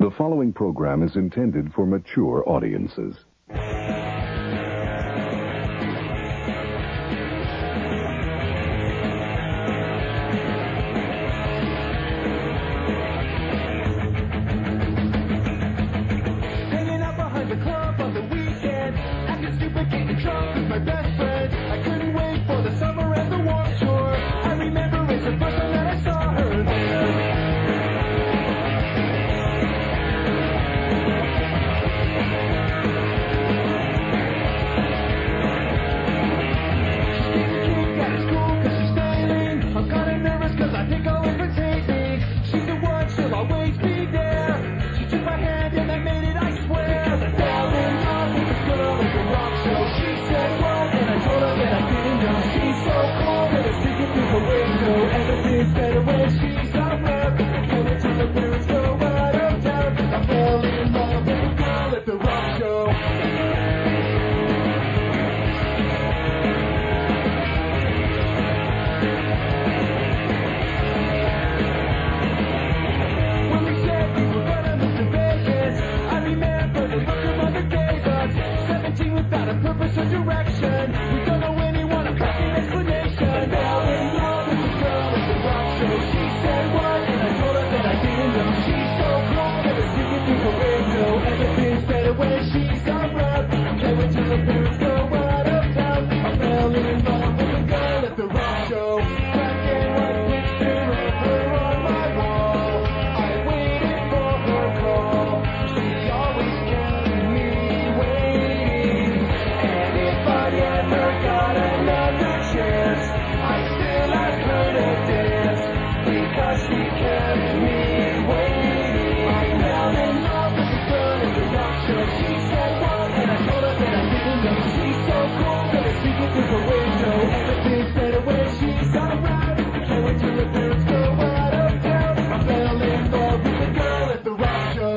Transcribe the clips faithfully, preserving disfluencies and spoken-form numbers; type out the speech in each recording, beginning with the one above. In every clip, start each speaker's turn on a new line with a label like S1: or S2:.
S1: The following program is intended for mature audiences.
S2: Hanging out behind the club on the weekend, acting stupid, getting drunk with my best friend. I couldn't wait for the summer and the warm shore. I remember it's the first time that I saw her there. Everything's better when she's around. Can't wait till the parents go out of town. I fell in love with a girl at the rock show. When we said we were gonna move to Vegas, I remember the look her mother gave us. Seventeen without a purpose or direction. We don't know anyone, a cracking explanation. Fell in love with a girl at the rock show. She said what, and I told her that I didn't know. She's so cool, never speaking through the window. Everything's better when she's around. Can't wait till the parents go out of town. I fell in love with a girl at the rock show. Black and white picture of her on my wall. I waited for her call. She always kept me waiting. And if I ever got another chance, I still ask her to dance, because she kept me waiting. I fell in love with the girl at the rock show. She said what, and I told her that I didn't know. She's so cool, never speaking through the window. Everything's better when she's around. Can't wait till the parents go out of town. I fell in love with the girl at the rock show.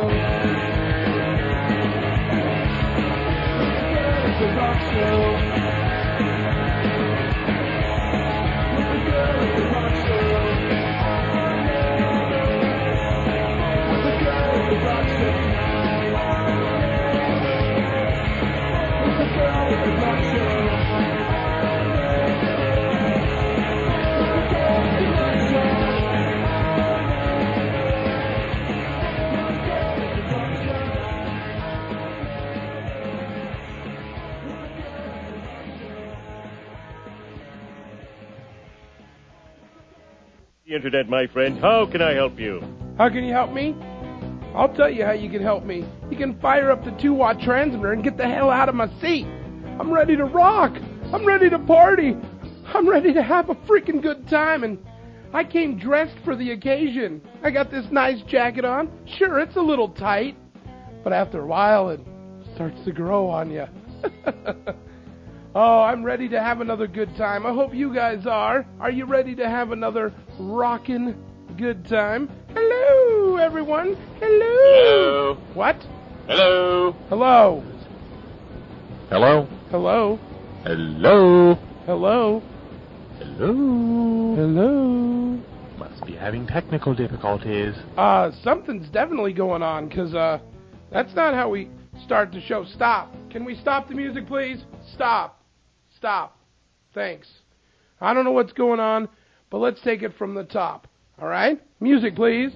S2: With the girl at the rock show. With the girl at the rock show. With the girl at the rock show. With the girl at the rock show. With the girl at the rock show.
S3: The internet, my friend. How can I help you?
S4: How can you help me? I'll tell you how you can help me. You can fire up the two-watt transmitter and get the hell out of my seat. I'm ready to rock. I'm ready to party. I'm ready to have a freaking good time, and I came dressed for the occasion. I got this nice jacket on. Sure, it's a little tight, but after a while, it starts to grow on you. Oh, I'm ready to have another good time. I hope you guys are. Are you ready to have another rockin' good time? Hello, everyone. Hello.
S3: Hello.
S4: What?
S3: Hello.
S4: Hello.
S3: Hello.
S4: Hello.
S3: Hello.
S4: Hello.
S3: Hello.
S4: Hello.
S3: Must be having technical difficulties.
S4: Uh, something's definitely going on, because, uh, that's not how we start the show. Stop. Can we stop the music, please? Stop. Stop. Thanks. I don't know what's going on, but let's take it from the top. All right? Music, please.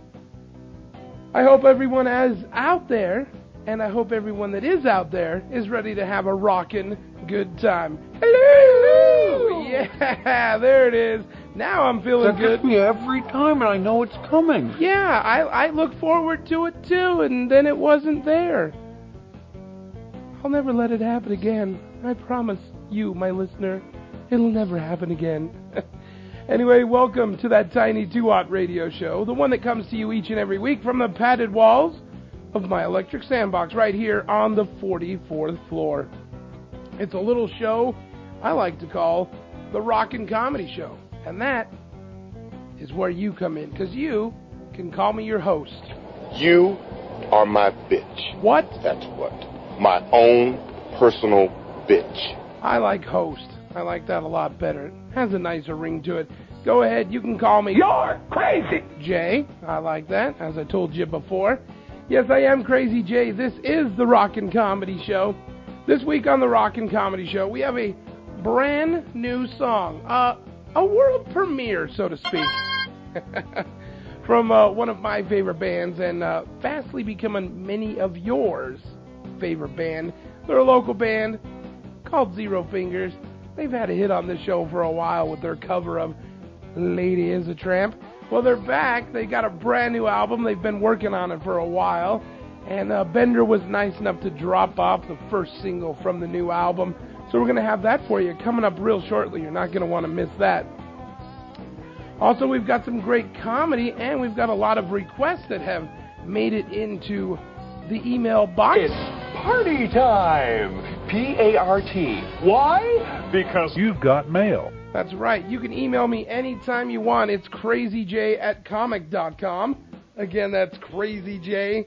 S4: I hope everyone is out there, and I hope everyone that is out there is ready to have a rockin' good time. Hello! Yeah, there it is. Now I'm feeling
S5: That
S4: good.
S5: gets me every time, and I know it's coming.
S4: Yeah, I, I look forward to it too, and then it wasn't there. I'll never let it happen again. I promise you, my listener, it'll never happen again. Anyway, welcome to that tiny two-watt radio show, the one that comes to you each and every week from the padded walls of my electric sandbox right here on the forty-fourth floor. It's a little show I like to call the Rockin' Comedy Show, and that is where you come in, because you can call me your host.
S6: You are my bitch.
S4: What?
S6: That's what. My own personal bitch.
S4: I like host. I like that a lot better. It has a nicer ring to it. Go ahead, you can call me...
S7: You're crazy!
S4: Jay. I like that, as I told you before. Yes, I am Crazy J. This is the Rockin' Comedy Show. This week on the Rockin' Comedy Show, we have a brand new song, uh, a world premiere, so to speak, from uh, one of my favorite bands and uh, fastly becoming many of yours favorite band. They're a local band called Zero Fingers. They've had a hit on this show for a while with their cover of Lady is a Tramp. Well, they're back. They got a brand new album. They've been working on it for a while. And uh, Bender was nice enough to drop off the first single from the new album. So we're going to have that for you coming up real shortly. You're not going to want to miss that. Also, we've got some great comedy, and we've got a lot of requests that have made it into the email box.
S7: It's party time! P A R T. Why? Because
S5: You've got mail.
S4: That's right. You can email me anytime you want. It's crazyj at comic dot com. Again, that's crazyj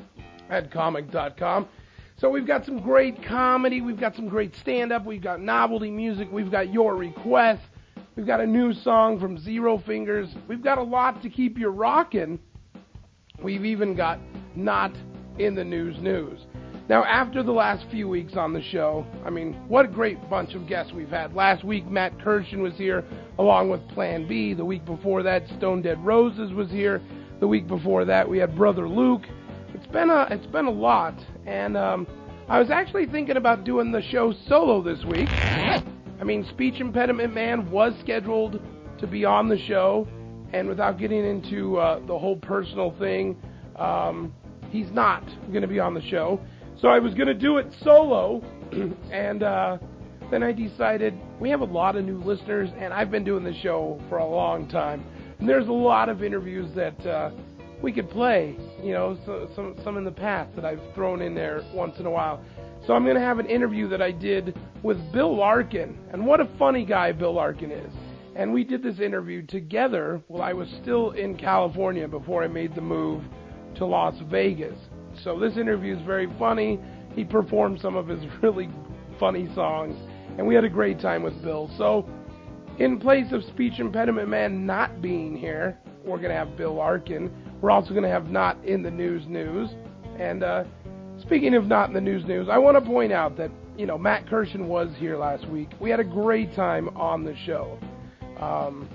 S4: at comic dot com. So we've got some great comedy. We've got some great stand-up. We've got novelty music. We've got your requests. We've got a new song from Zero Fingers. We've got a lot to keep you rocking. We've even got Not in the News News. Now, after the last few weeks on the show, I mean, what a great bunch of guests we've had. Last week, Matt Kirshen was here, along with Plan B. The week before that, Stone Dead Roses was here. The week before that, we had Brother Luke. It's been a, it's been a lot, and um, I was actually thinking about doing the show solo this week. I mean, Speech Impediment Man was scheduled to be on the show, and without getting into uh, the whole personal thing, um, he's not going to be on the show. So I was going to do it solo, and uh, then I decided we have a lot of new listeners, and I've been doing the show for a long time. And there's a lot of interviews that uh, we could play, you know, so, some, some in the past that I've thrown in there once in a while. So I'm going to have an interview that I did with Bill Larkin, and what a funny guy Bill Larkin is. And we did this interview together while I was still in California before I made the move to Las Vegas. So this interview is very funny. He performed some of his really funny songs, and we had a great time with Bill. So in place of Speech Impediment Man not being here, we're going to have Bill Larkin. We're also going to have Not in the News News. And uh, speaking of Not in the News News, I want to point out that, you know, Matt Kirshen was here last week. We had a great time on the show. Um,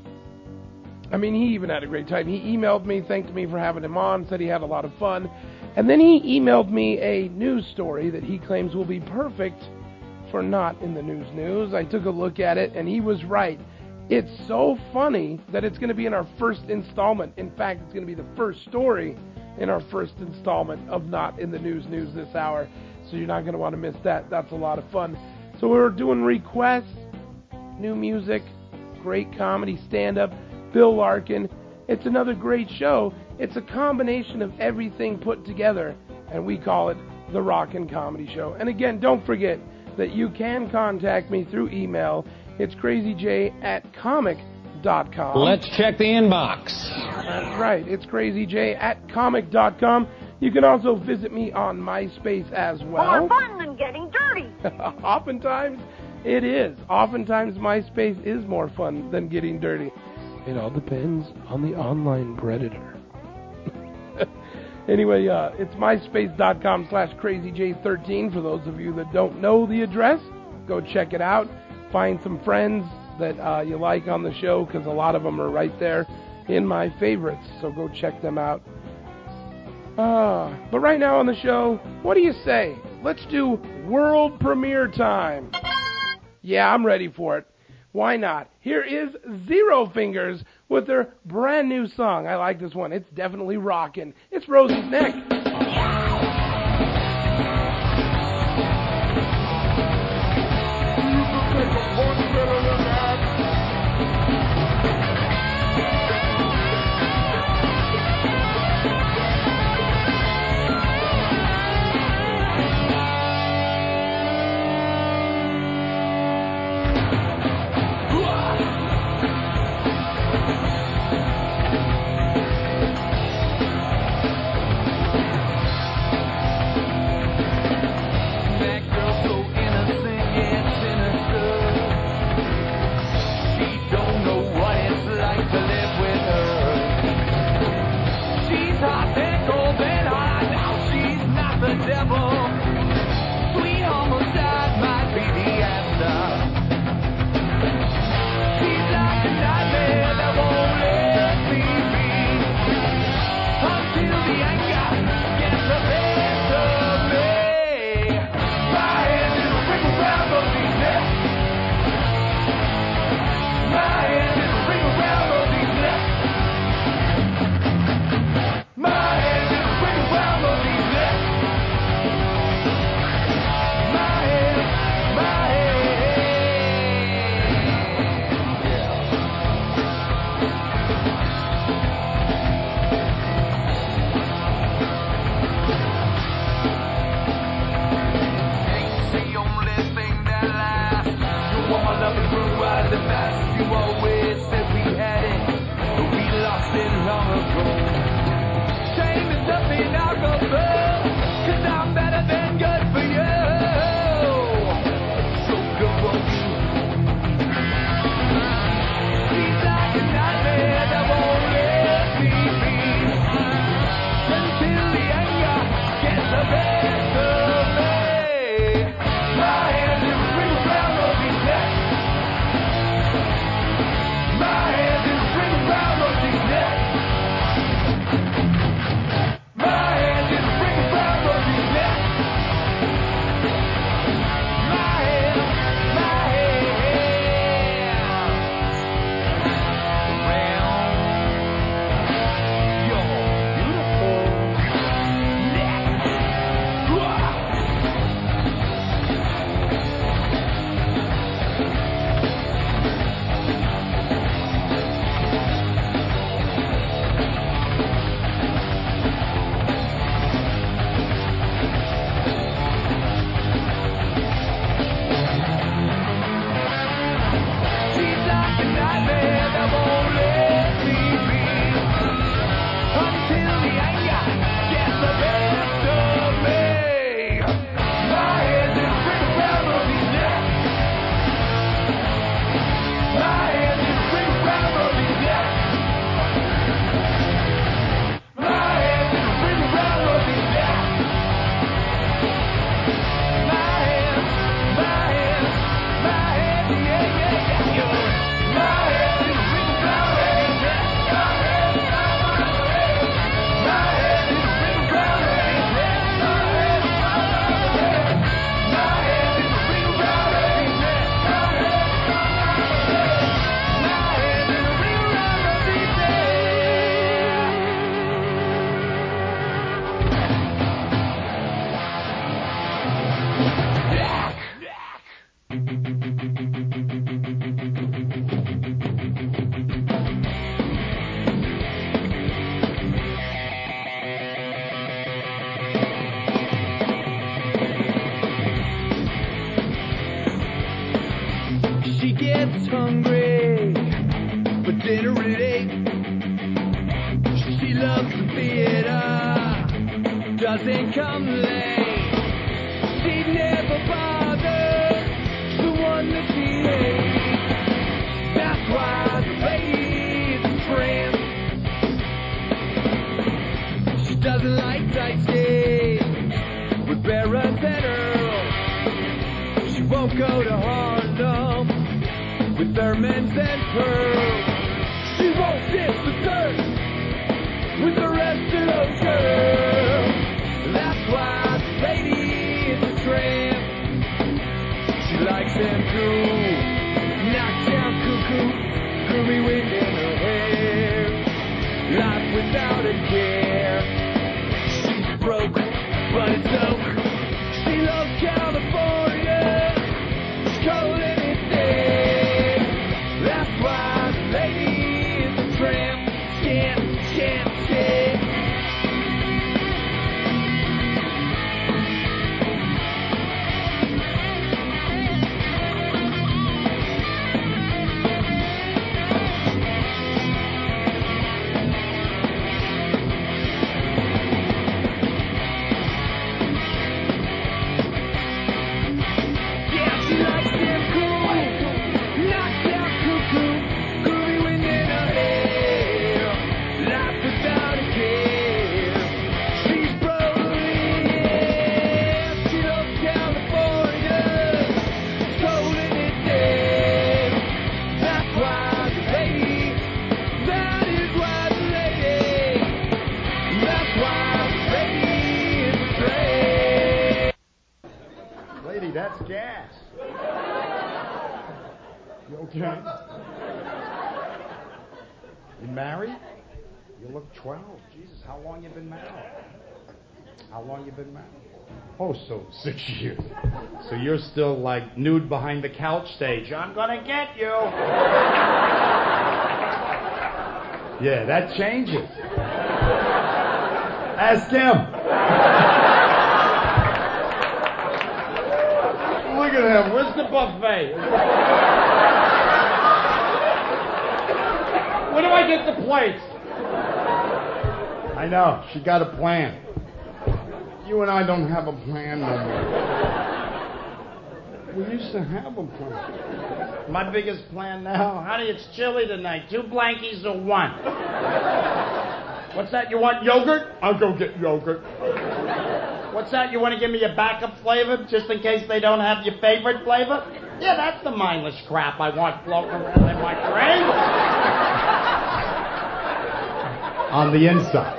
S4: I mean, he even had a great time. He emailed me, thanked me for having him on, said he had a lot of fun. And then he emailed me a news story that he claims will be perfect for Not in the News News. I took a look at it, and he was right. It's so funny that it's going to be in our first installment. In fact, it's going to be the first story in our first installment of Not in the News News this hour. So you're not going to want to miss that. That's a lot of fun. So we're doing requests, new music, great comedy, stand-up, Bill Larkin. It's another great show. It's a combination of everything put together, and we call it the Rockin' Comedy Show. And again, don't forget that you can contact me through email. It's crazyj at comic dot com.
S8: Let's check the inbox.
S4: That's right. It's crazyj at comic dot com. You can also visit me on MySpace as well.
S9: More fun than getting dirty.
S4: Oftentimes, it is. Oftentimes, MySpace is more fun than getting dirty. It all depends on the online predator. Anyway, uh, it's myspace.com slash crazyj13 for those of you that don't know the address. Go check it out. Find some friends that uh, you like on the show, because a lot of them are right there in my favorites. So go check them out. Uh, but right now on the show, what do you say? Let's do world premiere time. Yeah, I'm ready for it. Why not? Here is Zero Fingers with their brand new song. I like this one. It's definitely rockin'. It's Rosie's Neck.
S2: gets hungry for dinner at eight. She loves the theater, doesn't come late. She never bothers the one that she hates. That's why the lady's a tramp. She doesn't like sightseeing with Barons and Earl. She won't go to Harlem with Thurmans and Pearls. She won't sit for dirt with the rest of those girls. That's why the lady is a tramp. She likes them cool, knockdown cuckoo, groovy wind in her hair, life without a care. She's broke, but it's oak. She loves California, it's cold and it's dead. That's why the lady is a tramp. Scamp, scamp, scamp. Yeah, she likes them cool, knockdown cuckoo, groovy wind in her hair, life without a care. She's broken, yeah, she loves California, it's cold and it's dead. That's why the lady, that is why the lady, that's why the lady is a tramp.
S8: Lady, that's gas. You okay? You married? You look twelve. Jesus, how long you been married? How long you been married? Oh, so six years. So you're still like nude behind the couch stage. I'm gonna get you. Yeah, that changes. Ask him. Look at him. Where's the buffet? Where do I get the plates? I know. She got a plan. You and I don't have a plan no more. We used to have a plan. My biggest plan now, honey, it's chilly tonight. Two blankies or one? What's that? You want yogurt? I'll go get yogurt. What's that? You want to give me a backup flavor just in case they don't have your favorite flavor? Yeah, that's the mindless crap I want floating around in my brain. On the inside.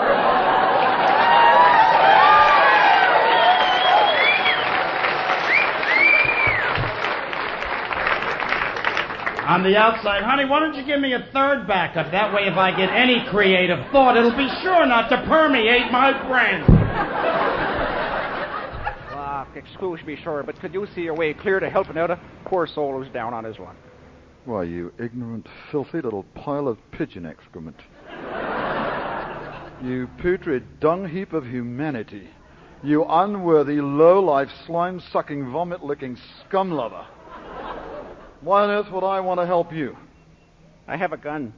S8: On the outside, honey, why don't you give me a third backup? That way, if I get any creative thought, it'll be sure not to permeate my brain.
S10: Uh, excuse me, sir, but could you see your way clear to helping out a poor soul who's down on his luck?
S11: Why, you ignorant, filthy little pile of pigeon excrement. You putrid dung heap of humanity. You unworthy, low-life, slime-sucking, vomit-licking scum lover. Why on earth would I want to help you?
S10: I have a gun.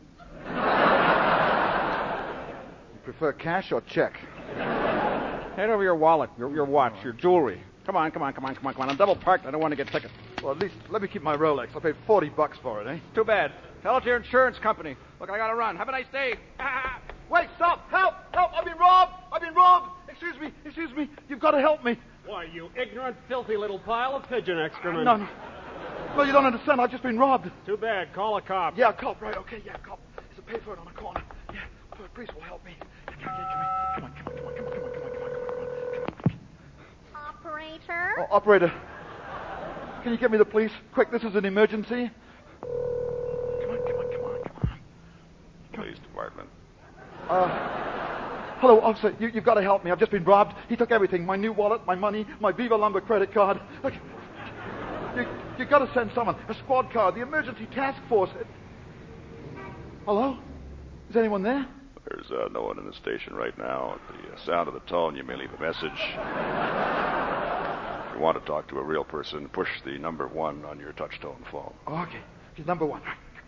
S11: You prefer cash or check?
S10: Hand over your wallet, your, your watch, your jewelry. Come on, come on, come on, come on, come on. I'm double parked. I don't want to get tickets.
S11: Well, at least let me keep my Rolex. I paid forty bucks for it, eh?
S10: Too bad. Tell it to your insurance company. Look, I gotta run. Have a nice day.
S11: Wait, stop! Help! Help! I've been robbed! I've been robbed! Excuse me, excuse me. You've got to help me.
S3: Why, you ignorant, filthy little pile of pigeon excrement.
S11: No, no. No, you don't understand. I've just been robbed.
S3: Too bad. Call a cop.
S11: Yeah, a cop. Right, okay, yeah, a cop. There's a payphone on the corner. Yeah, the police will help me. Come on, come on, come on, come on, come on, come on, come on, come on, come on, come on.
S9: Operator?
S11: Oh, operator. Can you get me the police? Quick, this is an emergency. Come on, come on, come on, come on.
S12: Police department.
S11: Uh, hello, officer. You, you've got to help me. I've just been robbed. He took everything. My new wallet, my money, my Viva Lumber credit card. Look, you, you've got to send someone. A squad car, the emergency task force. Hello? Is anyone there?
S12: There's uh, no one in the station right now. At the uh, sound of the tone, you may leave a message. If you want to talk to a real person, push the number one on your touch-tone phone.
S11: Okay. Okay, number one.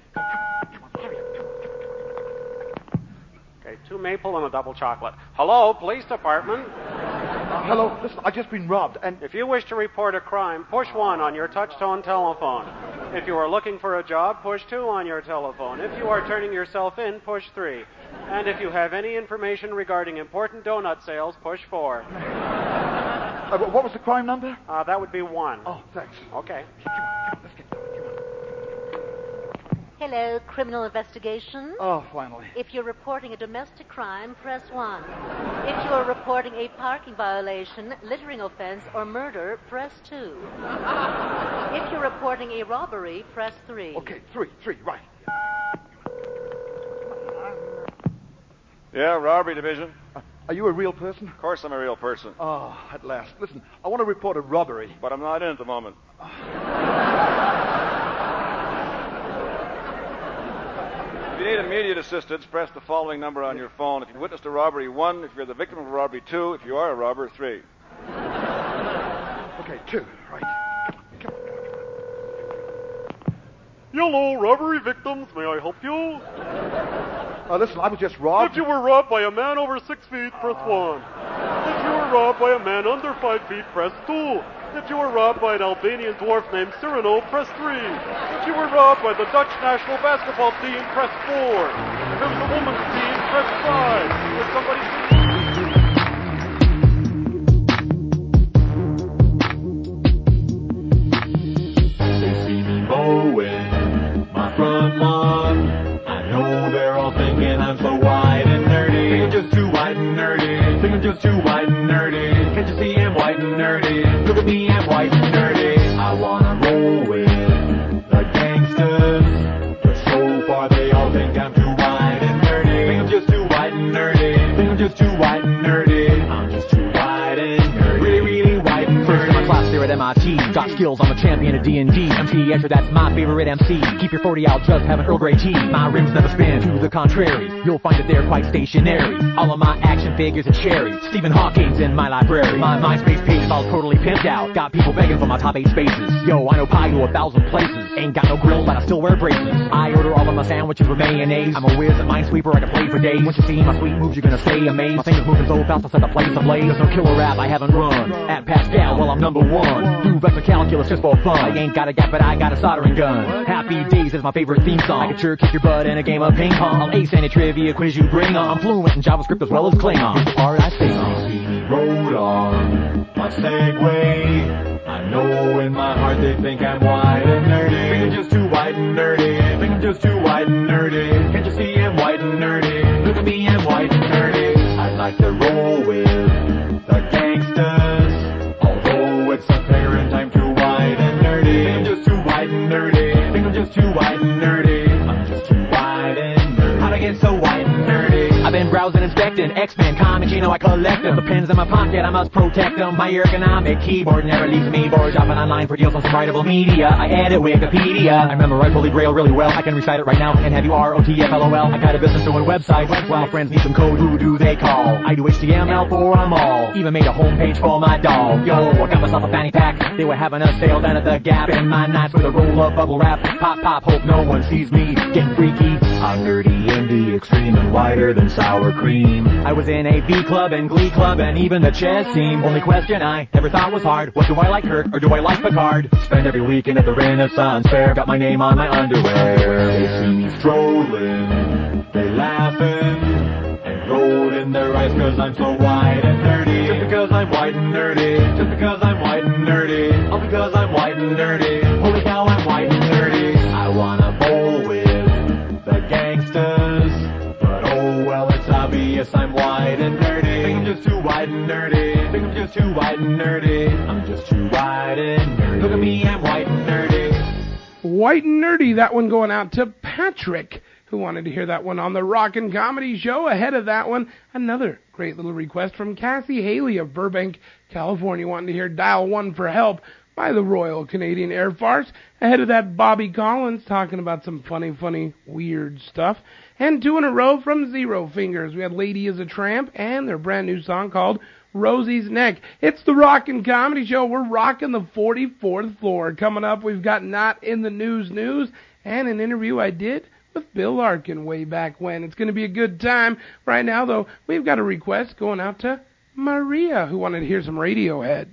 S10: Okay, two maple and a double chocolate. Hello, police department.
S11: Uh, hello, listen, I've just been robbed, and...
S10: If you wish to report a crime, push one on your touch-tone telephone. If you are looking for a job, push two on your telephone. If you are turning yourself in, push three. And if you have any information regarding important donut sales, push four.
S11: Uh, what was the crime number?
S10: Uh, that would be one.
S11: Oh, thanks.
S10: Okay.
S11: Come on, come on, let's get going. Come on.
S13: Hello, Criminal Investigation.
S11: Oh, finally.
S13: If you're reporting a domestic crime, press one. If you're reporting a parking violation, littering offense, or murder, press two. If you're reporting a robbery, press three.
S11: Okay, three, three, right.
S12: Yeah, robbery division.
S11: Uh, are you a real person?
S12: Of course I'm a real person.
S11: Oh, at last. Listen, I want to report a robbery.
S12: But I'm not in at the moment. If you need immediate assistance, press the following number on your phone. If you witnessed a robbery, one. If you're the victim of a robbery, two. If you are a robber, three.
S11: Okay, two, right. Come on, come on, come on.
S14: Hello, robbery victims. May I help you?
S11: Uh, listen, I was just robbed.
S14: If you were robbed by a man over six feet, press one. If you were robbed by a man under five feet, press two. If you were robbed by an Albanian dwarf named Cyrano, press three. If you were robbed by the Dutch national basketball team, press four. If it was a woman's team, press five. If somebody...
S2: They see me mowing my front lawn. I know they're all thinking I'm so white and nerdy. Think I'm just too white and nerdy. Think I'm just too white and nerdy. Can't you see I'm white and nerdy? Look at me, I'm white and nerdy. I wanna roll with the gangsters, but so far they all think I'm too white and nerdy. Think I'm just too white and nerdy. Think I'm just too white and nerdy. I'm just too white and nerdy. Really, really white and nerdy.
S15: First in my class there at M I T. Got skills, I'm a champion of D and D. M T Escher, that's my favorite M C. Keep your forty out, just have an Earl Grey tea. My rims never spin, to the contrary. You'll find that they're quite stationary. All of my action figures are cherries. Stephen Hawking's in my library. My MySpace page is all totally pimped out. Got people begging for my top eight spaces. Yo, I know pie to a thousand places. Ain't got no grills, but I still wear braces. I order all of my sandwiches with mayonnaise. I'm a whiz at Minesweeper, I can play for days. Once you see my sweet moves, you're gonna stay amazed. My fingers moving so fast, I'll set the place ablaze. There's no killer rap I haven't run. At Pascal, well, I'm number one. Do vector calculus just for fun. I ain't got a gap, but I got a soldering gun. Happy Days is my favorite theme song. I can sure kick your butt in a game of ping pong. I'll ace any trivia quiz you bring on. I'm fluent in JavaScript as well as Klingon. Here's the part I sing on.
S2: See me roll on my Segway. I know in my heart they think I'm white and nerdy. Think I'm just too white and nerdy. Think I'm just too white and nerdy. Can't you see I'm white and nerdy? Look at me, I'm white and nerdy. I like to roll with the gangsters. Although it's apparent I'm too white and nerdy. Think I'm just too white and nerdy. Think I'm just too white and nerdy. I'm just too white and nerdy. How'd I get so white and nerdy?
S15: I've been browsing, inspecting X-Men comics, you know I collect them. The pens in my pocket, I must protect them. My ergonomic keyboard never leaves me bored. Shopping online for deals on some writable media. I edit Wikipedia. I memorize Holy Grail really well. I can recite it right now and have you R O T F L O L. I got a business doing websites. While my friends need some code, who do they call? I do H T M L for them all. Even made a homepage for my dog. Yo, I got myself a fanny pack. They were having a sale down at the Gap. And my nights with a roll of bubble wrap. Pop, pop, hope no one sees me getting freaky.
S2: I'm nerdy in the extreme and whiter than sour cream.
S15: I was in a V club and Glee club and even the chess team. Only question I ever thought was hard, what do I like, Kirk or do I like Picard?
S2: Spend every weekend at the Renaissance Fair. Got my name on my underwear. They see me strolling, they laughing and rolling their eyes cause I'm so white and nerdy. Just because I'm white and nerdy. Just because I'm white and nerdy. All because I'm white and nerdy. Holy cow, I'm white and nerdy. I wanna bowl with the gangsters, but oh well, it's obvious I'm white and nerdy. Think I'm just too white and nerdy. Think I'm just too white and nerdy. I'm just too white and nerdy. Look at me, I'm white and nerdy.
S4: White and nerdy, that one going out to Patrick, who wanted to hear that one on the Rockin' Comedy Show. Ahead of that one, another great little request from Cassie Haley of Burbank, California, wanting to hear Dial one for Help by the Royal Canadian Air Force. Ahead of that, Bobby Collins talking about some funny, funny, weird stuff. And two in a row from Zero Fingers. We had Lady is a Tramp and their brand new song called Rosie's Neck. It's the Rockin' Comedy Show. We're rocking the forty-fourth floor. Coming up, we've got Not in the News News and an interview I did with Bill Larkin way back when. It's going to be a good time. Right now, though, we've got a request going out to Maria, who wanted to hear some Radiohead.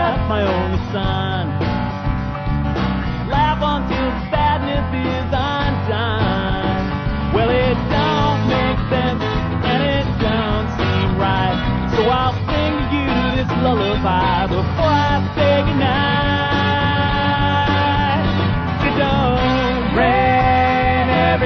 S2: Laugh until the sadness is undone.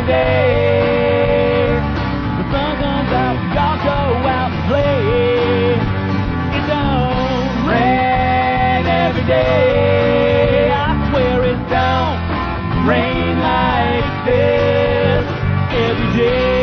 S2: every day. The sun comes out, we all go out and play. It don't rain every day. I swear it don't rain like this every day.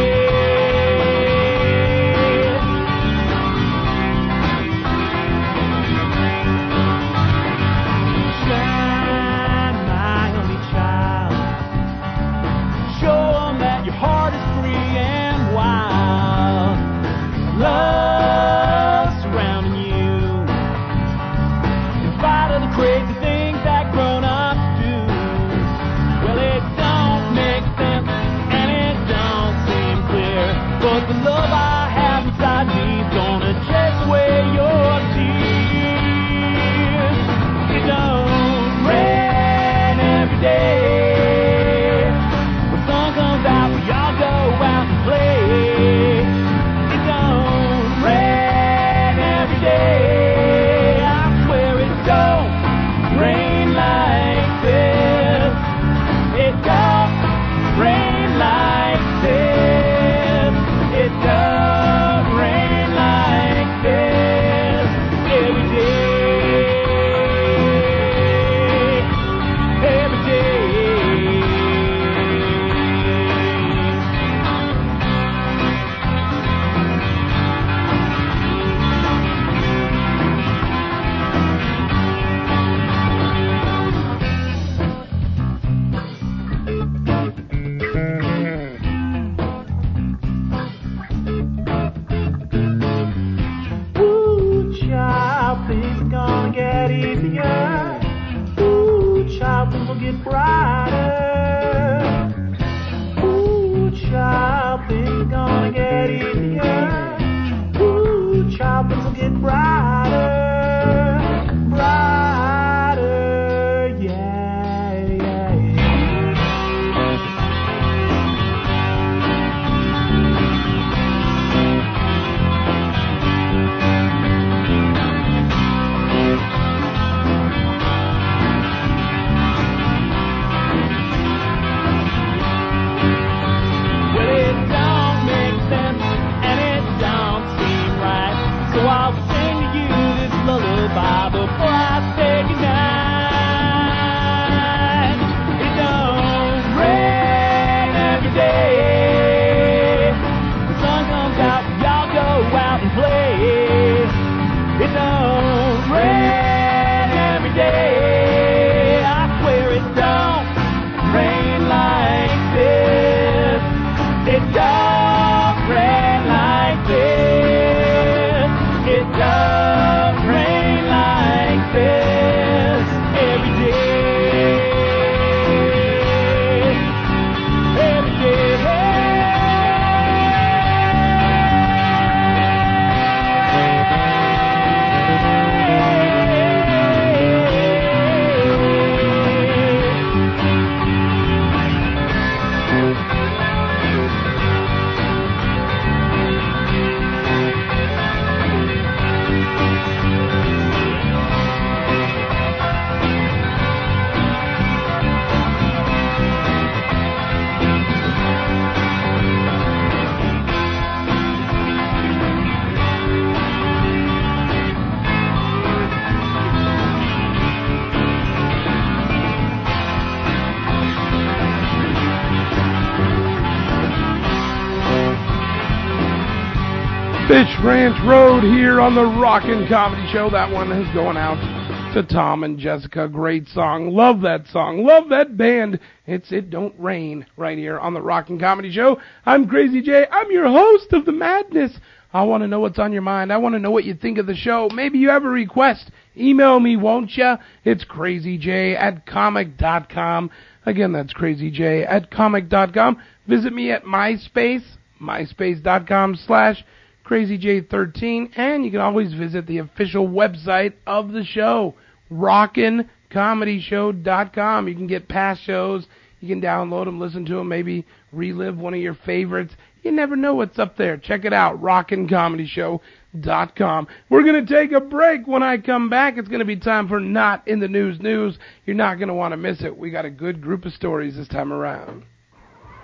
S4: Fish Ranch Road here on the Rockin' Comedy Show. That one is going out to Tom and Jessica. Great song. Love that song. Love that band. It's It Don't Rain right here on the Rockin' Comedy Show. I'm Crazy J. I'm your host of the madness. I want to know what's on your mind. I want to know what you think of the show. Maybe you have a request. Email me, won't ya? It's crazyj at comic dot com. Again, that's crazyj at comic dot com. Visit me at MySpace, myspace.com slash crazy j thirteen, and you can always visit the official website of the show, rockin comedy show dot com. You can get past shows, you can download them, listen to them, maybe relive one of your favorites. You never know what's up there. Check it out, rockin comedy show dot com. We're going to take a break. When I come back, it's going to be time for Not in the News News. You're not going to want to miss it. We got a good group of stories this time around.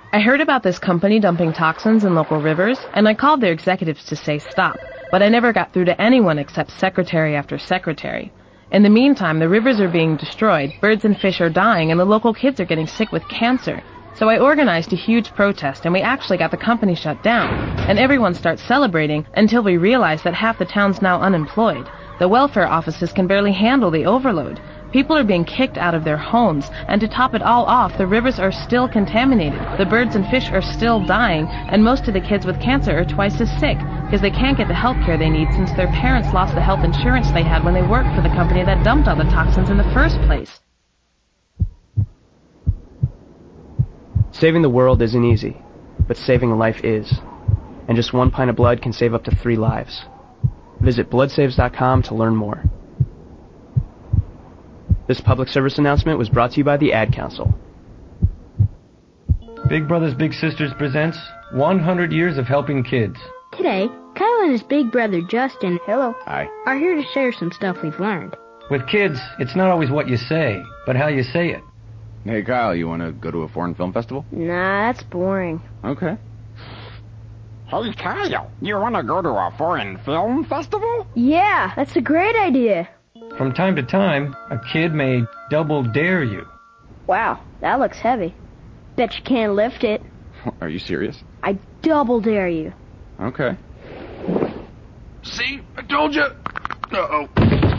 S16: I heard about this company dumping toxins in local rivers, and I called their executives to say stop, but I never got through to anyone except secretary after secretary. In the meantime, the rivers are being destroyed, birds and fish are dying, and the local kids are getting sick with cancer. So I organized a huge protest, and we actually got the company shut down, and everyone starts celebrating until we realize that half the town's now unemployed. The welfare offices can barely handle the overload. People are being kicked out of their homes, and to top it all off, the rivers are still contaminated. The birds and fish are still dying, and most of the kids with cancer are twice as sick, because they can't get the health care they need since their parents lost the health insurance they had when they worked for the company that dumped all the toxins in the first place.
S17: Saving the world isn't easy, but saving a life is. And just one pint of blood can save up to three lives. Visit blood saves dot com to learn more. This public service announcement was brought to you by the Ad Council.
S18: Big Brothers Big Sisters presents one hundred years of helping kids.
S19: Today, Kyle and his big brother Justin, hello,
S18: Hi.
S19: are here to share some stuff we've learned.
S18: With kids, it's not always what you say, but how you say it.
S20: Hey, Kyle, you want to go to a foreign film festival?
S19: Nah, that's boring.
S20: Okay.
S21: Hey, Kyle, you want to go to a foreign film festival?
S19: Yeah, that's a great idea.
S18: From time to time, a kid may double dare you.
S19: Wow, that looks heavy. Bet you can't lift it.
S20: Are you serious?
S19: I double dare you.
S20: Okay.
S21: See? I told you. Uh-oh.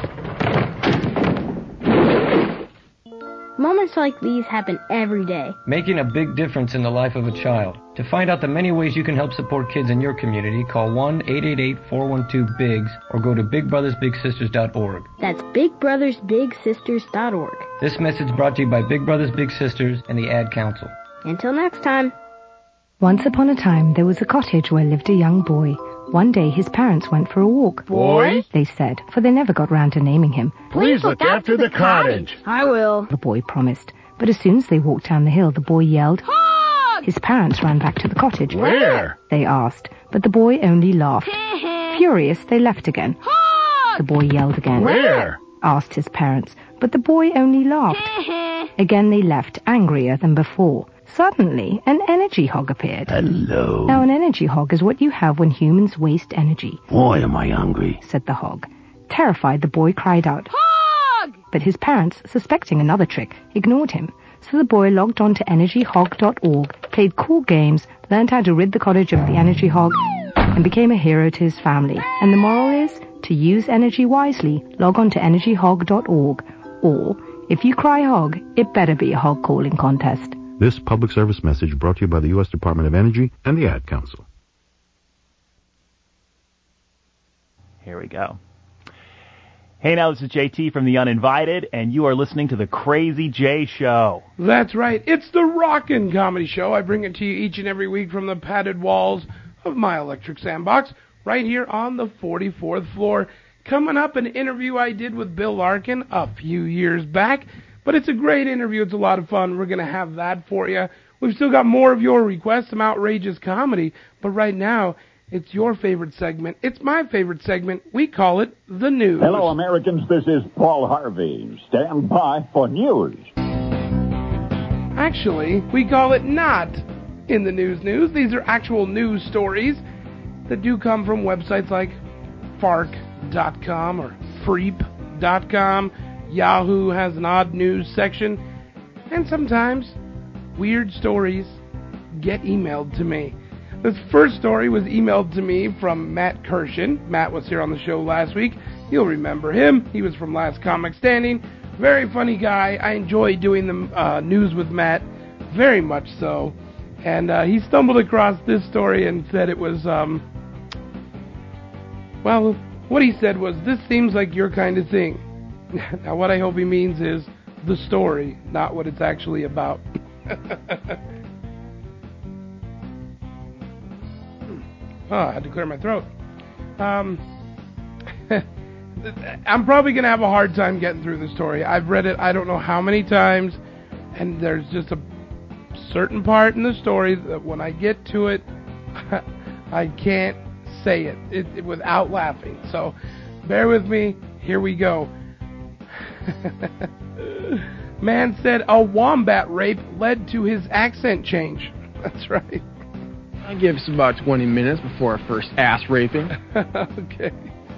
S19: Moments like these happen every day.
S18: Making a big difference in the life of a child. To find out the many ways you can help support kids in your community, call one eight eight eight, four one two, B I G S or go to big brothers big sisters dot org.
S19: That's big brothers big sisters dot org.
S18: This message brought to you by Big Brothers Big Sisters and the Ad Council.
S19: Until next time.
S22: Once upon a time, there was a cottage where lived a young boy. One day, his parents went for a walk.
S21: Boy?
S22: They said, for they never got round to naming him.
S21: Please look after the cottage.
S19: I will.
S22: The boy promised. But as soon as they walked down the hill, the boy yelled,
S19: Hog!
S22: His parents ran back to the cottage.
S21: Where?
S22: They asked, but the boy only laughed. Furious, they left again.
S19: Hog!
S22: The boy yelled again.
S21: Where?
S22: Asked his parents, but the boy only laughed. Again they left, angrier than before. Suddenly, an energy hog appeared.
S21: Hello.
S22: Now, an energy hog is what you have when humans waste energy.
S21: Boy, am I hungry,
S22: said the hog. Terrified, the boy cried out,
S19: Hog!
S22: But his parents, suspecting another trick, ignored him. So the boy logged on to energy hog dot org, played cool games, learned how to rid the cottage of the energy hog, and became a hero to his family. And the moral is, to use energy wisely, log on to energy hog dot org. Or, if you cry hog, it better be a hog calling contest.
S23: This public service message brought to you by the U S Department of Energy and the Ad Council.
S24: Here we go. Hey, now this is J T from The Uninvited, and you are listening to The Crazy J Show.
S4: That's right. It's the Rockin' Comedy Show. I bring it to you each and every week from the padded walls of my electric sandbox right here on the forty-fourth floor. Coming up, an interview I did with Bill Larkin a few years back. But it's a great interview. It's a lot of fun. We're going to have that for you. We've still got more of your requests, some outrageous comedy. But right now, it's your favorite segment. It's my favorite segment. We call it The News.
S25: Hello, Americans. This is Paul Harvey. Stand by for news.
S4: Actually, we call it not in the news news. These are actual news stories that do come from websites like fark dot com or freep dot com. Yahoo has an odd news section, and sometimes weird stories get emailed to me. This first story was emailed to me from Matt Kirshen. Matt was here on the show last week. You'll remember him. He was from Last Comic Standing. Very funny guy. I enjoy doing the uh, news with Matt, very much so. And uh, he stumbled across this story and said it was, um, well, what he said was, this seems like your kind of thing. Now, what I hope he means is the story, not what it's actually about. Oh, I had to clear my throat. Um, I'm probably going to have a hard time getting through the story. I've read it I don't know how many times, and there's just a certain part in the story that when I get to it, I can't say it, it, it without laughing. So, bear with me. Here we go. Man said a wombat rape led to his accent change. That's right.
S1: I give us about twenty minutes before our first ass raping.
S4: Okay.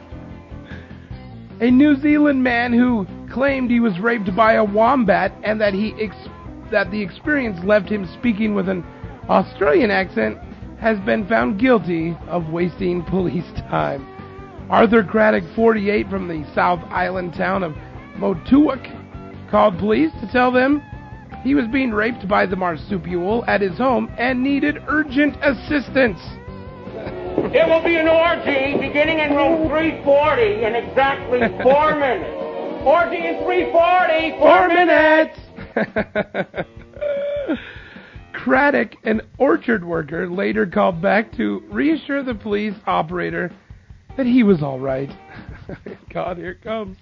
S4: A New Zealand man who claimed he was raped by a wombat and that he ex- that the experience left him speaking with an Australian accent has been found guilty of wasting police time. Arthur Craddock, forty-eight, from the South Island town of Motuak, called police to tell them he was being raped by the marsupial at his home and needed urgent assistance.
S5: There will be an orgy beginning in room three forty in exactly four minutes. Orgy in three forty, four,
S4: four minutes. minutes. Craddock, an orchard worker, later called back to reassure the police operator that he was all right. God, here it comes.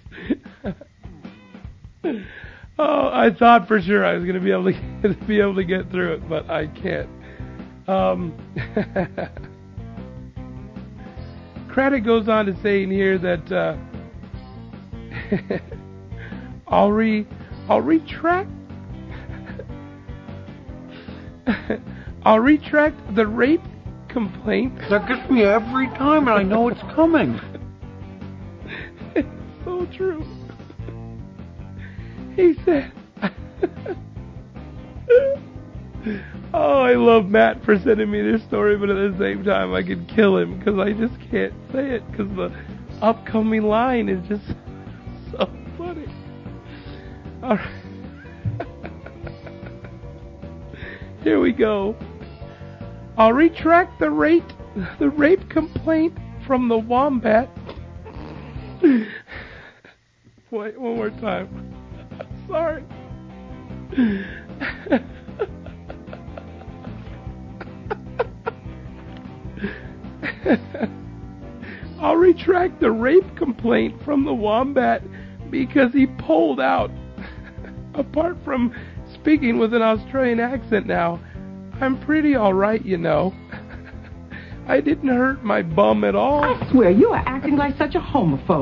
S4: Oh, I thought for sure I was going to be able to be able to get through it, but I can't. Um, Craddock goes on to say in here that uh, I'll re I'll retract I'll retract the rape complaint.
S5: That gets me every time, and I know it's coming.
S4: It's so true. He said, oh, I love Matt for sending me this story, but at the same time I could kill him because I just can't say it because the upcoming line is just so funny. All right. Here we go. I'll retract the rape, the rape complaint from the wombat. Wait, one more time. Sorry. I'll retract the rape complaint from the wombat because he pulled out. Apart from speaking with an Australian accent now, I'm pretty alright, you know. I didn't hurt my bum at all.
S6: I swear, you are acting like such a homophobe.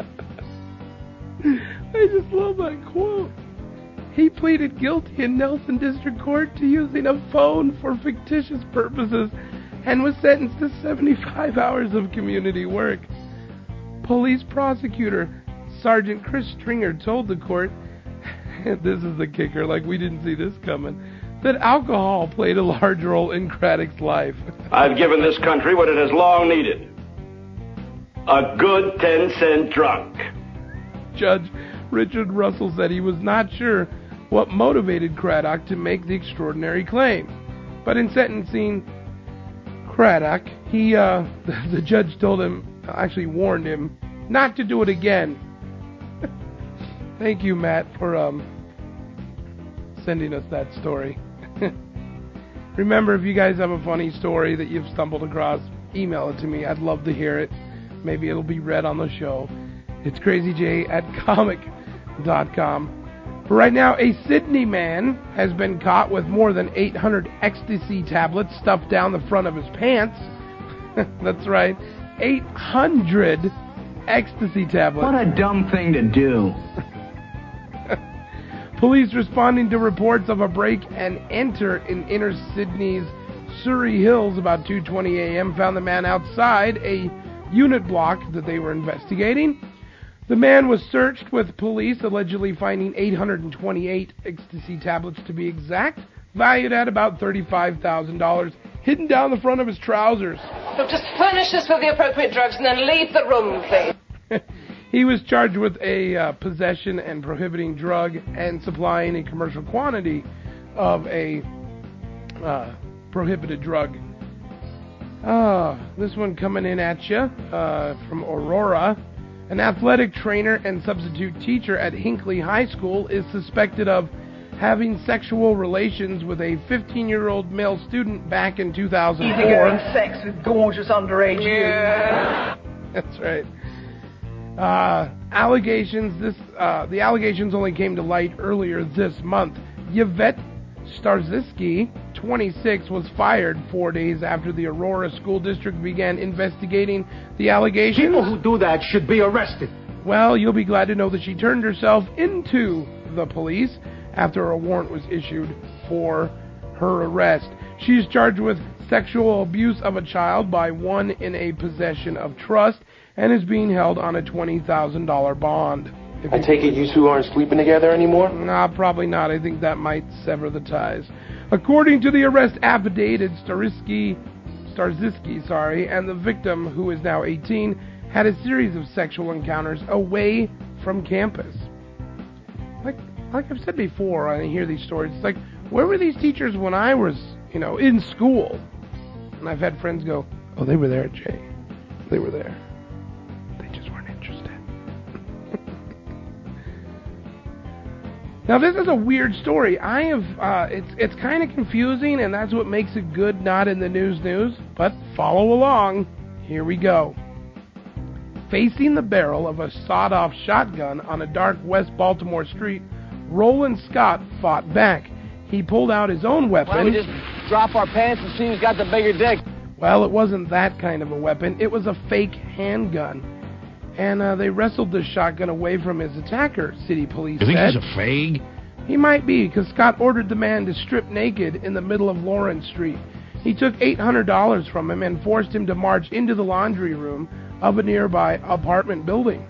S4: I just love that quote. He pleaded guilty in Nelson District Court to using a phone for fictitious purposes and was sentenced to seventy-five hours of community work. Police prosecutor Sergeant Chris Stringer told the court, this is the kicker, like we didn't see this coming, that alcohol played a large role in Craddock's life.
S7: I've given this country what it has long needed. A good ten-cent drunk.
S4: Judge Richard Russell said he was not sure what motivated Craddock to make the extraordinary claim. But in sentencing Craddock, he, uh, the, the judge told him, actually warned him, not to do it again. Thank you, Matt, for um, sending us that story. Remember, if you guys have a funny story that you've stumbled across, email it to me. I'd love to hear it. Maybe it'll be read on the show. It's crazyj at comic dot com. For right now, a Sydney man has been caught with more than eight hundred ecstasy tablets stuffed down the front of his pants. That's right, eight hundred ecstasy tablets.
S6: What a dumb thing to do.
S4: Police responding to reports of a break and enter in inner Sydney's Surrey Hills about two twenty a.m. found the man outside a unit block that they were investigating. The man was searched with police allegedly finding eight hundred twenty-eight ecstasy tablets to be exact, valued at about thirty-five thousand dollars, hidden down the front of his trousers.
S8: Look, just furnish us with the appropriate drugs and then leave the room, please.
S4: He was charged with a uh, possession and prohibiting drug and supplying a commercial quantity of a uh, prohibited drug. Uh, this one coming in at you uh, from Aurora. An athletic trainer and substitute teacher at Hinckley High School is suspected of having sexual relations with a fifteen-year-old male student back in two thousand four.
S6: Easy going sex with gorgeous underage
S4: yeah. That's right. Uh, allegations. This uh, the allegations only came to light earlier this month. Yvette Starzycki, twenty-six, was fired four days after the Aurora School District began investigating the allegations.
S6: People who do that should be arrested.
S4: Well, you'll be glad to know that she turned herself into the police after a warrant was issued for her arrest. She is charged with sexual abuse of a child by one in a possession of trust and is being held on a twenty thousand dollars bond.
S3: I take it you two aren't sleeping together anymore?
S4: Nah, probably not. I think that might sever the ties. According to the arrest affidavit, Starsky, Starzyski, sorry, and the victim, who is now eighteen, had a series of sexual encounters away from campus. Like, like I've said before, I hear these stories. It's like, where were these teachers when I was, you know, in school? And I've had friends go, oh, they were there, Jay. They were there. They just weren't interested. Now, this is a weird story. I have, uh, it's it's kind of confusing, and that's what makes it good, not in the news news. But follow along. Here we go. Facing the barrel of a sawed-off shotgun on a dark West Baltimore street, Roland Scott fought back. He pulled out his own weapon.
S3: Why don't we just drop our pants and see who's got the bigger dick?
S4: Well, it wasn't that kind of a weapon. It was a fake handgun. And uh, they wrestled the shotgun away from his attacker, city police said.
S9: You think he's a fag?
S4: He might be, because Scott ordered the man to strip naked in the middle of Lawrence Street. He took eight hundred dollars from him and forced him to march into the laundry room of a nearby apartment building.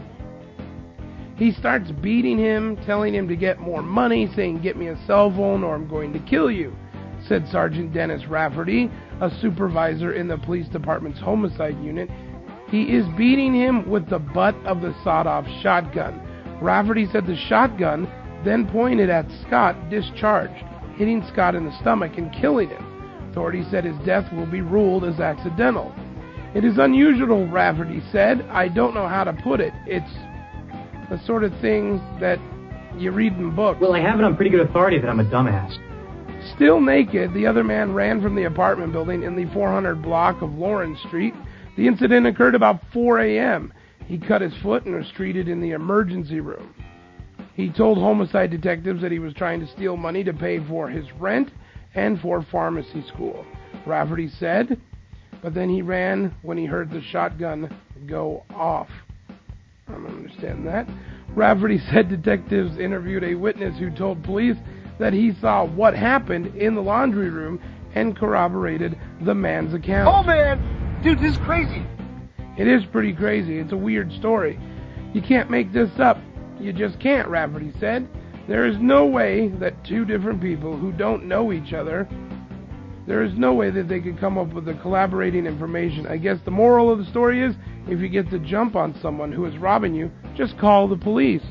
S4: He starts beating him, telling him to get more money, saying, get me a cell phone or I'm going to kill you, said Sergeant Dennis Rafferty, a supervisor in the police department's homicide unit. He is beating him with the butt of the sawed-off shotgun. Rafferty said the shotgun then pointed at Scott, discharged, hitting Scott in the stomach and killing him. Authorities said his death will be ruled as accidental. It is unusual, Rafferty said. I don't know how to put it. It's the sort of thing that you read in books.
S10: Well, I have it on pretty good authority that I'm a dumbass.
S4: Still naked, the other man ran from the apartment building in the four hundred block of Lawrence Street. The incident occurred about four a.m. He cut his foot and was treated in the emergency room. He told homicide detectives that he was trying to steal money to pay for his rent and for pharmacy school, Rafferty said. But then he ran when he heard the shotgun go off. I don't understand that. Rafferty said detectives interviewed a witness who told police that he saw what happened in the laundry room and corroborated the man's account.
S3: Oh, man! Dude, this is crazy.
S4: It is pretty crazy. It's a weird story. You can't make this up. You just can't, Rafferty said. There is no way that two different people who don't know each other, there is no way that they could come up with the collaborating information. I guess the moral of the story is, if you get the jump on someone who is robbing you, just call the police.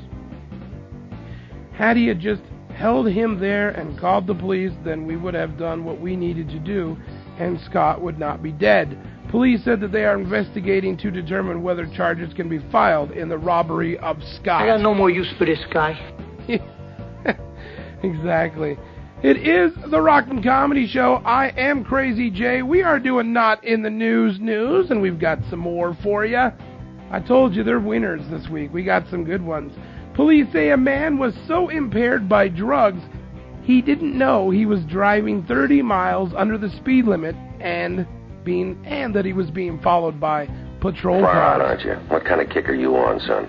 S4: Had he had just held him there and called the police, then we would have done what we needed to do, and Scott would not be dead. Police said that they are investigating to determine whether charges can be filed in the robbery of Scott.
S3: I got no more use for this guy.
S4: Exactly. It is the Rockin' Comedy Show. I am Crazy Jay. We are doing Not in the News News, and we've got some more for you. I told you they're winners this week. We got some good ones. Police say a man was so impaired by drugs, he didn't know he was driving thirty miles under the speed limit and being and that he was being followed by patrol
S3: Far
S4: cars.
S3: out, aren't you? What kind of kick are you on, son?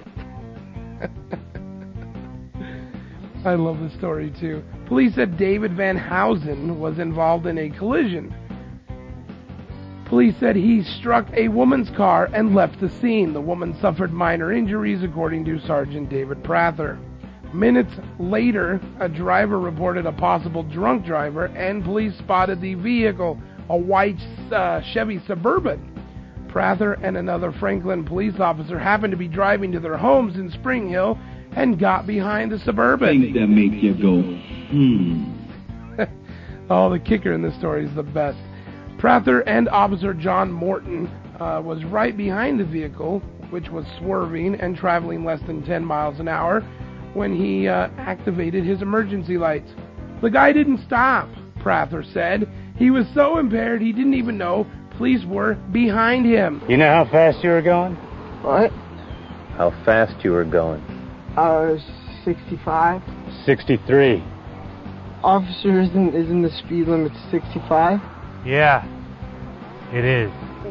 S4: I love the story, too. Police said David Van Housen was involved in a collision. Police said he struck a woman's car and left the scene. The woman suffered minor injuries, according to Sergeant David Prather. Minutes later, a driver reported a possible drunk driver, and police spotted the vehicle, a white uh, Chevy Suburban. Prather and another Franklin police officer happened to be driving to their homes in Spring Hill and got behind the Suburban.
S25: Things that make you go, hmm.
S4: Oh, the kicker in this story is the best. Prather and Officer John Morton uh, was right behind the vehicle, which was swerving and traveling less than ten miles an hour, when he uh, activated his emergency lights. The guy didn't stop, Prather said. He was so impaired he didn't even know police were behind him.
S12: You know how fast you were going?
S3: What?
S12: How fast you were going?
S13: Uh, sixty-five.
S12: sixty-three.
S13: Officer, isn't, isn't the speed limit sixty-five?
S12: Yeah, it is.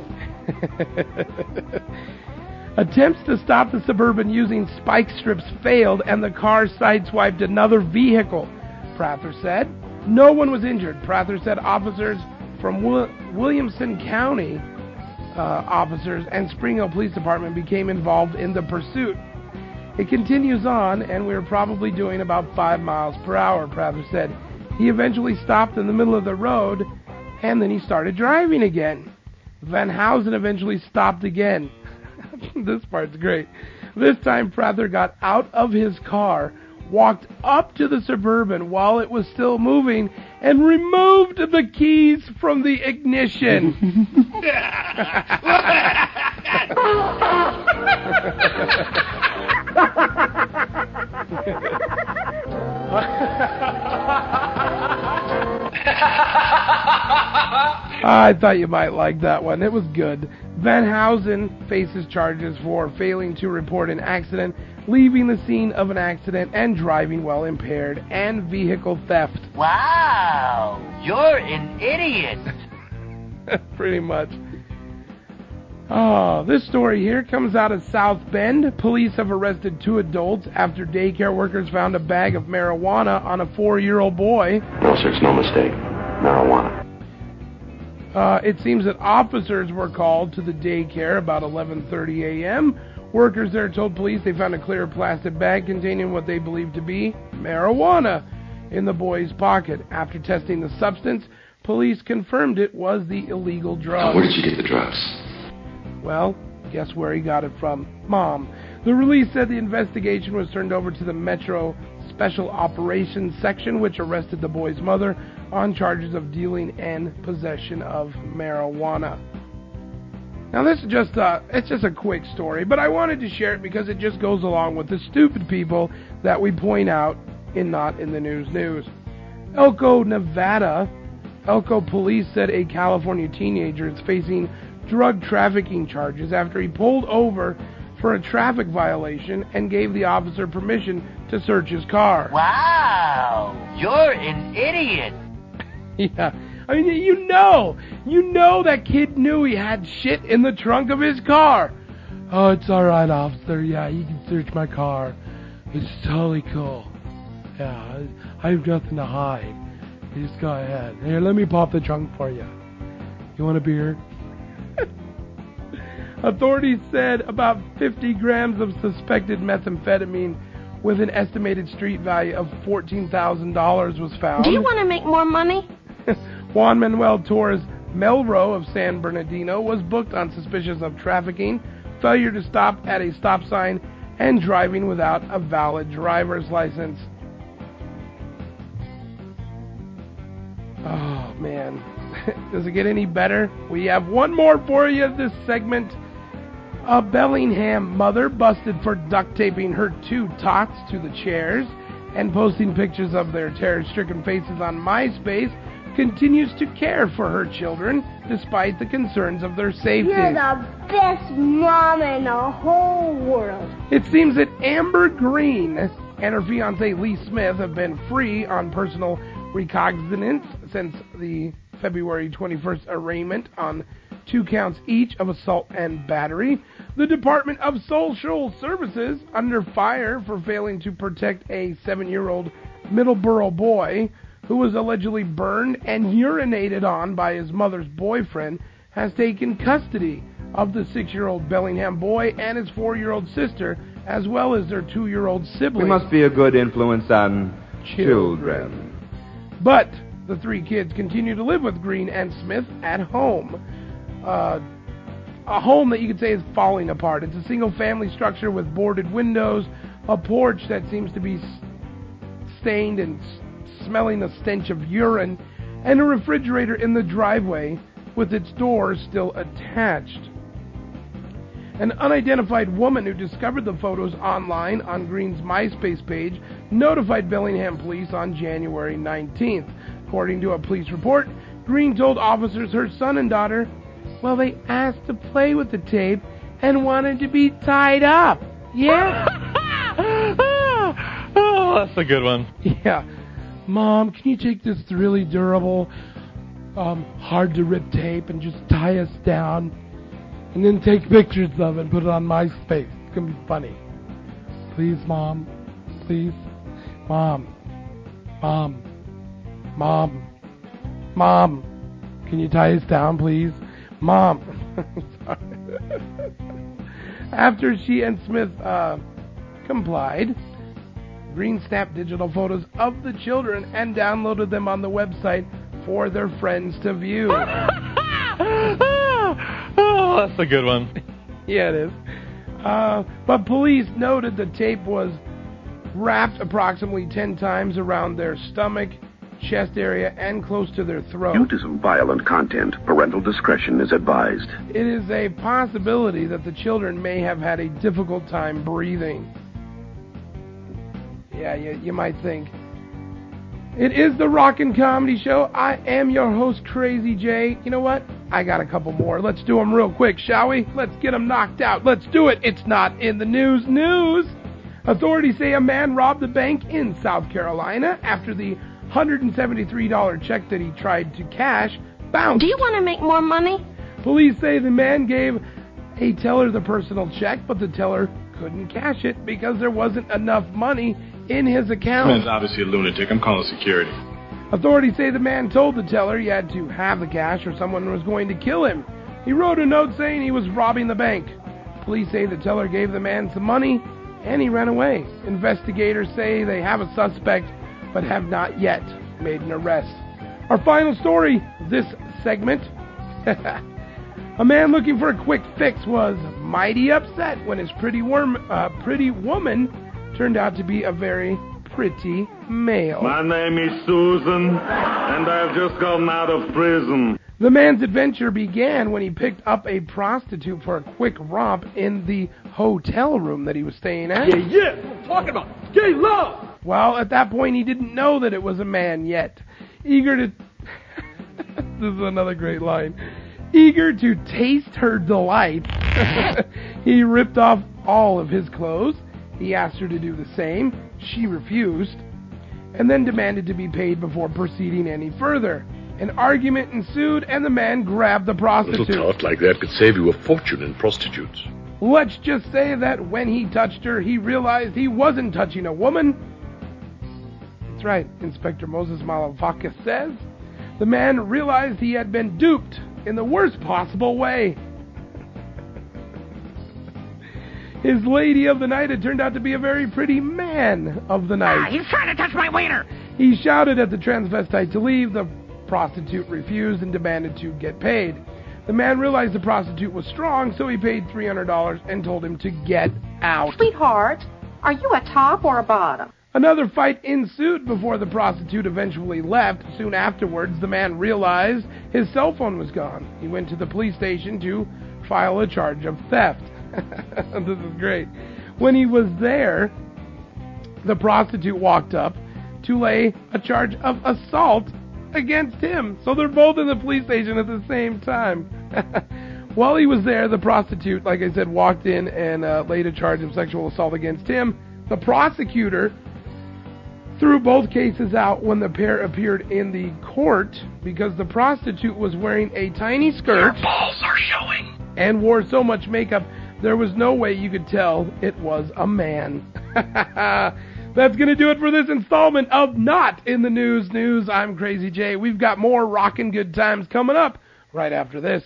S4: Attempts to stop the Suburban using spike strips failed, and the car sideswiped another vehicle, Prather said. No one was injured. Prather said officers from Will- Williamson County uh, officers and Spring Hill Police Department became involved in the pursuit. It continues on, and we were probably doing about five miles per hour, Prather said. He eventually stopped in the middle of the road, and then he started driving again. Van Housen eventually stopped again. This part's great. This time, Prather got out of his car, walked up to the Suburban while it was still moving, and removed the keys from the ignition. I thought you might like that one. It was good. Van Housen faces charges for failing to report an accident, leaving the scene of an accident, and driving while impaired, and vehicle theft.
S2: Wow, you're an idiot.
S4: Pretty much. Oh, this story here comes out of South Bend. Police have arrested two adults after daycare workers found a bag of marijuana on a four-year-old boy.
S3: No, sir, it's no mistake. Marijuana.
S4: Uh, it seems that officers were called to the daycare about eleven thirty a.m. Workers there told police they found a clear plastic bag containing what they believed to be marijuana in the boy's pocket. After testing the substance, police confirmed it was the illegal drug.
S3: Now, where did you get the drugs?
S4: Well, guess where he got it from? Mom. The release said the investigation was turned over to the Metro Special Operations Section, which arrested the boy's mother on charges of dealing and possession of marijuana. Now, this is just a, it's just a quick story, but I wanted to share it because it just goes along with the stupid people that we point out in Not in the News News. Elko, Nevada. Elko police said a California teenager is facing drug trafficking charges after he pulled over for a traffic violation and gave the officer permission to search his car.
S2: Wow, you're an idiot.
S4: Yeah, I mean, you know, you know that kid knew he had shit in the trunk of his car. Oh, it's all right, officer. Yeah, you can search my car. It's totally cool. Yeah, I, I have nothing to hide. You just go ahead. Here, let me pop the trunk for you. You want a beer? Authorities said about fifty grams of suspected methamphetamine with an estimated street value of fourteen thousand dollars was found.
S19: Do you want to make more money?
S4: Juan Manuel Torres Melro of San Bernardino was booked on suspicion of trafficking, failure to stop at a stop sign, and driving without a valid driver's license. Oh, man. Does it get any better? We have one more for you this segment. A Bellingham mother busted for duct taping her two tots to the chairs and posting pictures of their terror-stricken faces on MySpace continues to care for her children despite the concerns of their safety.
S19: You're the best mom in the whole world.
S4: It seems that Amber Green and her fiancé Lee Smith have been free on personal recognizance since the February twenty-first arraignment on two counts each of assault and battery. The Department of Social Services under fire for failing to protect a seven-year-old Middleborough boy who was allegedly burned and urinated on by his mother's boyfriend, has taken custody of the six-year-old Bellingham boy and his four-year-old sister, as well as their two-year-old sibling.
S9: We must be a good influence on children. children.
S4: But the three kids continue to live with Green and Smith at home. Uh, a home that you could say is falling apart. It's a single-family structure with boarded windows, a porch that seems to be stained and smelling the stench of urine, and a refrigerator in the driveway with its doors still attached. An unidentified woman who discovered the photos online on Green's MySpace page notified Bellingham police on January nineteenth. According to a police report, Green told officers her son and daughter, well, they asked to play with the tape and wanted to be tied up. Yeah?
S11: Oh, that's a good one.
S4: Yeah. Mom, can you take this really durable, um, hard-to-rip tape and just tie us down? And then take pictures of it and put it on MySpace. It's going to be funny. Please, Mom. Please. Mom. Mom. Mom. Mom. Can you tie us down, please? Mom. After she and Smith uh, complied, Green snapped digital photos of the children and downloaded them on the website for their friends to view.
S11: Oh, that's a good one.
S4: Yeah, it is. Uh, but police noted the tape was wrapped approximately ten times around their stomach, chest area, and close to their throat.
S3: Due to some violent content, parental discretion is advised.
S4: It is a possibility that the children may have had a difficult time breathing. Yeah, you, you might think. It is the Rockin' Comedy Show. I am your host, Crazy J. You know what? I got a couple more. Let's do them real quick, shall we? Let's get them knocked out. Let's do it. It's not in the news. News! Authorities say a man robbed a bank in South Carolina after the one hundred seventy-three dollars check that he tried to cash bounced.
S19: Do you want to make more money?
S4: Police say the man gave a teller the personal check, but the teller couldn't cash it because there wasn't enough money in his account.
S14: The man's obviously a lunatic. I'm calling security.
S4: Authorities say the man told the teller he had to have the cash or someone was going to kill him. He wrote a note saying he was robbing the bank. Police say the teller gave the man some money and he ran away. Investigators say they have a suspect but have not yet made an arrest. Our final story this segment. A man looking for a quick fix was mighty upset when his pretty, worm, uh, pretty woman turned out to be a very pretty male.
S15: My name is Susan, and I've just gotten out of prison.
S4: The man's adventure began when he picked up a prostitute for a quick romp in the hotel room that he was staying at.
S15: Yeah, yeah, what I'm talking about. Gay love!
S4: Well, at that point, he didn't know that it was a man yet. Eager to... This is another great line. Eager to taste her delight, he ripped off all of his clothes. He asked her to do the same. She refused, and then demanded to be paid before proceeding any further. An argument ensued, and the man grabbed the prostitute.
S16: A little talk like that could save you a fortune in prostitutes.
S4: Let's just say that when he touched her, he realized he wasn't touching a woman. That's right, Inspector Moses Malavaka says. The man realized he had been duped in the worst possible way. His lady of the night had turned out to be a very pretty man of the night.
S21: Ah, he's trying to touch my wiener!
S4: He shouted at the transvestite to leave. The prostitute refused and demanded to get paid. The man realized the prostitute was strong, so he paid three hundred dollars and told him to get out.
S17: Sweetheart, are you a top or a bottom?
S4: Another fight ensued before the prostitute eventually left. Soon afterwards, the man realized his cell phone was gone. He went to the police station to file a charge of theft. This is great. When he was there, the prostitute walked up to lay a charge of assault against him. So they're both in the police station at the same time. While he was there, the prostitute, like I said, walked in and uh, laid a charge of sexual assault against him. The prosecutor threw both cases out when the pair appeared in the court because the prostitute was wearing a tiny skirt.
S21: Your balls are showing.
S4: And wore so much makeup, there was no way you could tell it was a man. That's going to do it for this installment of Not in the News News. I'm Crazy J. We've got more rockin' good times coming up right after this.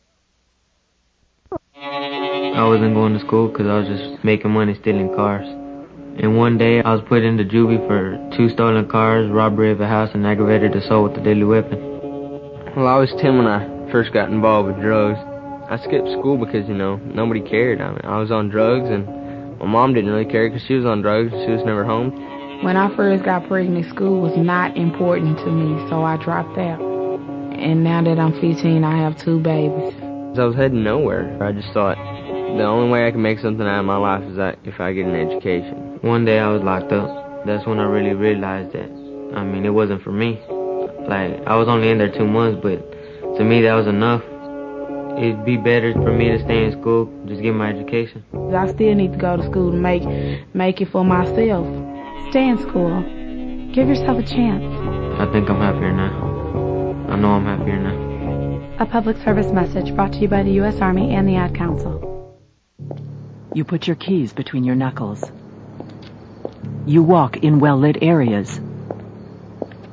S26: I wasn't going to school because I was just making money stealing cars. And one day I was put into juvie for two stolen cars, robbery of a house, and aggravated assault with a deadly weapon.
S13: Well, I was ten when I first got involved with drugs. I skipped school because, you know, nobody cared. I mean, I was on drugs, and my mom didn't really care because she was on drugs. She was never home.
S27: When I first got pregnant, school was not important to me, so I dropped out. And now that I'm fifteen, I have two babies.
S13: I was heading nowhere. I just thought the only way I can make something out of my life is that if I get an education.
S26: One day I was locked up. That's when I really realized that, I mean, it wasn't for me. Like, I was only in there two months, but to me that was enough. It'd be better for me to stay in school, just get my education.
S27: I still need to go to school to make make it for myself.
S28: Stay in school. Give yourself a chance.
S26: I think I'm happier now. I know I'm happier now.
S28: A public service message brought to you by the U S Army and the Ad Council.
S29: You put your keys between your knuckles. You walk in well-lit areas.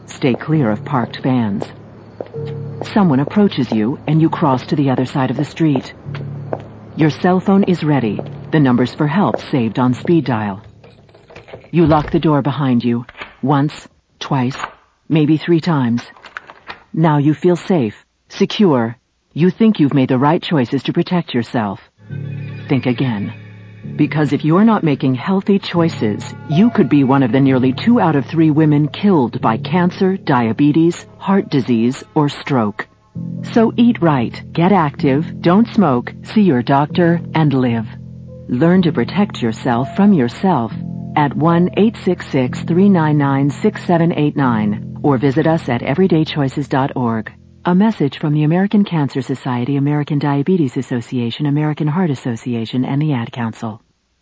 S29: Stay clear of parked vans. Someone approaches you and you cross to the other side of the street. Your cell phone is ready, the numbers for help saved on speed dial. You lock the door behind you, once, twice, maybe three times. Now you feel safe, secure. You think you've made the right choices to protect yourself. Think again. Because if you're not making healthy choices, you could be one of the nearly two out of three women killed by cancer, diabetes, heart disease, or stroke. So eat right, get active, don't smoke, see your doctor, and live. Learn to protect yourself from yourself at one eight six six, three nine nine, six seven eight nine or visit us at everyday choices dot org. A message from the American Cancer Society, American Diabetes Association, American Heart Association, and the Ad Council.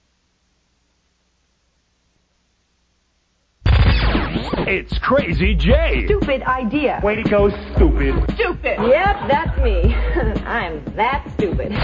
S1: It's Crazy Jay.
S6: Stupid idea.
S1: Way to go, stupid.
S6: Stupid.
S5: Yep, that's me. I'm that stupid.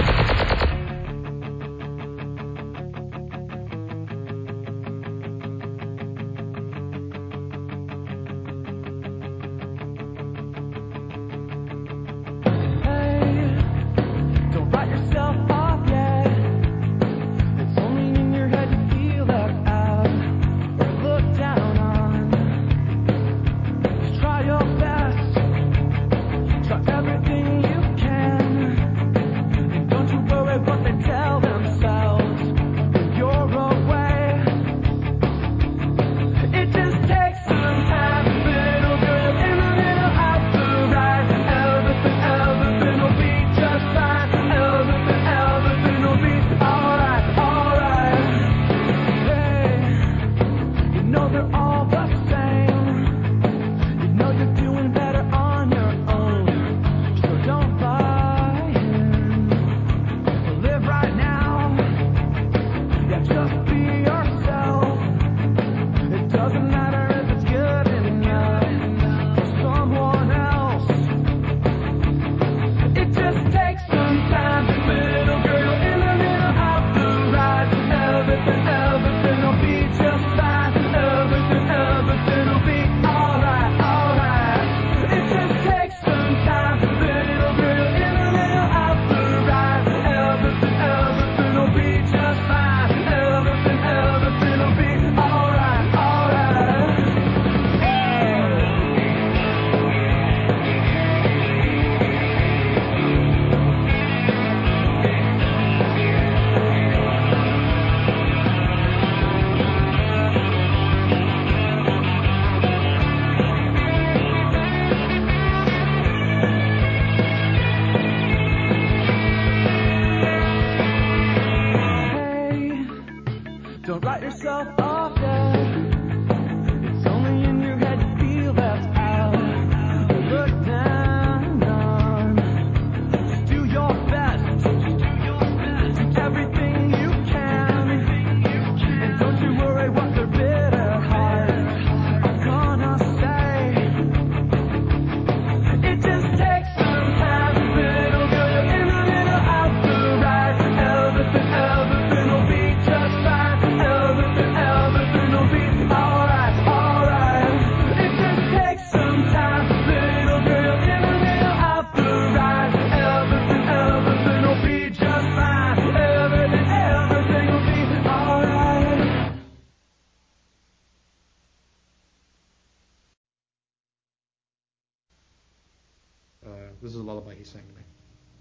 S7: This is a lullaby he sang to me.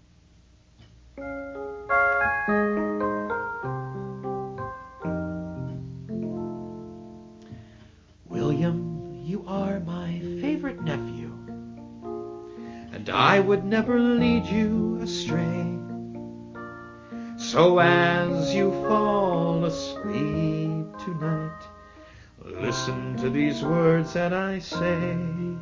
S8: William, you are my favorite nephew, and I would never lead you astray. So as you fall asleep tonight, listen to these words that I say.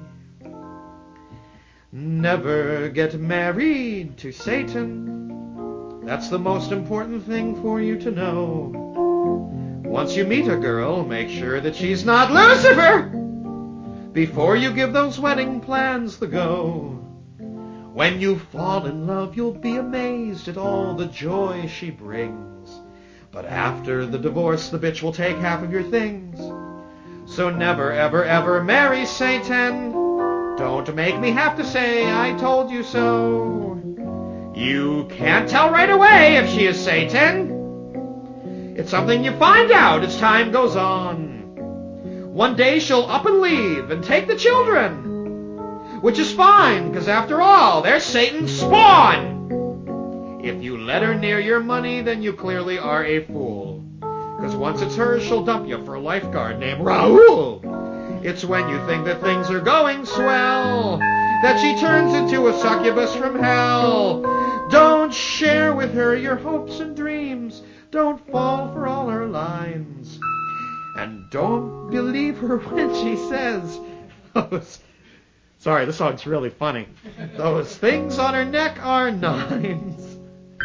S8: Never get married to Satan. That's the most important thing for you to know. Once you meet a girl, make sure that she's not Lucifer before you give those wedding plans the go. When you fall in love, you'll be amazed at all the joy she brings. But after the divorce, the bitch will take half of your things. So never, ever, ever marry Satan. Don't make me have to say I told you so. You can't tell right away if she is Satan. It's something you find out as time goes on. One day she'll up and leave and take the children, which is fine, because after all, they're Satan's spawn. If you let her near your money, then you clearly are a fool, because once it's hers, she'll dump you for a lifeguard named Raoul. It's when you think that things are going swell that she turns into a succubus from hell. Don't share with her your hopes and dreams. Don't fall for all her lines. And don't believe her when she says those... Sorry, this song's really funny. Those things on her neck are nines.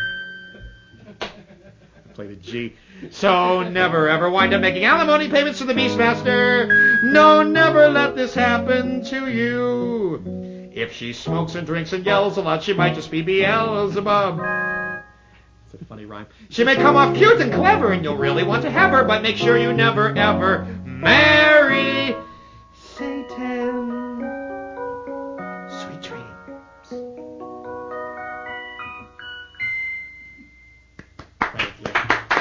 S8: I played a G. So never ever wind up making alimony payments to the Beastmaster. No, never let this happen to you. If she smokes and drinks and yells a lot, she might just be Beelzebub. It's a funny rhyme. She may come off cute and clever, and you'll really want to have her, but make sure you never ever marry Satan. Sweet dreams. Thank you.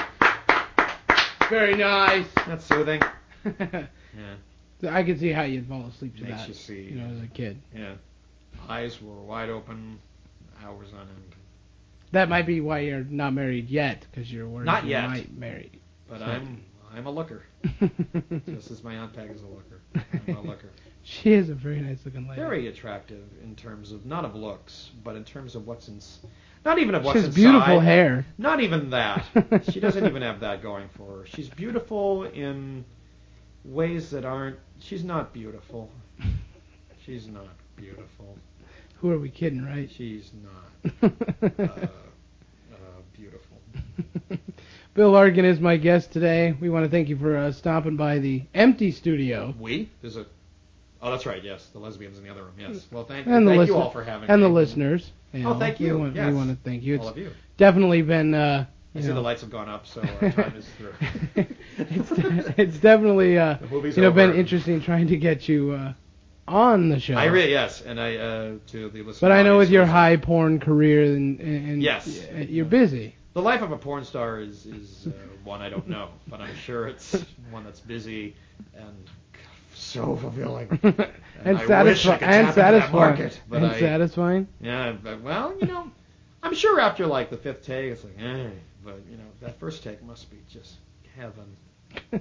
S4: Very nice.
S8: That's soothing. Yeah.
S4: I can see how you'd fall asleep to
S8: Makes
S4: that.
S8: you see.
S4: You know, as a kid.
S8: Yeah. Eyes were wide open, hours on end.
S4: That might be why you're not married yet, because you're worried
S8: Not
S4: you
S8: yet.
S4: might marry.
S8: But so. I'm I'm a looker. Just as my Aunt Peg is a looker. I'm a looker.
S4: She is a very nice looking lady.
S8: Very attractive in terms of, not of looks, but in terms of what's in... Not even of what's
S4: She has
S8: inside.
S4: beautiful hair.
S8: Not even that. She doesn't even have that going for her. She's beautiful in ways that aren't... She's not beautiful. She's not beautiful.
S4: Who are we kidding, right?
S8: She's not uh, uh, beautiful.
S4: Bill Larkin is my guest today. We want to thank you for uh, stopping by the empty studio.
S8: We? There's a... Oh, that's right, yes. The lesbians in the other room, yes. Well, thank,
S4: and
S8: thank
S4: listen-
S8: you all for having
S4: and
S8: me.
S4: And the listeners. You
S8: oh,
S4: know,
S8: thank you.
S4: We want,
S8: yes.
S4: we want to thank you. It's
S8: all of you.
S4: Definitely been... Uh,
S8: I
S4: you
S8: see
S4: know,
S8: the lights have gone up, so our time is through.
S4: it's, de- it's definitely uh,
S8: The movie's
S4: you know,
S8: over.
S4: been interesting trying to get you uh, on the show.
S8: I really, yes, and I, uh, to the listeners.
S4: But I know with your high porn career, and, and
S8: Yes.
S4: you're busy.
S8: The life of a porn star is, is uh, one I don't know, but I'm sure it's one that's busy and so fulfilling.
S4: and
S8: and I
S4: satisfi-
S8: wish I could
S4: and
S8: tap into that
S4: satisfying.
S8: market, but
S4: and
S8: I,
S4: satisfying.
S8: Yeah, but, well, you know, I'm sure after like the fifth take, it's like, eh, but you know, that first take must be just heaven. uh,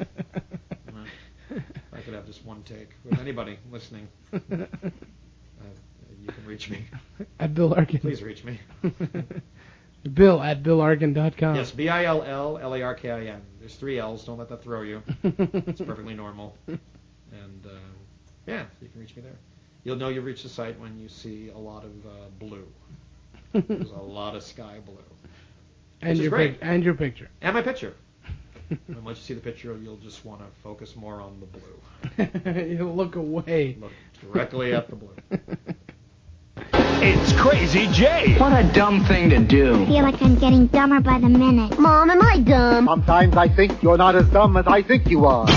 S8: I could have just one take. With anybody listening, uh, you can reach me.
S4: At Bill Larkin.
S8: Please reach me.
S4: Bill at bill larkin dot com.
S8: Yes, B I L L L A R K I N. There's three L's. Don't let that throw you. It's perfectly normal. And, uh, yeah, you can reach me there. You'll know you've reached the site when you see a lot of uh, blue. There's a lot of sky blue.
S4: And your, pic- and your picture.
S8: And my picture. And once you see the picture, you'll just want to focus more on the blue.
S4: You'll look away.
S8: Look directly at the blue.
S1: It's Crazy Jay.
S6: What a dumb thing to do.
S2: I feel like I'm getting dumber by the minute. Mom, am I dumb?
S10: Sometimes I think you're not as dumb as I think you are.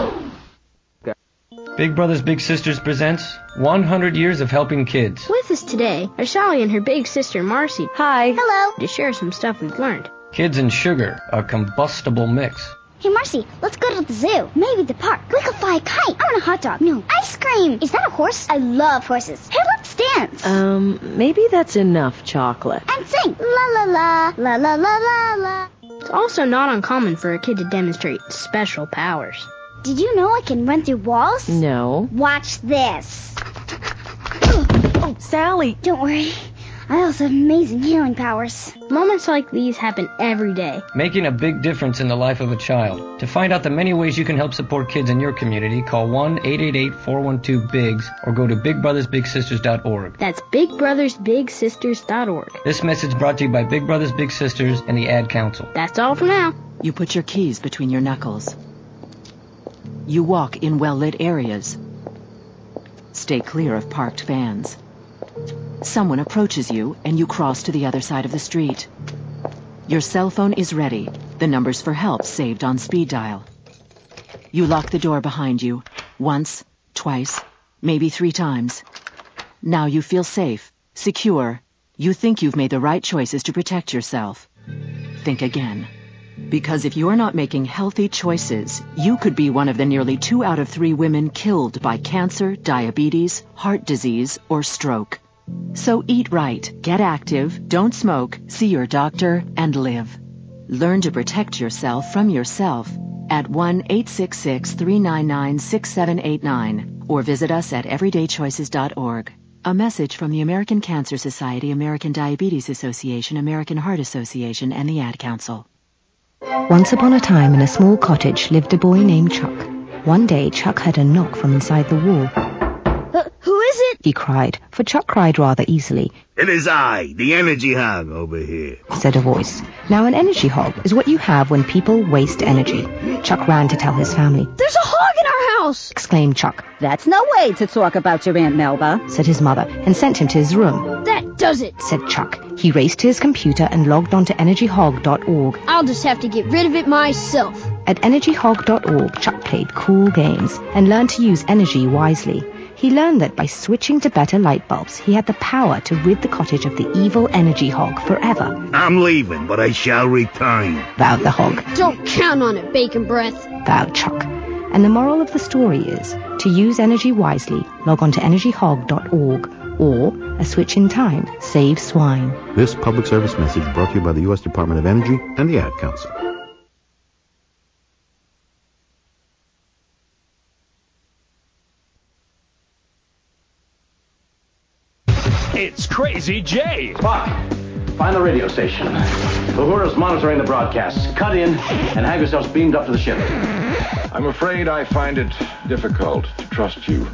S12: Big Brothers Big Sisters presents one hundred Years of Helping Kids.
S19: With us today are Sally and her big sister Marcy.
S2: Hi. Hello.
S19: To share some stuff we've learned.
S12: Kids and sugar, a combustible mix.
S2: Hey, Marcy, let's go to the zoo. Maybe the park. We could fly a kite. I want a hot dog. No. Ice cream. Is that a horse? I love horses. Hey, let's dance.
S18: Um, maybe that's enough chocolate.
S2: And sing. La la la. La la la la la.
S19: It's also not uncommon for a kid to demonstrate special powers.
S2: Did you know I can run through walls?
S18: No.
S2: Watch this.
S18: Oh, Sally.
S2: Don't worry. I also have amazing healing powers.
S19: Moments like these happen every day,
S12: making a big difference in the life of a child. To find out the many ways you can help support kids in your community, call one eight eight eight, four one two, B I G S or go to big brothers big sisters dot org.
S19: That's big brothers big sisters dot org.
S12: This message brought to you by Big Brothers Big Sisters and the Ad Council.
S19: That's all for now.
S29: You put your keys between your knuckles. You walk in well-lit areas. Stay clear of parked vans. Someone approaches you, and you cross to the other side of the street. Your cell phone is ready. The numbers for help saved on speed dial. You lock the door behind you. Once, twice, maybe three times. Now you feel safe, secure. You think you've made the right choices to protect yourself. Think again. Because if you're not making healthy choices, you could be one of the nearly two out of three women killed by cancer, diabetes, heart disease, or stroke. So eat right, get active, don't smoke, see your doctor, and live. Learn to protect yourself from yourself at one eight six six, three nine nine, six seven eight nine or visit us at everyday choices dot org. A message from the American Cancer Society, American Diabetes Association, American Heart Association, and the Ad Council.
S3: Once upon a time in a small cottage lived a boy named Chuck. One day Chuck heard a knock from inside the wall.
S2: Uh, who is it?
S3: He cried, for Chuck cried rather easily.
S9: It is I, the energy hog over here,
S3: said a voice. Now an energy hog is what you have when people waste energy. Chuck ran to tell his family.
S2: There's a hog in our house!
S3: Exclaimed Chuck.
S11: That's no way to talk about your Aunt Melba,
S3: said his mother, and sent him to his room.
S2: That does it,
S3: said Chuck. He raced to his computer and logged on to energy hog dot org.
S2: I'll just have to get rid of it myself.
S3: At energy hog dot org, Chuck played cool games and learned to use energy wisely. He learned that by switching to better light bulbs, he had the power to rid the cottage of the evil energy hog forever.
S9: I'm leaving, but I shall return,
S3: vowed the hog.
S2: Don't count on it, Bacon Breath,
S3: vowed Chuck. And the moral of the story is, to use energy wisely, log on to energy hog dot org, or a switch in time saves swine.
S14: This public service message brought to you by the U S Department of Energy and the Ad Council.
S1: It's Crazy Jay.
S20: Spock, find the radio station. Uhura's monitoring the broadcasts. Cut in and have yourselves beamed up to the ship.
S22: I'm afraid I find it difficult to trust you.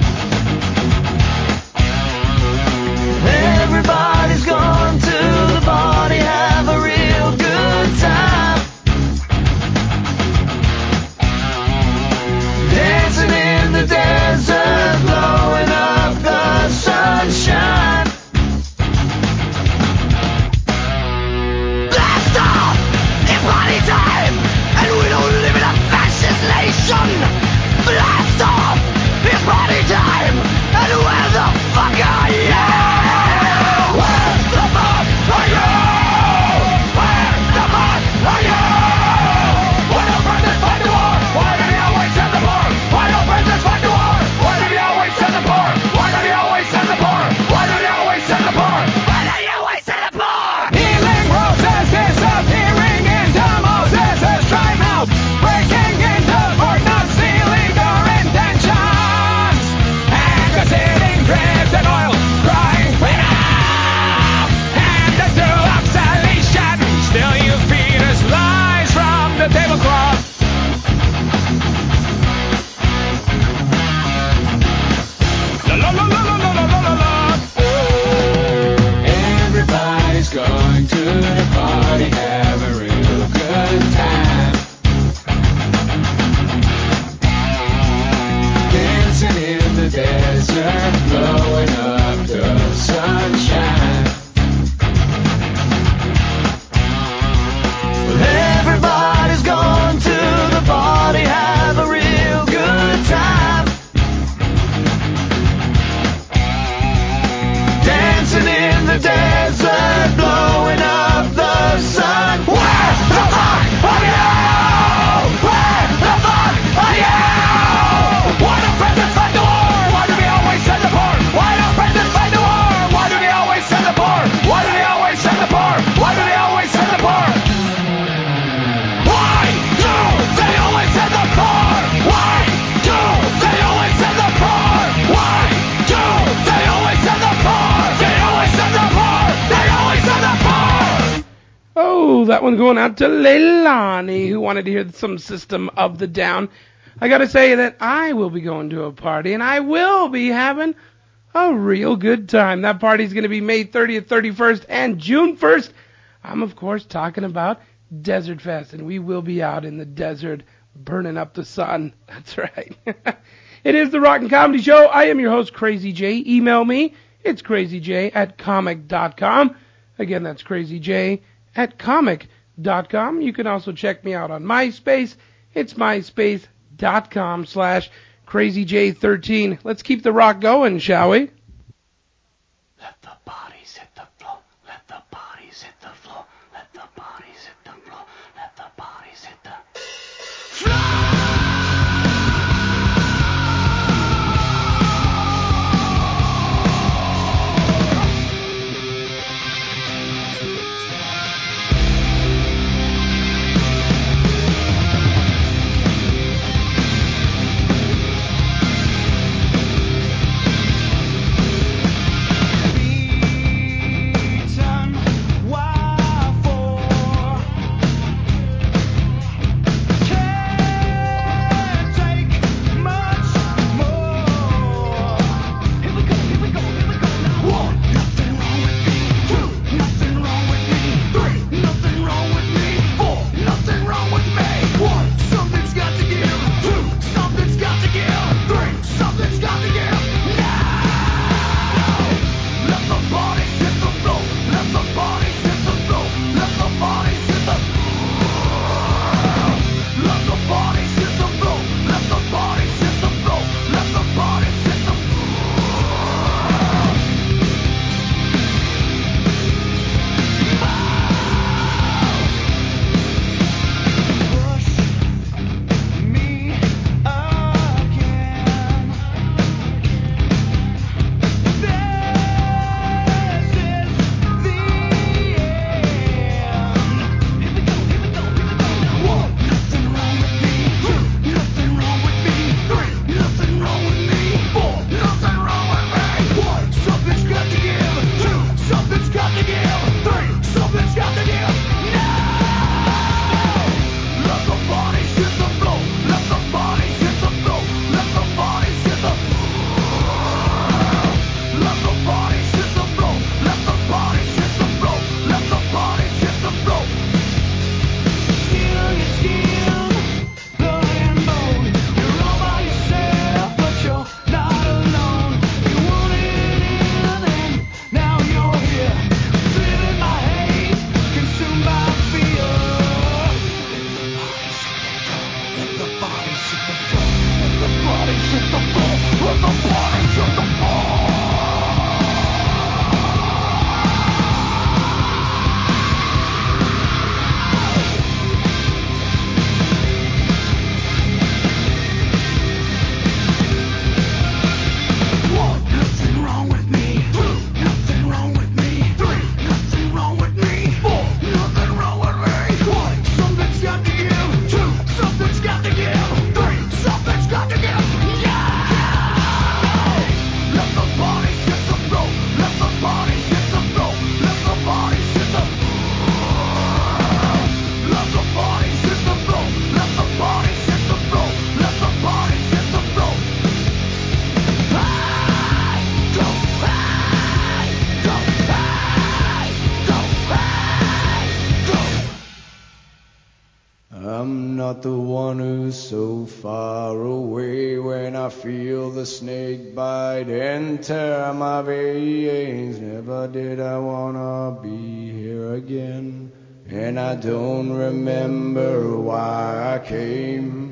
S23: Everybody's going to the
S4: that one going out to Leilani, who wanted to hear some System of the Down. I gotta say that I will be going to a party, and I will be having a real good time. That party's gonna be May thirtieth, thirty-first, and June first. I'm, of course, talking about Desert Fest, and we will be out in the desert burning up the sun. That's right. It is the Rock and Comedy Show. I am your host, Crazy J. Email me. It's crazyj at comic dot com. Again, that's crazyj at comic dot com. You can also check me out on MySpace. It's myspace.com slash crazyj13. Let's keep the rock going, shall we?
S13: Let the bodies hit the floor. Let the bodies hit the floor. Let the bodies hit the floor. Let the bodies hit the floor.
S15: not the one who's so far away when I feel the snake bite and tear my veins. Never did I wanna be here again, and I don't remember why I came.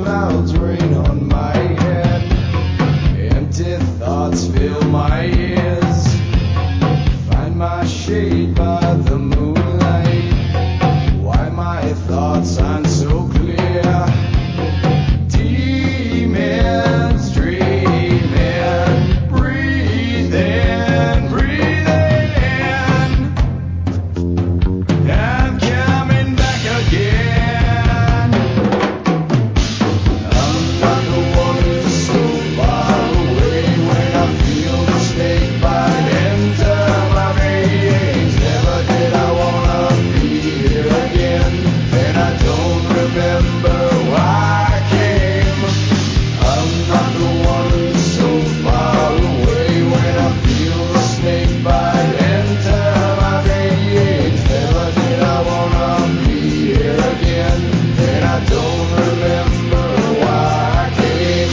S15: clouds rain on my head. Empty thoughts fill my ears. Find my shade by the moonlight. Why my thoughts aren't so clear? Demons dreaming, breathing, breathing. I'm coming back again. I'm not the one who's so far away when I feel the snake bite enter my veins. Never did I wanna be here again, and I don't remember why I came. I'm not the one who's so far away when I feel the snake bite enter my veins. Never did I wanna be here again, and I don't remember why I came.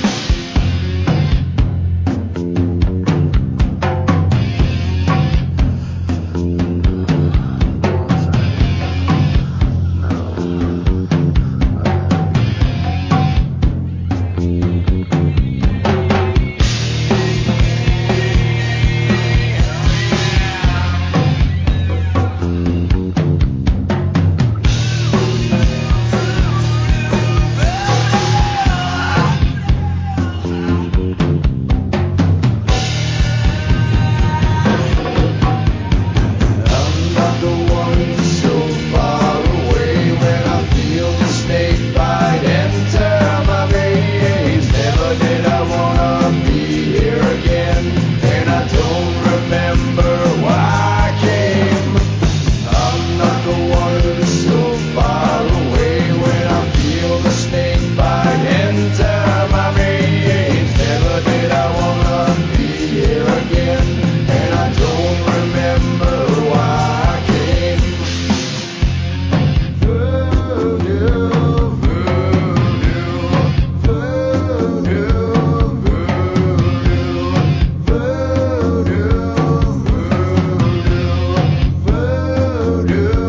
S15: I'm not the one who's so far away when I feel the snake bite enter my veins. Never did I wanna be here again, and I don't remember why I came. I'm not the one who's so far away when I feel the snake bite enter my veins. Never did I wanna be here again, and I don't remember why I came. Voodoo, voodoo, voodoo, voodoo, voodoo, voodoo,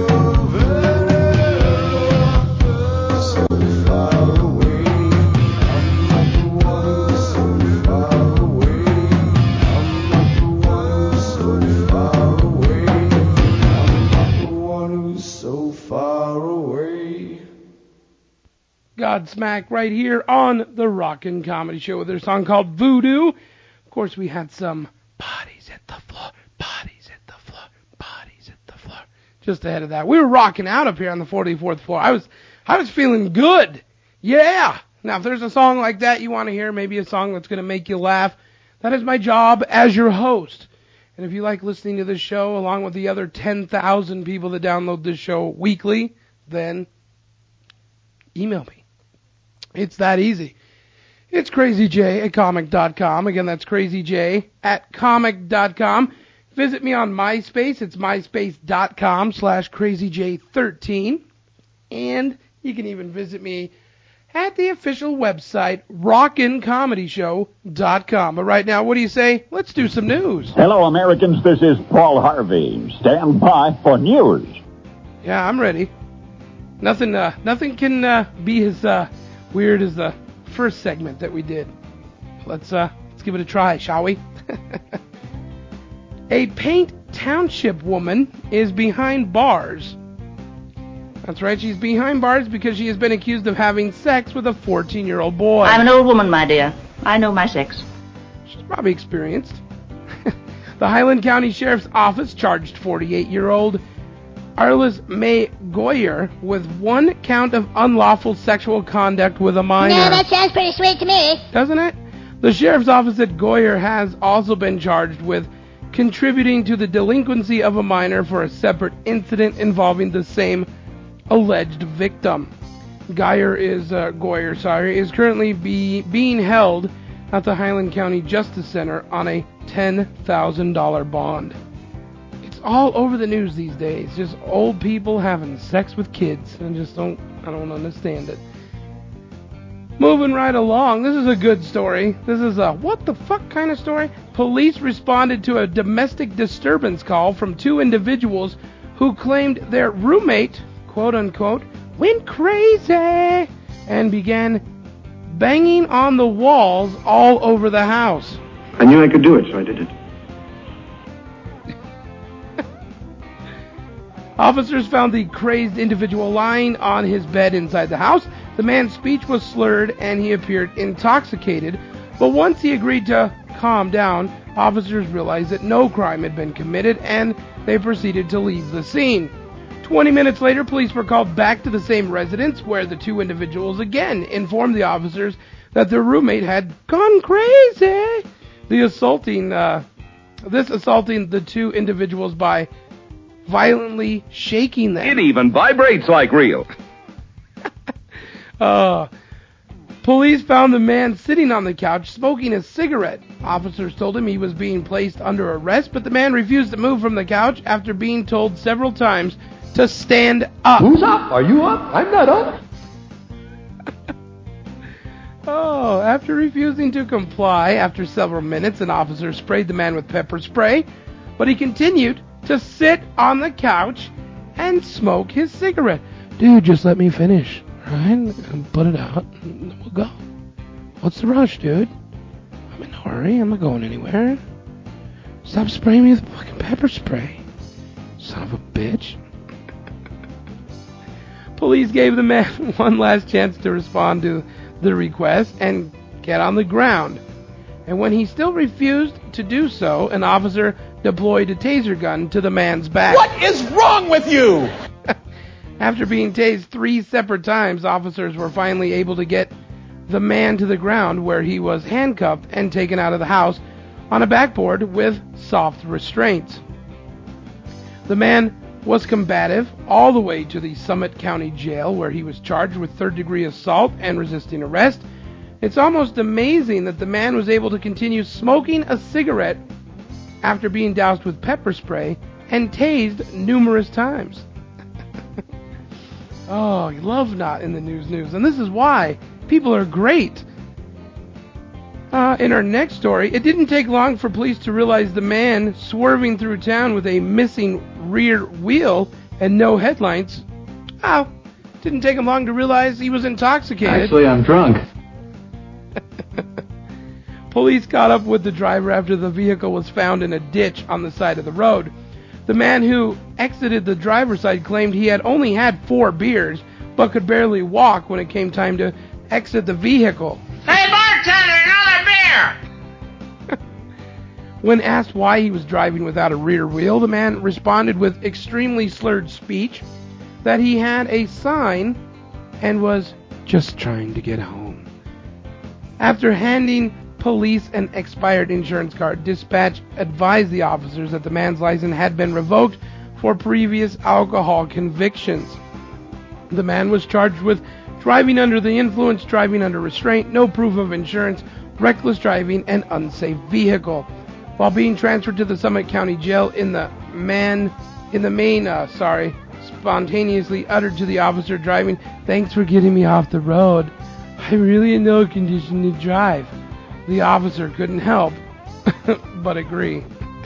S15: voodoo. So far away, I'm not the one so far away. I'm not the one so far away. I'm not the one who's so far away.
S4: Godsmack right here on the Rockin' Comedy Show with their song called Voodoo. Of course, we had some bodies at the floor, bodies at the floor, bodies at the floor. Just ahead of that, we were rocking out up here on the forty-fourth floor. I was, I was feeling good. Yeah. Now, if there's a song like that you want to hear, maybe a song that's going to make you laugh, that is my job as your host. And if you like listening to this show, along with the other ten thousand people that download this show weekly, then email me. It's that easy. It's CrazyJ at comic dot com. Again, that's CrazyJ at comic dot com. Visit me on MySpace. It's myspace.com slash CrazyJ13. And you can even visit me at the official website, rockin comedy show dot com. But right now, what do you say? Let's do some news.
S16: Hello, Americans. This is Paul Harvey. Stand by for news.
S4: Yeah, I'm ready. Nothing, uh, nothing can uh, be as uh, weird as the first segment that we did. Let's uh, let's give it a try, shall we? A Paint Township woman is behind bars. That's right, she's behind bars because she has been accused of having sex with a fourteen-year-old boy.
S17: I'm an old woman, my dear. I know my sex.
S4: She's probably experienced. The Highland County Sheriff's Office charged forty-eight-year-old Arliss May Goyer with one count of unlawful sexual conduct with a minor.
S2: No, that sounds pretty sweet to me.
S4: Doesn't it? The Sheriff's Office at Goyer has also been charged with contributing to the delinquency of a minor for a separate incident involving the same alleged victim. Goyer is uh, Goyer, sorry, is currently be, being held at the Highland County Justice Center on a ten thousand dollars bond. It's all over the news these days. Just old people having sex with kids. I just don't, I don't understand it. Moving right along, this is a good story. This is a what the fuck kind of story? Police responded to a domestic disturbance call from two individuals who claimed their roommate, quote unquote, went crazy and began banging on the walls all over the house.
S5: I knew I could do it, so I did it.
S4: Officers found the crazed individual lying on his bed inside the house. The man's speech was slurred and he appeared intoxicated, but once he agreed to calm down, officers realized that no crime had been committed and they proceeded to leave the scene. Twenty minutes later, police were called back to the same residence where the two individuals again informed the officers that their roommate had gone crazy. The assaulting, uh, this assaulting the two individuals by violently shaking them.
S22: It even vibrates like real.
S4: uh, police found the man sitting on the couch smoking a cigarette. Officers told him he was being placed under arrest, but the man refused to move from the couch after being told several times to stand up.
S7: Who's up? Are you up? I'm not up.
S4: Oh, after refusing to comply, after several minutes, an officer sprayed the man with pepper spray, but he continued to sit on the couch and smoke his cigarette. Dude, just let me finish, right? And put it out, and we'll go. What's the rush, dude? I'm in a hurry. I'm not going anywhere. Stop spraying me with fucking pepper spray, son of a bitch. Police gave the man one last chance to respond to the request and get on the ground. And when he still refused to do so, an officer deployed a taser gun to the man's back.
S7: What is wrong with you?
S4: After being tased three separate times, officers were finally able to get the man to the ground where he was handcuffed and taken out of the house on a backboard with soft restraints. The man was combative all the way to the Summit County Jail, where he was charged with third-degree assault and resisting arrest. It's almost amazing that the man was able to continue smoking a cigarette after being doused with pepper spray and tased numerous times. Oh, you love not in the news news, and this is why people are great. Uh, in our next story, it didn't take long for police to realize the man swerving through town with a missing rear wheel and no headlights. Oh, didn't take him long to realize he was intoxicated.
S7: Actually, I'm drunk.
S4: Police caught up with the driver after the vehicle was found in a ditch on the side of the road. The man who exited the driver's side claimed he had only had four beers, but could barely walk when it came time to exit the vehicle.
S21: Hey, bartender, another beer!
S4: When asked why he was driving without a rear wheel, the man responded with extremely slurred speech that he had a sign and was just trying to get home. After handing police an expired insurance card, dispatch advised the officers that the man's license had been revoked for previous alcohol convictions. The man was charged with driving under the influence, driving under restraint, no proof of insurance, reckless driving, and unsafe vehicle. While being transferred to the Summit County Jail, in the man, in the main, uh, sorry, spontaneously uttered to the officer driving, "Thanks for getting me off the road. I'm really in no condition to drive." The officer couldn't help but agree.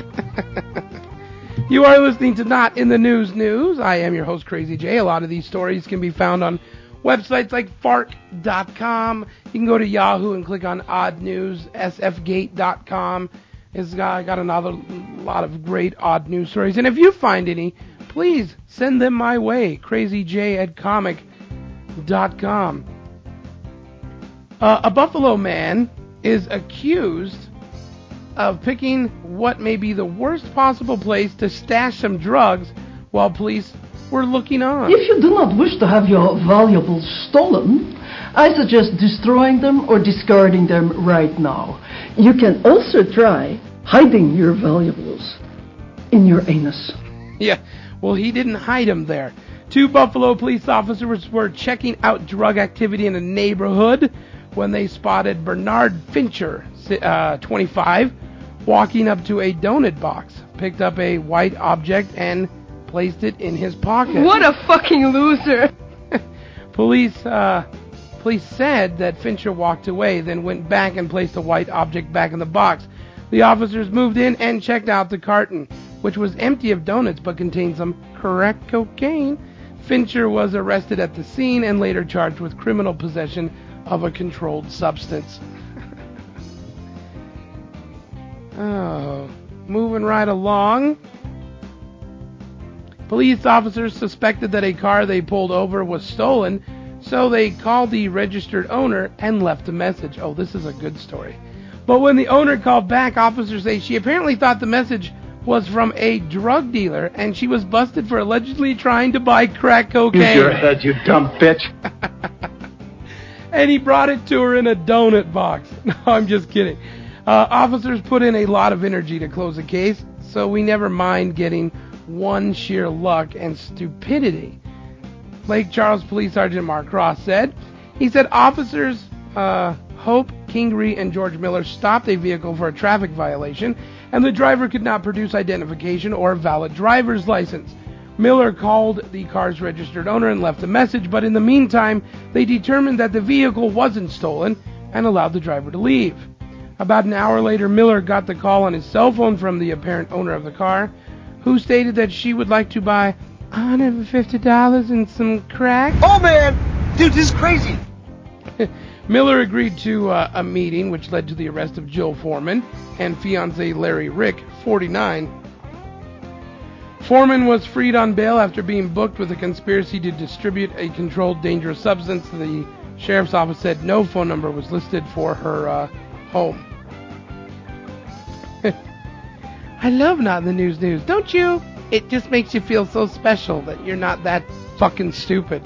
S4: You are listening to Not in the News News. I am your host, Crazy J. A lot of these stories can be found on websites like Fark dot com. You can go to Yahoo and click on Odd News. S F gate dot com has got, got another lot of great odd news stories. And if you find any, please send them my way. Crazy J at comic dot com. Uh, a Buffalo man is accused of picking what may be the worst possible place to stash some drugs while police were looking on.
S23: If you do not wish to have your valuables stolen, I suggest destroying them or discarding them right now. You can also try hiding your valuables in your anus.
S4: Yeah, well, he didn't hide them there. Two Buffalo police officers were checking out drug activity in a neighborhood when they spotted Bernard Fincher, uh, twenty-five, walking up to a donut box, picked up a white object, and placed it in his pocket.
S23: What a fucking loser!
S4: Police, uh, police said that Fincher walked away, then went back and placed the white object back in the box. The officers moved in and checked out the carton, which was empty of donuts but contained some crack cocaine. Fincher was arrested at the scene and later charged with criminal possession of a controlled substance. Oh, moving right along. Police officers suspected that a car they pulled over was stolen, so they called the registered owner and left a message. Oh, this is a good story. But when the owner called back, officers say she apparently thought the message was from a drug dealer, and she was busted for allegedly trying to buy crack cocaine.
S7: Use your head, you dumb bitch.
S4: And he brought it to her in a donut box. No, I'm just kidding. Uh, officers put in a lot of energy to close the case, so we never mind getting one sheer luck and stupidity. Lake Charles Police Sergeant Mark Ross said, he said officers uh, Hope Kingery and George Miller stopped a vehicle for a traffic violation, and the driver could not produce identification or a valid driver's license. Miller called the car's registered owner and left a message, but in the meantime, they determined that the vehicle wasn't stolen and allowed the driver to leave. About an hour later, Miller got the call on his cell phone from the apparent owner of the car, who stated that she would like to buy one hundred fifty dollars and some crack.
S7: Oh, man! Dude, this is crazy!
S4: Miller agreed to uh, a meeting, which led to the arrest of Jill Foreman and fiancé Larry Rick, forty-nine. Foreman was freed on bail after being booked with a conspiracy to distribute a controlled dangerous substance. The sheriff's office said no phone number was listed for her uh, home. I love Not in the News News, don't you? It just makes you feel so special that you're not that fucking stupid.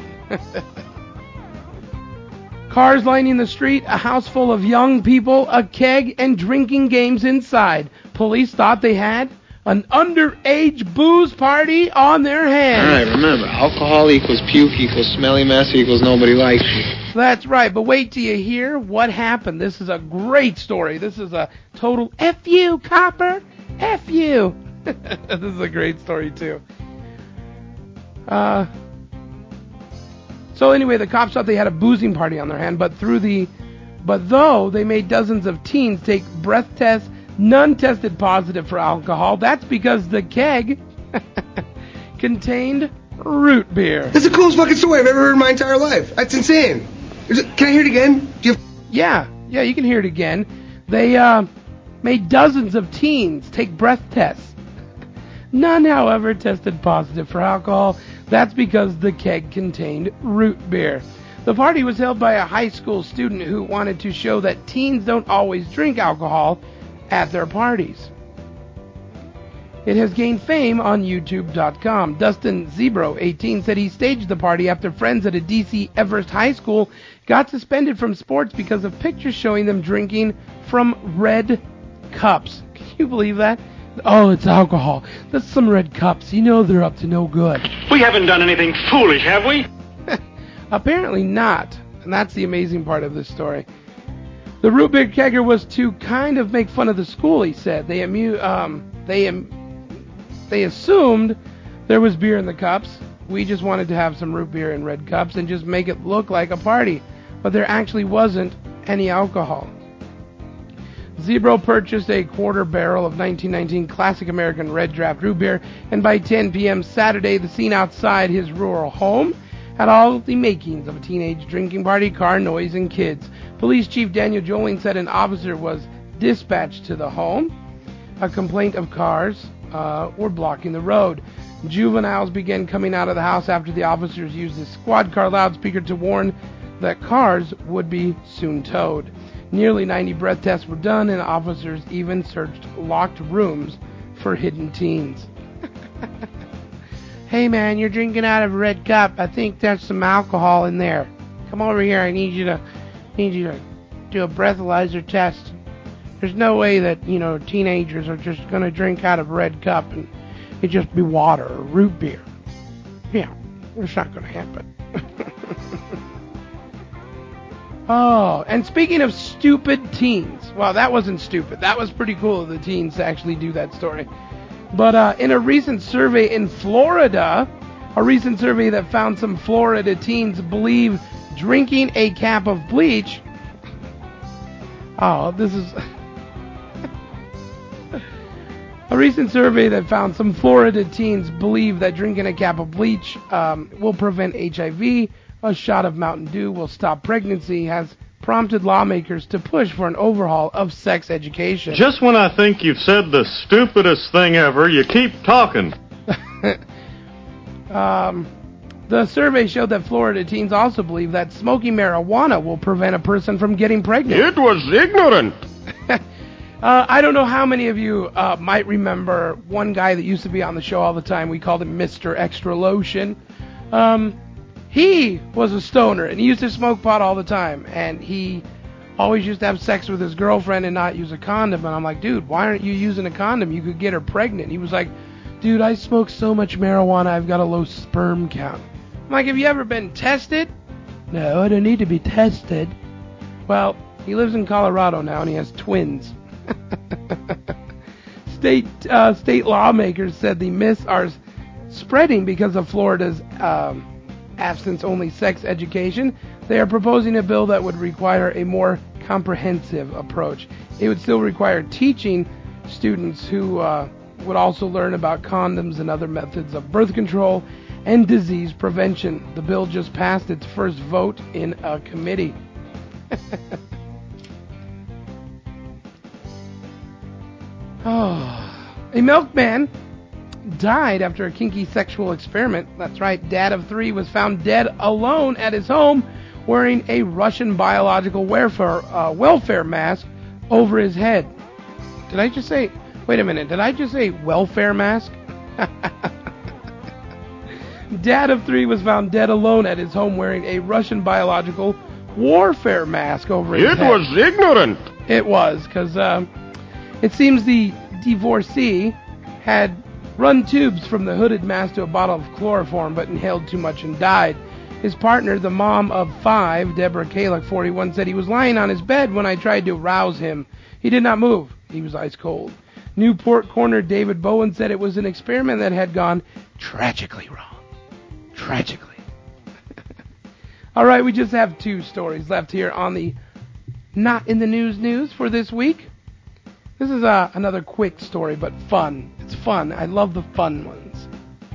S4: Cars lining the street, a house full of young people, a keg, and drinking games inside. Police thought they had an underage booze party on their hands.
S6: Alright, remember, alcohol equals puke equals smelly mess equals nobody likes you.
S4: That's right, but wait till you hear what happened. This is a great story. This is a total F you, copper. F you. This is a great story, too. Uh... So anyway, the cops thought they had a boozing party on their hand, but through the, but though they made dozens of teens take breath tests, none tested positive for alcohol. That's because the keg contained root beer.
S8: That's the coolest fucking story I've ever heard in my entire life. That's insane. Is it, can I hear it again? Do you have-
S4: yeah, yeah, you can hear it again. They uh, made dozens of teens take breath tests. None, however, tested positive for alcohol. That's because the keg contained root beer. The party was held by a high school student who wanted to show that teens don't always drink alcohol at their parties. It has gained fame on YouTube dot com. Dustin Zebro, eighteen, said he staged the party after friends at a D C Everest High School got suspended from sports because of pictures showing them drinking from red cups. Can you believe that? Oh, it's alcohol. That's some red cups. You know they're up to no good.
S21: We haven't done anything foolish, have we?
S4: Apparently not. And that's the amazing part of this story. The root beer kegger was to kind of make fun of the school, he said. They amu- um, they am- they assumed there was beer in the cups. We just wanted to have some root beer in red cups and just make it look like a party. But there actually wasn't any alcohol. Zebro purchased a quarter barrel of nineteen nineteen Classic American Red Draft root beer, and by ten p.m. Saturday, the scene outside his rural home had all the makings of a teenage drinking party, car noise, and kids. Police Chief Daniel Joling said an officer was dispatched to the home. A complaint of cars uh, were blocking the road. Juveniles began coming out of the house after the officers used the squad car loudspeaker to warn that cars would be soon towed. Nearly ninety breath tests were done, and officers even searched locked rooms for hidden teens. Hey man, you're drinking out of a red cup. I think there's some alcohol in there. Come over here. I need you to need you to do a breathalyzer test. There's no way that, you know, teenagers are just going to drink out of a red cup and it just be water or root beer. Yeah, it's not going to happen. Oh, and speaking of stupid teens, well, that wasn't stupid. That was pretty cool of the teens to actually do that story. But uh, in a recent survey in Florida, a recent survey that found some Florida teens believe drinking a cap of bleach. Oh, this is... A recent survey that found some Florida teens believe that drinking a cap of bleach um, will prevent H I V, a shot of Mountain Dew will stop pregnancy, has prompted lawmakers to push for an overhaul of sex education.
S10: Just when I think you've said the stupidest thing ever, you keep talking.
S4: um, the survey showed that Florida teens also believe that smoking marijuana will prevent a person from getting pregnant.
S10: It was ignorant.
S4: Uh, I don't know how many of you uh, might remember one guy that used to be on the show all the time. We called him Mister Extra Lotion. Um, he was a stoner, and he used to smoke pot all the time. And he always used to have sex with his girlfriend and not use a condom. And I'm like, dude, why aren't you using a condom? You could get her pregnant. He was like, dude, I smoke so much marijuana, I've got a low sperm count. I'm like, have you ever been tested? No, I don't need to be tested. Well, he lives in Colorado now, and he has twins. State uh, state lawmakers said the myths are spreading because of Florida's um, abstinence-only sex education. They are proposing a bill that would require a more comprehensive approach. It would still require teaching students who uh, would also learn about condoms and other methods of birth control and disease prevention. The bill just passed its first vote in a committee. Oh, a milkman died after a kinky sexual experiment. That's right, dad of three was found dead alone at his home wearing a Russian biological welfare, uh, welfare mask over his head. Did I just say, wait a minute, did I just say welfare mask? Dad of three was found dead alone at his home wearing a Russian biological warfare mask over his
S10: it
S4: head.
S10: It was ignorant.
S4: It was, because... Uh, It seems the divorcee had run tubes from the hooded mask to a bottle of chloroform, but inhaled too much and died. His partner, the mom of five, Deborah Kalick, forty-one, said he was lying on his bed when I tried to rouse him. He did not move. He was ice cold. Newport Corner David Bowen said it was an experiment that had gone tragically wrong. Tragically. All right, we just have two stories left here on the Not in the News news for this week. This is uh, another quick story, but fun. It's fun. I love the fun ones.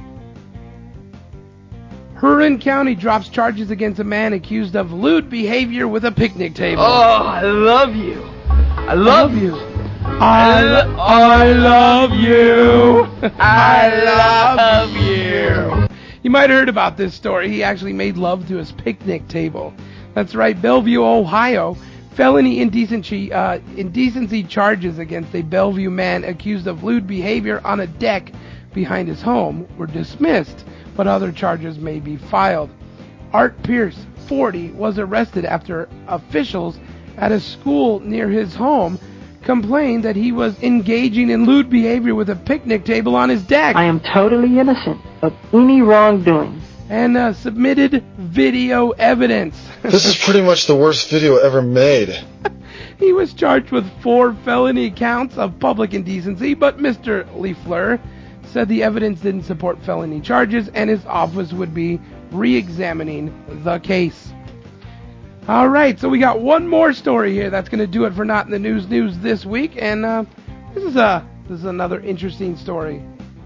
S4: Huron County drops charges against a man accused of lewd behavior with a picnic table.
S7: Oh, I love you. I love,
S4: I love you. I, lo- I love you. I love you. You might have heard about this story. He actually made love to his picnic table. That's right, Bellevue, Ohio. Felony indecency, uh, indecency charges against a Bellevue man accused of lewd behavior on a deck behind his home were dismissed, but other charges may be filed. Art Pierce, forty, was arrested after officials at a school near his home complained that he was engaging in lewd behavior with a picnic table on his deck.
S12: I am totally innocent of any wrongdoing.
S4: And uh, submitted video evidence.
S18: This is pretty much the worst video ever made.
S4: He was charged with four felony counts of public indecency, but Mister Leifler said the evidence didn't support felony charges and his office would be re-examining the case. All right, so we got one more story here. That's going to do it for Not in the News News this week, and uh, this is a this is another interesting story.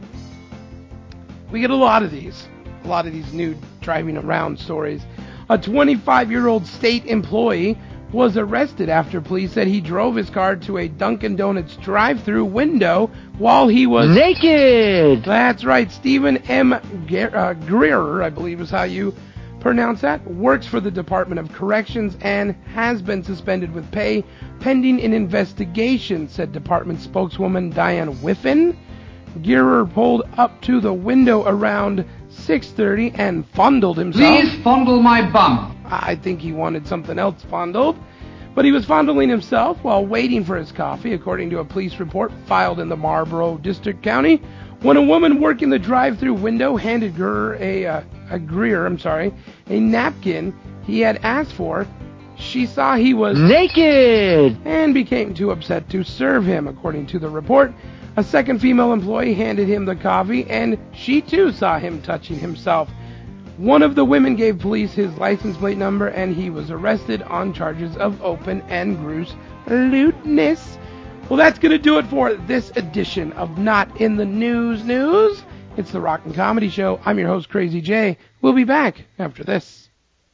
S4: We get a lot of these. A lot of these nude driving around stories. A twenty-five-year-old state employee was arrested after police said he drove his car to a Dunkin' Donuts drive-thru window while he was
S12: naked.
S4: That's right. Stephen M. Ge- uh, Greer, I believe is how you pronounce that, works for the Department of Corrections and has been suspended with pay pending an investigation, said Department spokeswoman Diane Whiffen. Gearer pulled up to the window around six thirty and fondled himself.
S19: Please fondle my bum.
S4: I think he wanted something else fondled. But he was fondling himself while waiting for his coffee, according to a police report filed in the Marlborough District County, when a woman working the drive-thru window handed Greer a, uh, a Greer, I'm sorry, a napkin he had asked for. She saw he was
S12: naked
S4: and became too upset to serve him, according to the report. A second female employee handed him the coffee, and she too saw him touching himself. One of the women gave police his license plate number, and he was arrested on charges of open and gross lewdness. Well, that's going to do it for this edition of Not in the News News. It's the Rock and Comedy Show. I'm your host, Crazy J. We'll be back after this.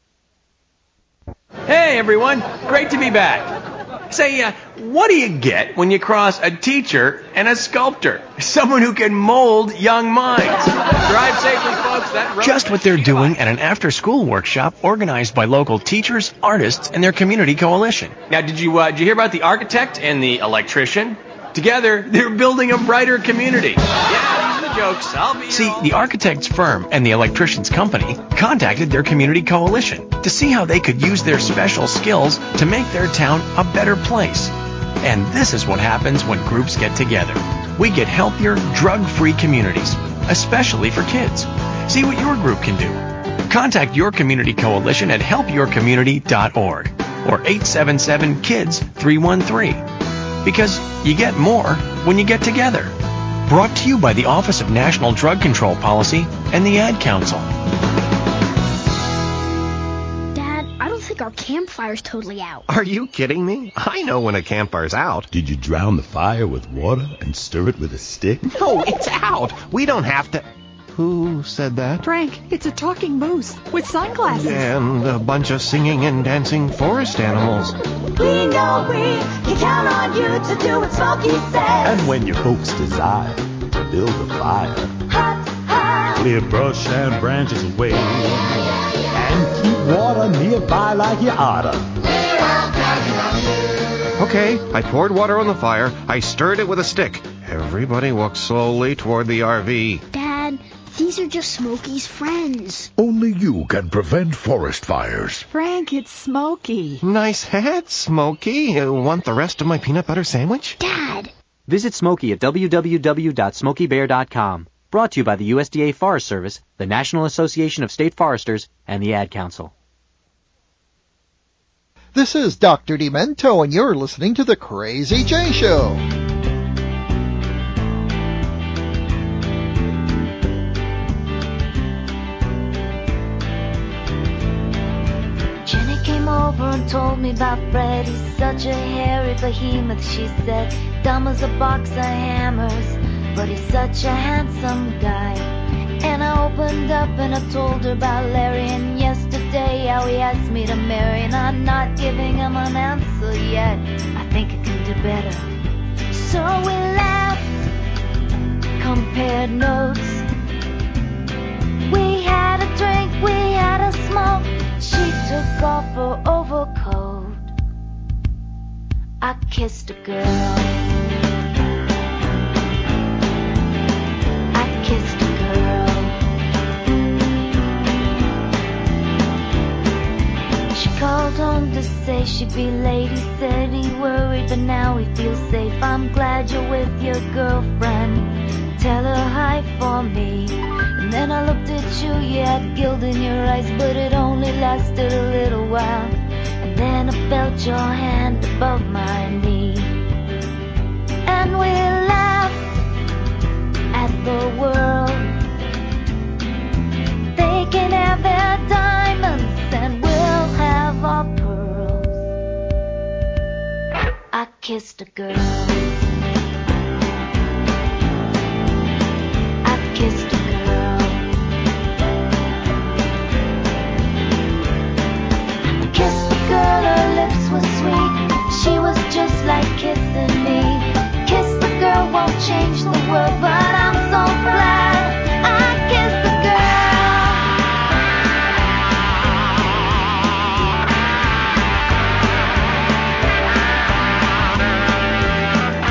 S9: Hey, everyone. Great to be back. Say, uh, what do you get when you cross a teacher and a sculptor? Someone who can mold young minds. Drive safely, folks. That road Just what they're doing at an after-school workshop organized by local teachers, artists, and their community coalition. Now, did you uh, did you hear about the architect and the electrician? Together, they're building a brighter community. Yeah, these are the jokes. I'll be See, the architect's firm and the electrician's company contacted their community coalition to see how they could use their special skills to make their town a better place. And this is what happens when groups get together. We get healthier, drug-free communities, especially for kids. See what your group can do. Contact your community coalition at help your community dot org or eight seven seven, KIDS, three one three. Because you get more when you get together. Brought to you by the Office of National Drug Control Policy and the Ad Council.
S2: Dad, I don't think our campfire's totally out.
S11: Are you kidding me? I know when a campfire's out.
S14: Did you drown the fire with water and stir it with a stick?
S11: No, it's out. We don't have to... Who said that?
S19: Frank, it's a talking moose with sunglasses.
S11: And a bunch of singing and dancing forest animals.
S24: We know we can count on you to do what Smokey says.
S14: And when your folks desire to build a fire,
S24: hot, hot.
S14: Clear brush and branches away, and keep water nearby like you oughta.
S11: Okay, I poured water on the fire. I stirred it with a stick. Everybody walked slowly toward the R V.
S2: Dad, these are just Smokey's friends.
S25: Only you can prevent forest fires.
S19: Frank, it's Smokey.
S11: Nice hat, Smokey. Uh, want the rest of my peanut butter sandwich?
S2: Dad!
S26: Visit Smokey at w w w dot smokey bear dot com. Brought to you by the U S D A Forest Service, the National Association of State Foresters, and the Ad Council.
S27: This is Doctor Demento, and you're listening to The Crazy J Show.
S24: Came over and told me about Fred. He's such a hairy behemoth, she said. Dumb as a box of hammers, but he's such a handsome guy. And I opened up and I told her about Larry. And yesterday how he asked me to marry, and I'm not giving him an answer yet. I think I can do better. So we laughed, compared notes. We had a drink, we had a smoke. She took off her overcoat. I kissed a girl. I kissed a girl. She called home to say she'd be late. He said he worried, but now he feels safe. I'm glad you're with your girlfriend. Tell her hi for me. And then I looked at you, you had guilt in your eyes, but it only lasted a little while. And then I felt your hand above my knee. And we laughed at the world. They can have their diamonds and we'll have our pearls. I kissed a girl. I kissed a girl. Girl, her lips were sweet. She was just like kissing me. Kiss the girl won't change the world, but I'm so glad I kissed the girl.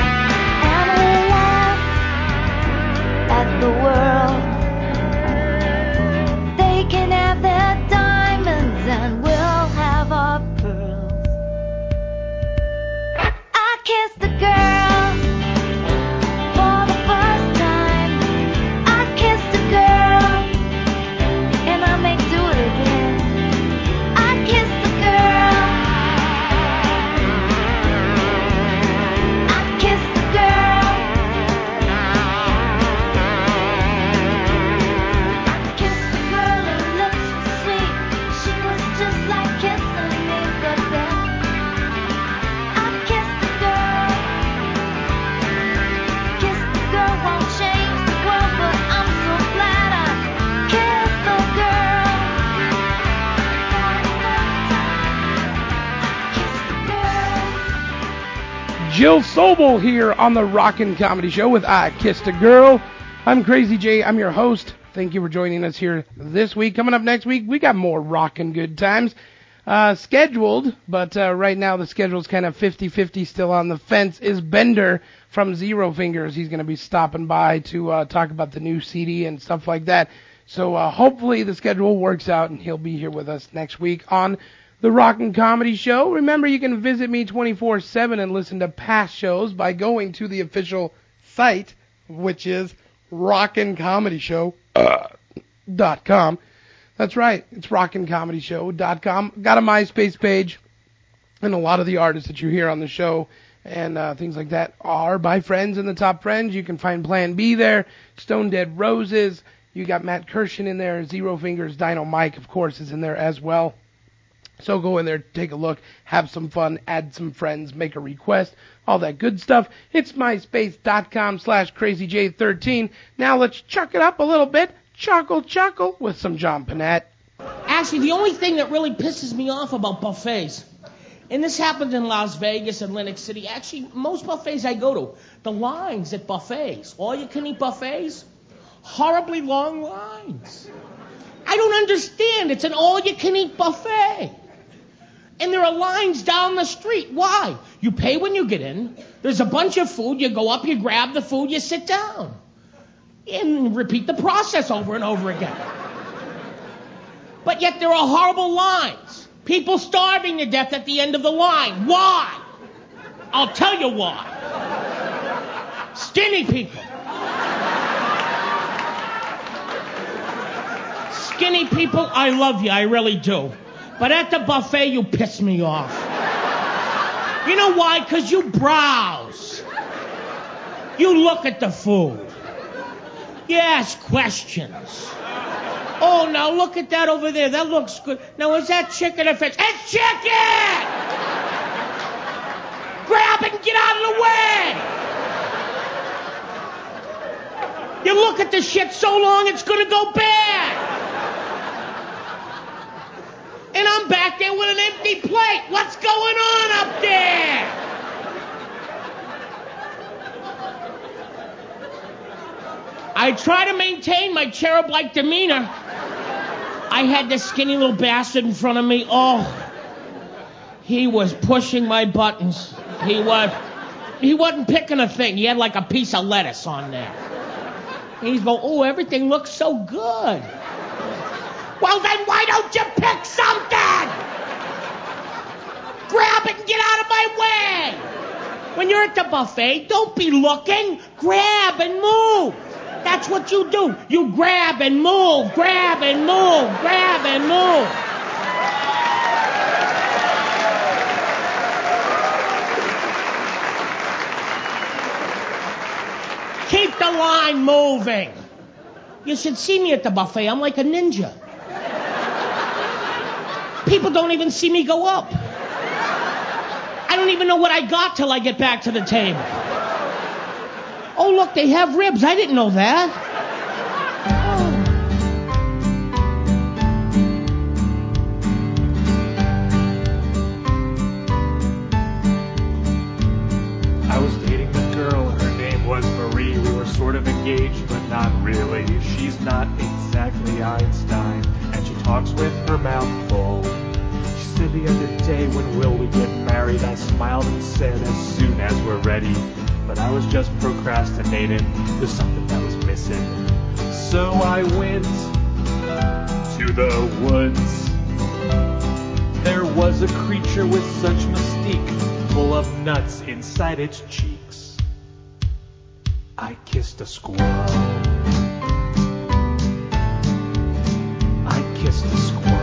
S4: Jill Sobel here on the Rockin' Comedy Show with I Kissed a Girl. I'm Crazy J. I'm your host. Thank you for joining us here this week. Coming up next week, we got more rockin' good times uh, scheduled, but uh, right now the schedule's kind of fifty-fifty still on the fence. Is Bender from Zero Fingers. He's going to be stopping by to uh, talk about the new C D and stuff like that. So uh, hopefully the schedule works out and he'll be here with us next week on the Rockin' Comedy Show. Remember, you can visit me twenty-four seven and listen to past shows by going to the official site, which is rockin comedy show dot com. That's right, it's rockin comedy show dot com. Got a MySpace page, and a lot of the artists that you hear on the show and uh, things like that are by friends and the top friends. You can find Plan B there, Stone Dead Roses. You got Matt Kirshen in there, Zero Fingers, Dino Mike, of course, is in there as well. So go in there, take a look, have some fun, add some friends, make a request, all that good stuff. It's myspace.com slash crazyj13. Now let's chuck it up a little bit. Chuckle, chuckle with some John Panette.
S1: Actually, the only thing that really pisses me off about buffets, and this happens in Las Vegas and Atlantic City, actually, most buffets I go to, the lines at buffets, all-you-can-eat buffets, horribly long lines. I don't understand. It's an all-you-can-eat buffet. And there are lines down the street. Why? You pay when you get in. There's a bunch of food. You go up, you grab the food, you sit down. And repeat the process over and over again. But yet there are horrible lines. People starving to death at the end of the line. Why? I'll tell you why. Skinny people. Skinny people, I love you, I really do. But at the buffet, you piss me off. You know why? Because you browse. You look at the food. You ask questions. Oh, now look at that over there. That looks good. Now, is that chicken or fish? It's chicken! Grab it and get out of the way! You look at the shit so long, it's gonna go bad. And I'm back there with an empty plate. What's going on up there? I try to maintain my cherub-like demeanor. I had this skinny little bastard in front of me. Oh, he was pushing my buttons. He was, he wasn't picking a thing. He had like a piece of lettuce on there. And he's going, oh, everything looks so good. Well, then why don't you pick something? Grab it and get out of my way. When you're at the buffet, don't be looking. Grab and move. That's what you do. You grab and move, grab and move, grab and move. Keep the line moving. You should see me at the buffet. I'm like a ninja. People don't even see me go up. I don't even know what I got till I get back to the table. Oh, look, they have ribs. I didn't know that.
S3: I was dating a girl. Her name was Marie. We were sort of engaged, but not really. She's not exactly Einstein, and she talks with her mouth full. She said the other day, when will we get married? I smiled and said, as soon as we're ready. But I was just procrastinating. There's something that was missing. So I went to the woods. There was a creature with such mystique, full of nuts inside its cheeks. I kissed a squirrel. I kissed a squirrel.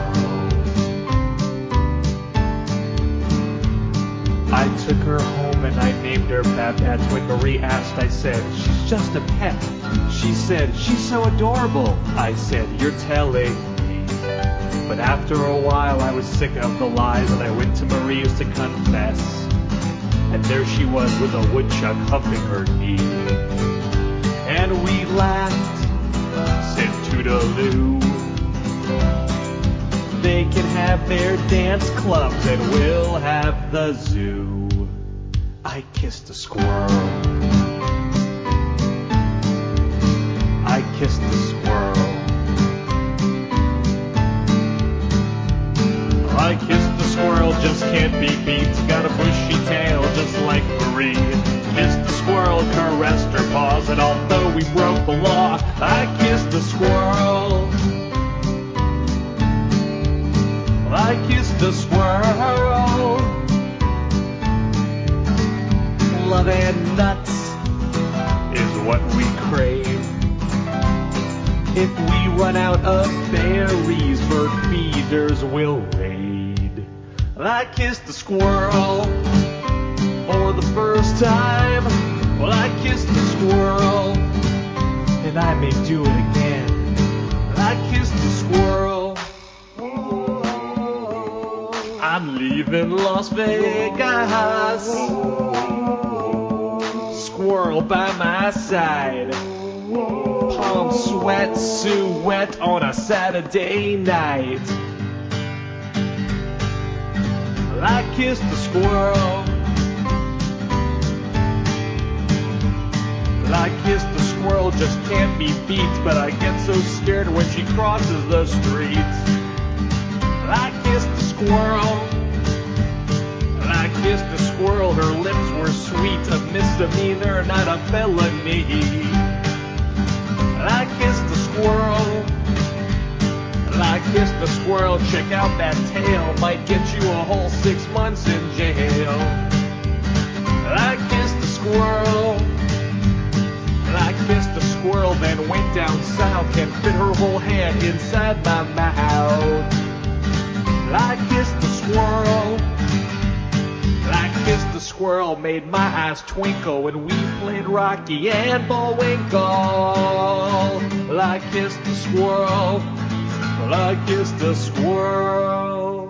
S3: I took her home and I named her Babette. When Marie asked, I said, she's just a pet. She said, she's so adorable. I said, you're telling me. But after a while I was sick of the lies, and I went to Marie's to confess. And there she was with a woodchuck humping her knee. And we laughed, said toodaloo. They can have their dance clubs and we'll have the zoo. I kissed a squirrel. I kissed a squirrel. I kissed the squirrel, just can't be beat. Got a bushy tail, just like Marie. Kissed the squirrel, caressed her paws, and although we broke the law, I kissed the squirrel. I kissed the squirrel. Love and nuts is what we crave. If we run out of berries, bird feeders will raid. I kissed the squirrel for the first time. Well, I kissed the squirrel, and I may do it again. I kissed the squirrel. I'm leaving Las Vegas. Squirrel by my side. Palm sweat, silhouette on a Saturday night. I kissed the squirrel. I kissed the squirrel, just can't be beat. But I get so scared when she crosses the street. I kissed the squirrel. I kissed the squirrel, her lips were sweet. A misdemeanor, not a felony. I kissed the squirrel. I kissed the squirrel, check out that tail. Might get you a whole six months in jail. I kissed the squirrel. I kissed the squirrel, then went down south. Can fit her whole hand inside my mouth. I kissed the squirrel. I kissed the squirrel, made my eyes twinkle when we played Rocky and Bullwinkle. I kissed the squirrel. I kissed the squirrel.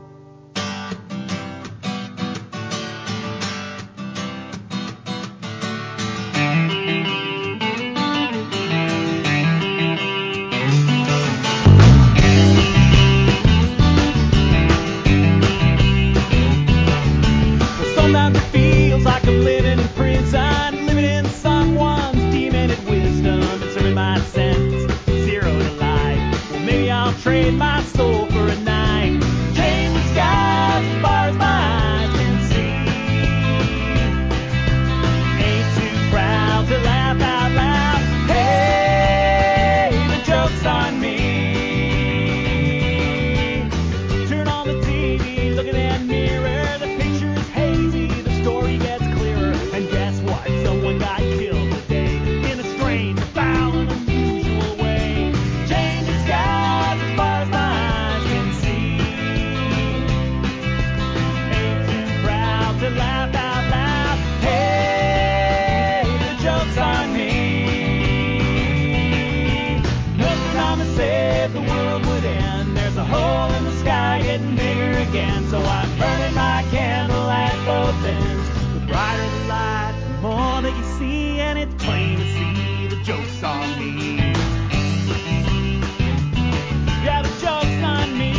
S5: Sometimes it feels like I'm living in prison, living in someone's demented wisdom, and serving my sentence zero to life. Well, maybe I'll trade my soul for a knife. Change the skies as far as my eyes can see. Ain't too proud to laugh out loud. Hey, the joke's on me. Turn on the T V, look in that mirror. The picture is hazy, the story gets clearer. And guess what? Someone got killed today in a strange, foul, and unusual way. Change the skies as far as my eyes can see. Ain't too proud to laugh out loud. Hey, the joke's on me. Nothing I'ma say if the world would end. There's a hole in the sky getting bigger again. So I'm burning my candle at both ends. The brighter the light, the more that you see. And it's plain to see the joke's on me. Yeah, the joke's on me.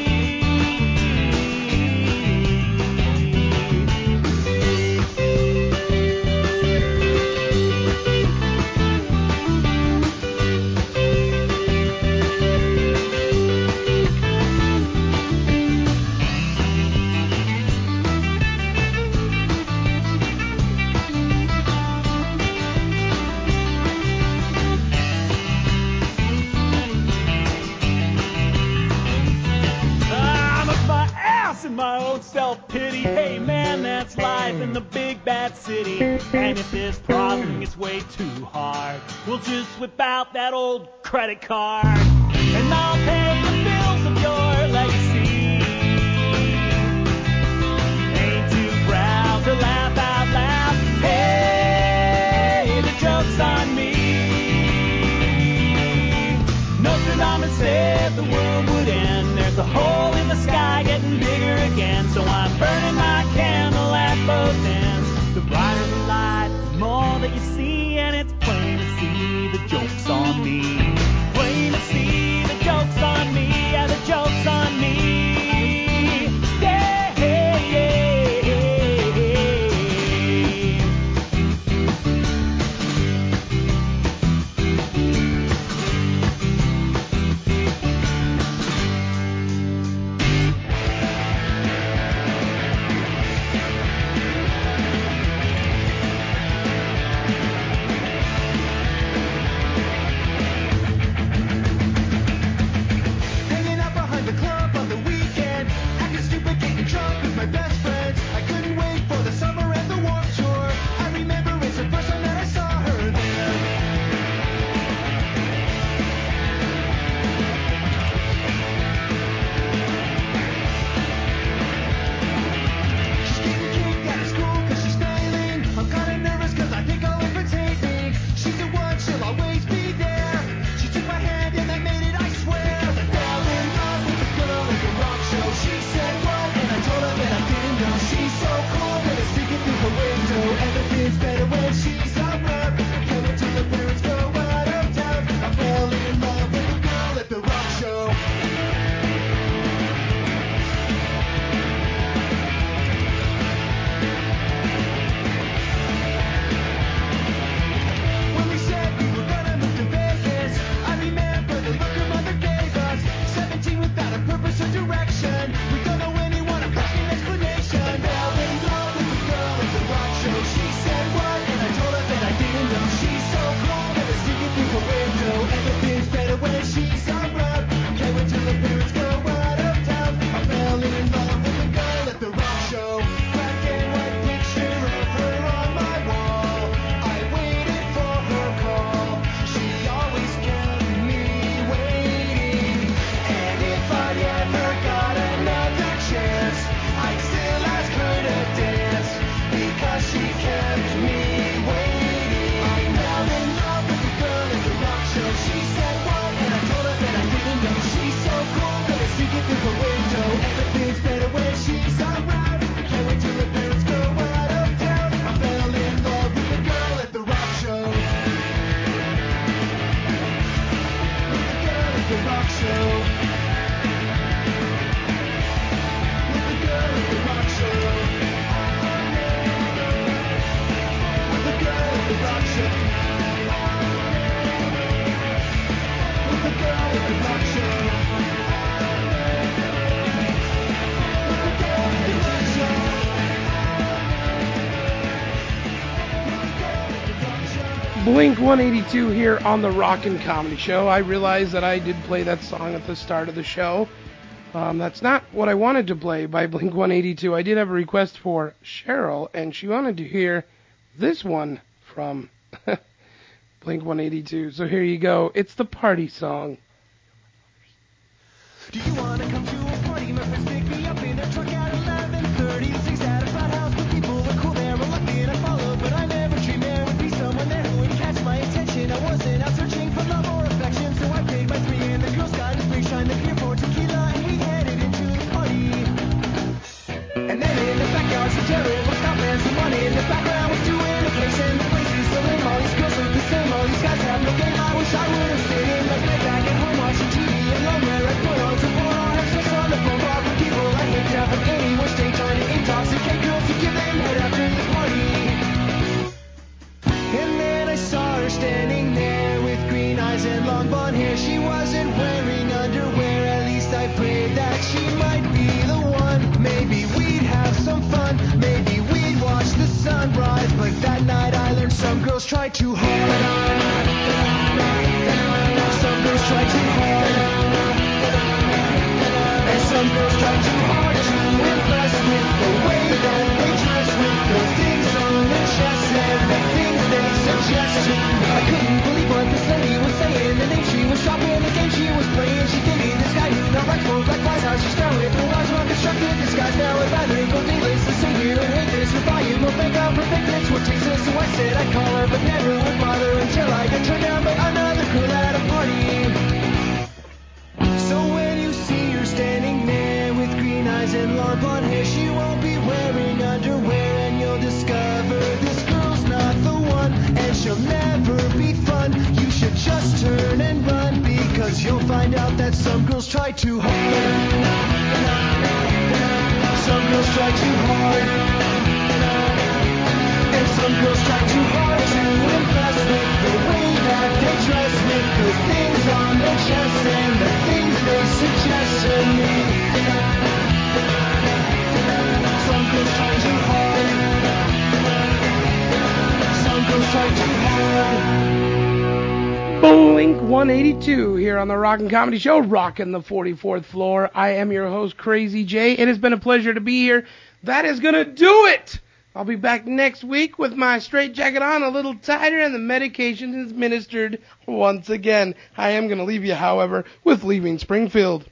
S5: I'm up my ass in my own self-pity. Hey man, that's life in the big bad city. And if this problem is way too hard, we'll just whip out that old credit card. And I'll pay the bills of your legacy. Ain't too proud to laugh out loud. Hey, the joke's on me. Nothing I'ma say if the world would end. There's a hole in the sky getting bigger again. So I'm burning my candle at both ends. The brighter the light, the more that you see. And it's plain to see the joke's on me. Plain to see the joke's on me. Yeah, the joke's on me. Yeah, yeah, yeah, yeah.
S4: Blink one eighty-two here on the Rockin' Comedy Show. I realize that I did play that song at the start of the show. Um, that's not what I wanted to play by Blink one eighty-two. I did have a request for Cheryl, and she wanted to hear this one from Blink one eighty-two. So here you go. It's the party song.
S5: Do you want to come to a party? My friends pick me up in a truck at eleven thirty. Six at a frat house, the people were cool there. Reluctant, I followed, but I never dreamed there would be someone there who would catch my attention. I wasn't out searching for love or affection, so I paid my three and the girls got in free shine the beer for tequila, and we headed into the party. And then in the backyard, some terrible Scotland, someone in the background was doing a place, and the place is so lame. All these girls look the same, all these guys have no game. I wish I would have stayed in my bed back at home watching T V alone, where I put on some porn or have sex on the phone. Bar with people I hate to have from anyone stay trying to intoxicate girls to give them head after the party. And then I saw her standing there with green eyes and long blonde hair. She wasn't wearing underwear, at least I prayed that she might be the one. Maybe we'd have some fun, maybe we'd watch the sunrise. But that night I learned some girls try too hard. Some girls try too hard. And some girls try too hard to impress with the way that they dress, with the things on their chests and the things they suggest to me. I couldn't believe what this lady was saying, the name she was dropping, the game she was playing. She gave me this guy who now writes for Black Lives, how she's found with the wise, well-constructed disguise. Now I'd rather go dayless than sit here and hate this. Her volume will make out perfectness were tasteless, so I said I'd call her, but never would bother until I got turned down by another girl at a party. So when you see her standing there with green eyes and long blonde hair, she won't be wearing underwear, and you'll discover this girl's not the one, and she'll never be fun. You should just turn and run, because you'll find out that some girls try too hard. Some girls try too hard. And some girls try too hard to impress with the way that they dress, with the things on their chests and the things they suggest to me. Some girls try too hard. Some girls try too hard.
S4: Blink one eighty-two here on the Rockin' Comedy Show, rockin' the forty-fourth floor. I am your host, Crazy J. It has been a pleasure to be here. That is going to do it. I'll be back next week with my straitjacket on a little tighter and the medication is administered once again. I am going to leave you, however, with Leaving Springfield.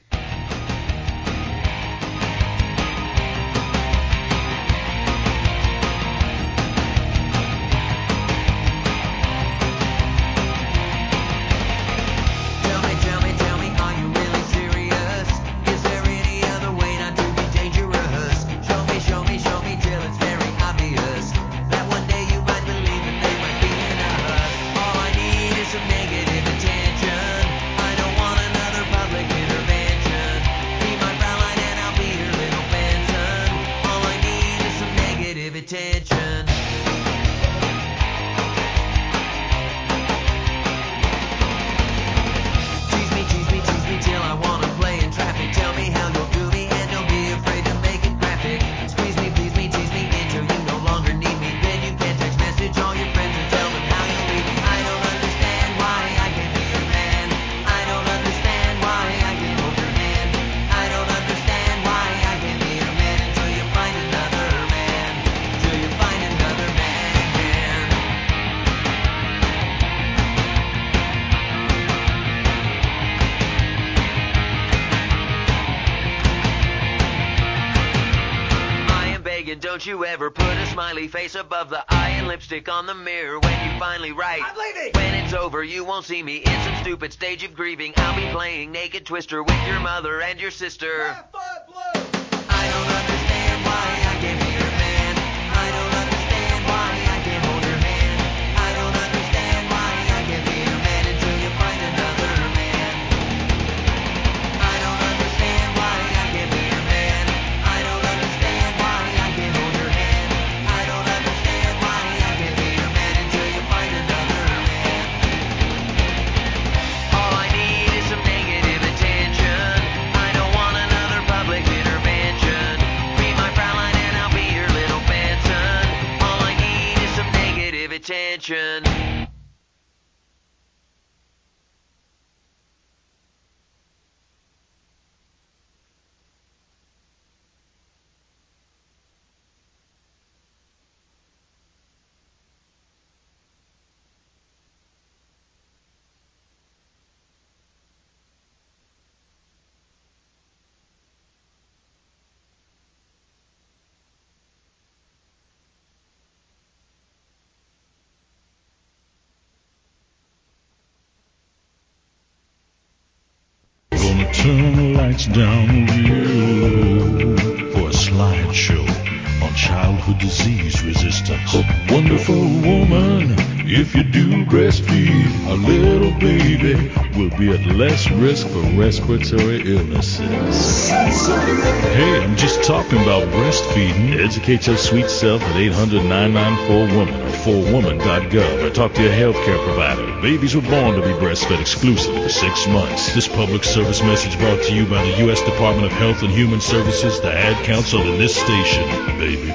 S13: Don't you ever put a smiley face above the eye and lipstick on the mirror when you finally write. I'm leaving! When it's over, you won't see me in some stupid stage of grieving. I'll be playing Naked Twister with your mother and your sister. I don't understand why I can't be your man. I don't understand why I can't hold your hand. I don't understand why I can't be your man until you find another man. I don't understand why I can't be your man. I don't understand why I can't hold your hand. I don't understand why I can't be your man until you find another man. All I need is some negative attention. I don't want another public intervention. Be my Fraulein and I'll be your little Benson. All I need is some negative attention.
S14: gonna turn the lights down real low for a slideshow on childhood disease resistance. Wonderful woman, if you do breastfeed, a little baby will be at less risk for respiratory illnesses. Hey, I'm just talking about breastfeeding. Educate your sweet self at eight hundred, nine nine four, woman or four woman dot gov or talk to your healthcare provider. Babies were born to be breastfed exclusively for six months. This public service message brought to you by the U S Department of Health and Human Services, the Ad Council, and this station, baby.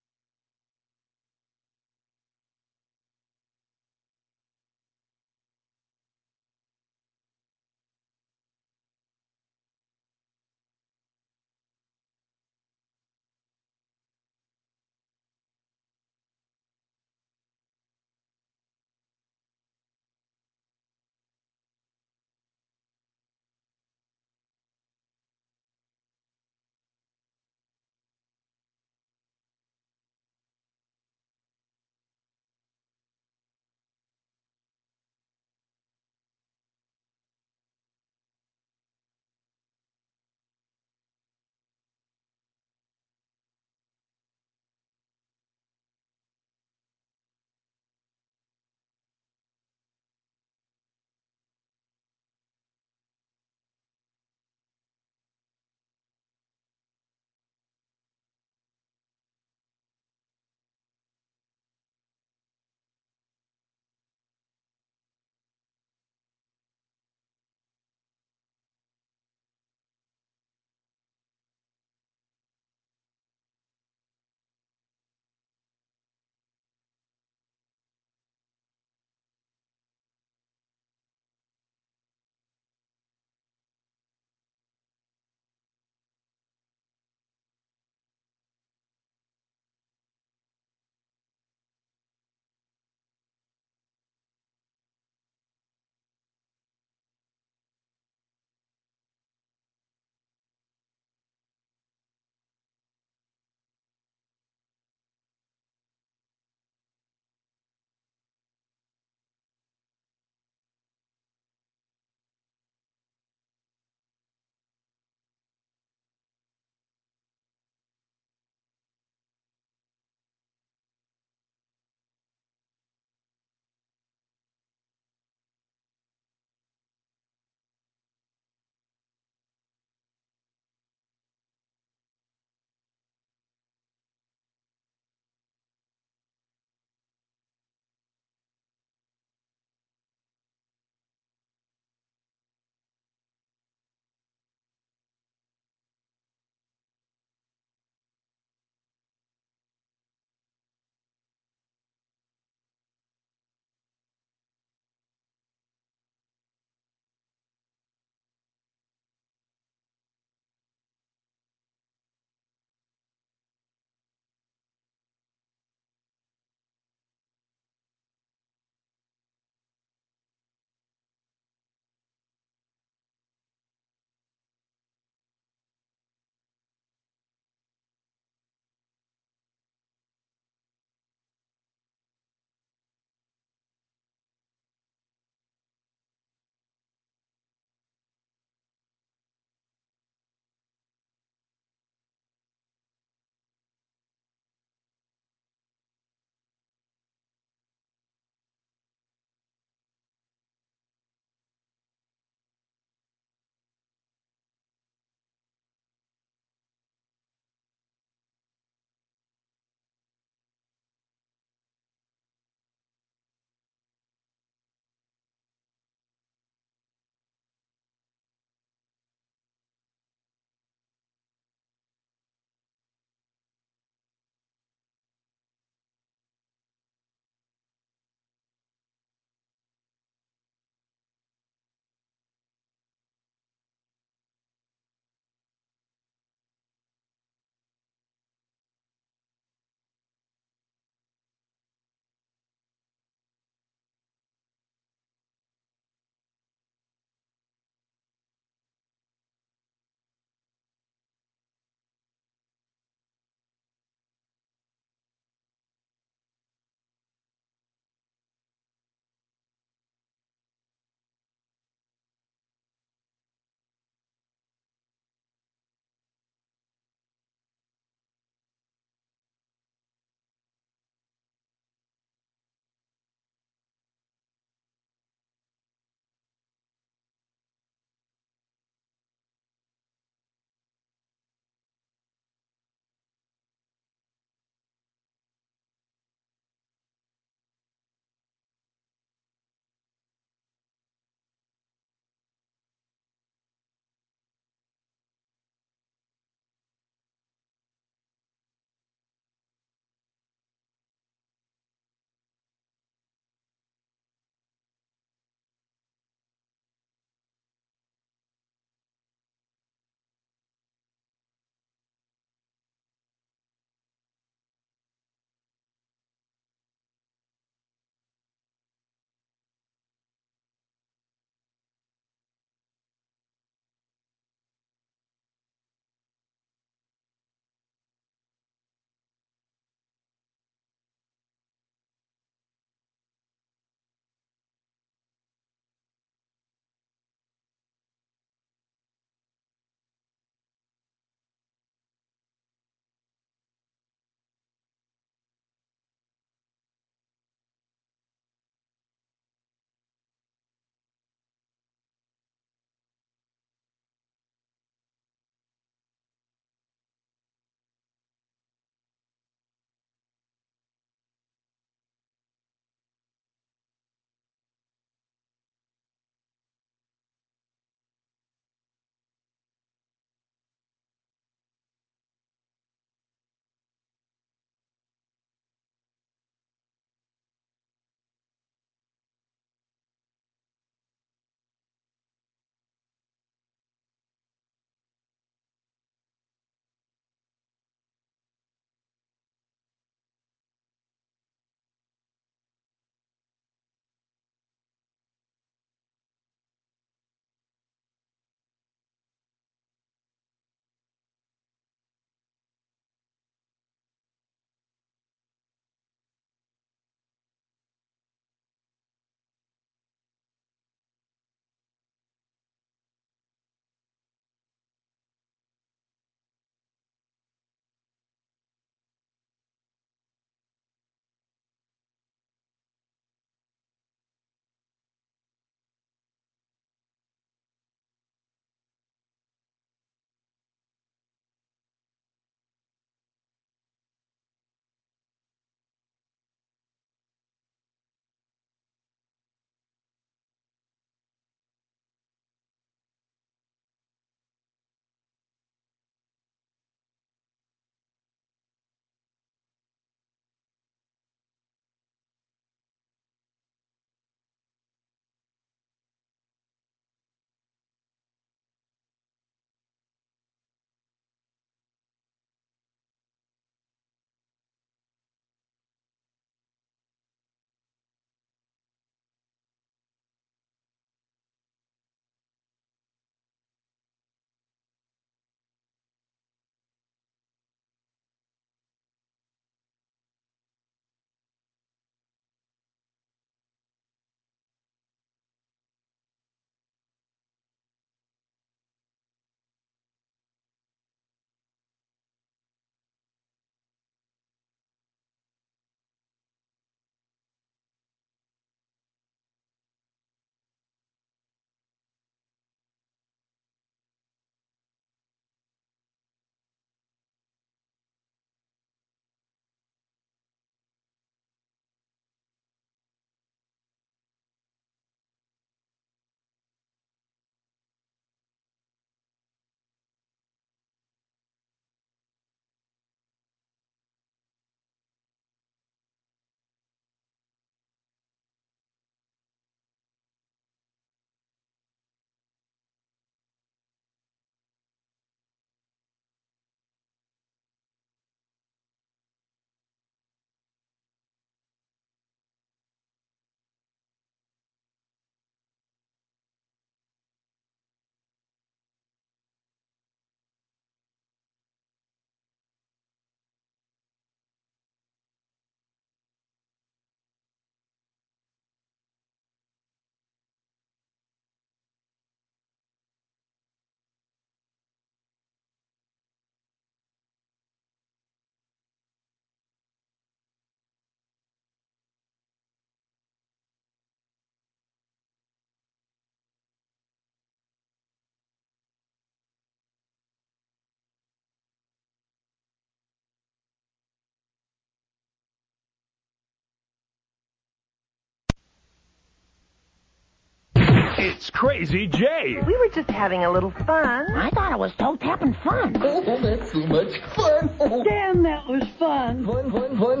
S21: It's Crazy J.
S6: We were just having a little fun.
S15: I thought it was toe-tapping fun.
S16: Oh, that's so much fun. Oh.
S15: Damn, that was fun.
S16: Fun, fun, fun.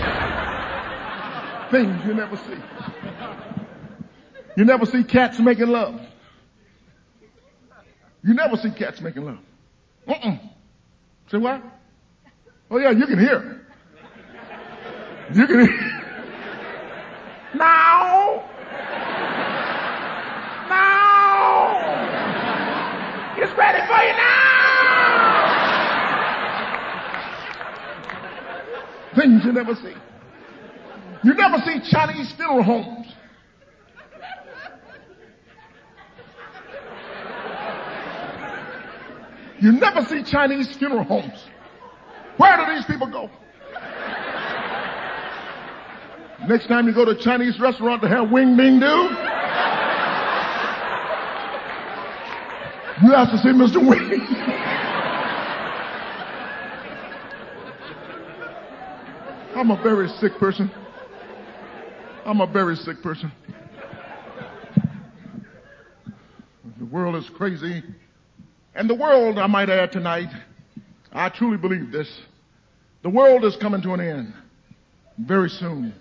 S17: Things you never see. You never see cats making love. You never see cats making love. Uh-uh. Say what? Oh, yeah, you can hear. You can hear. Now. Now. It's ready for you now. Things you never see. You never see Chinese funeral homes. You never see Chinese funeral homes. Where do these people go? Next time you go to a Chinese restaurant to have wing ding do, you have to see Mister Wing. I'm a very sick person. I'm a very sick person. The world is crazy. And the world, I might add tonight, I truly believe this. The world is coming to an end very soon.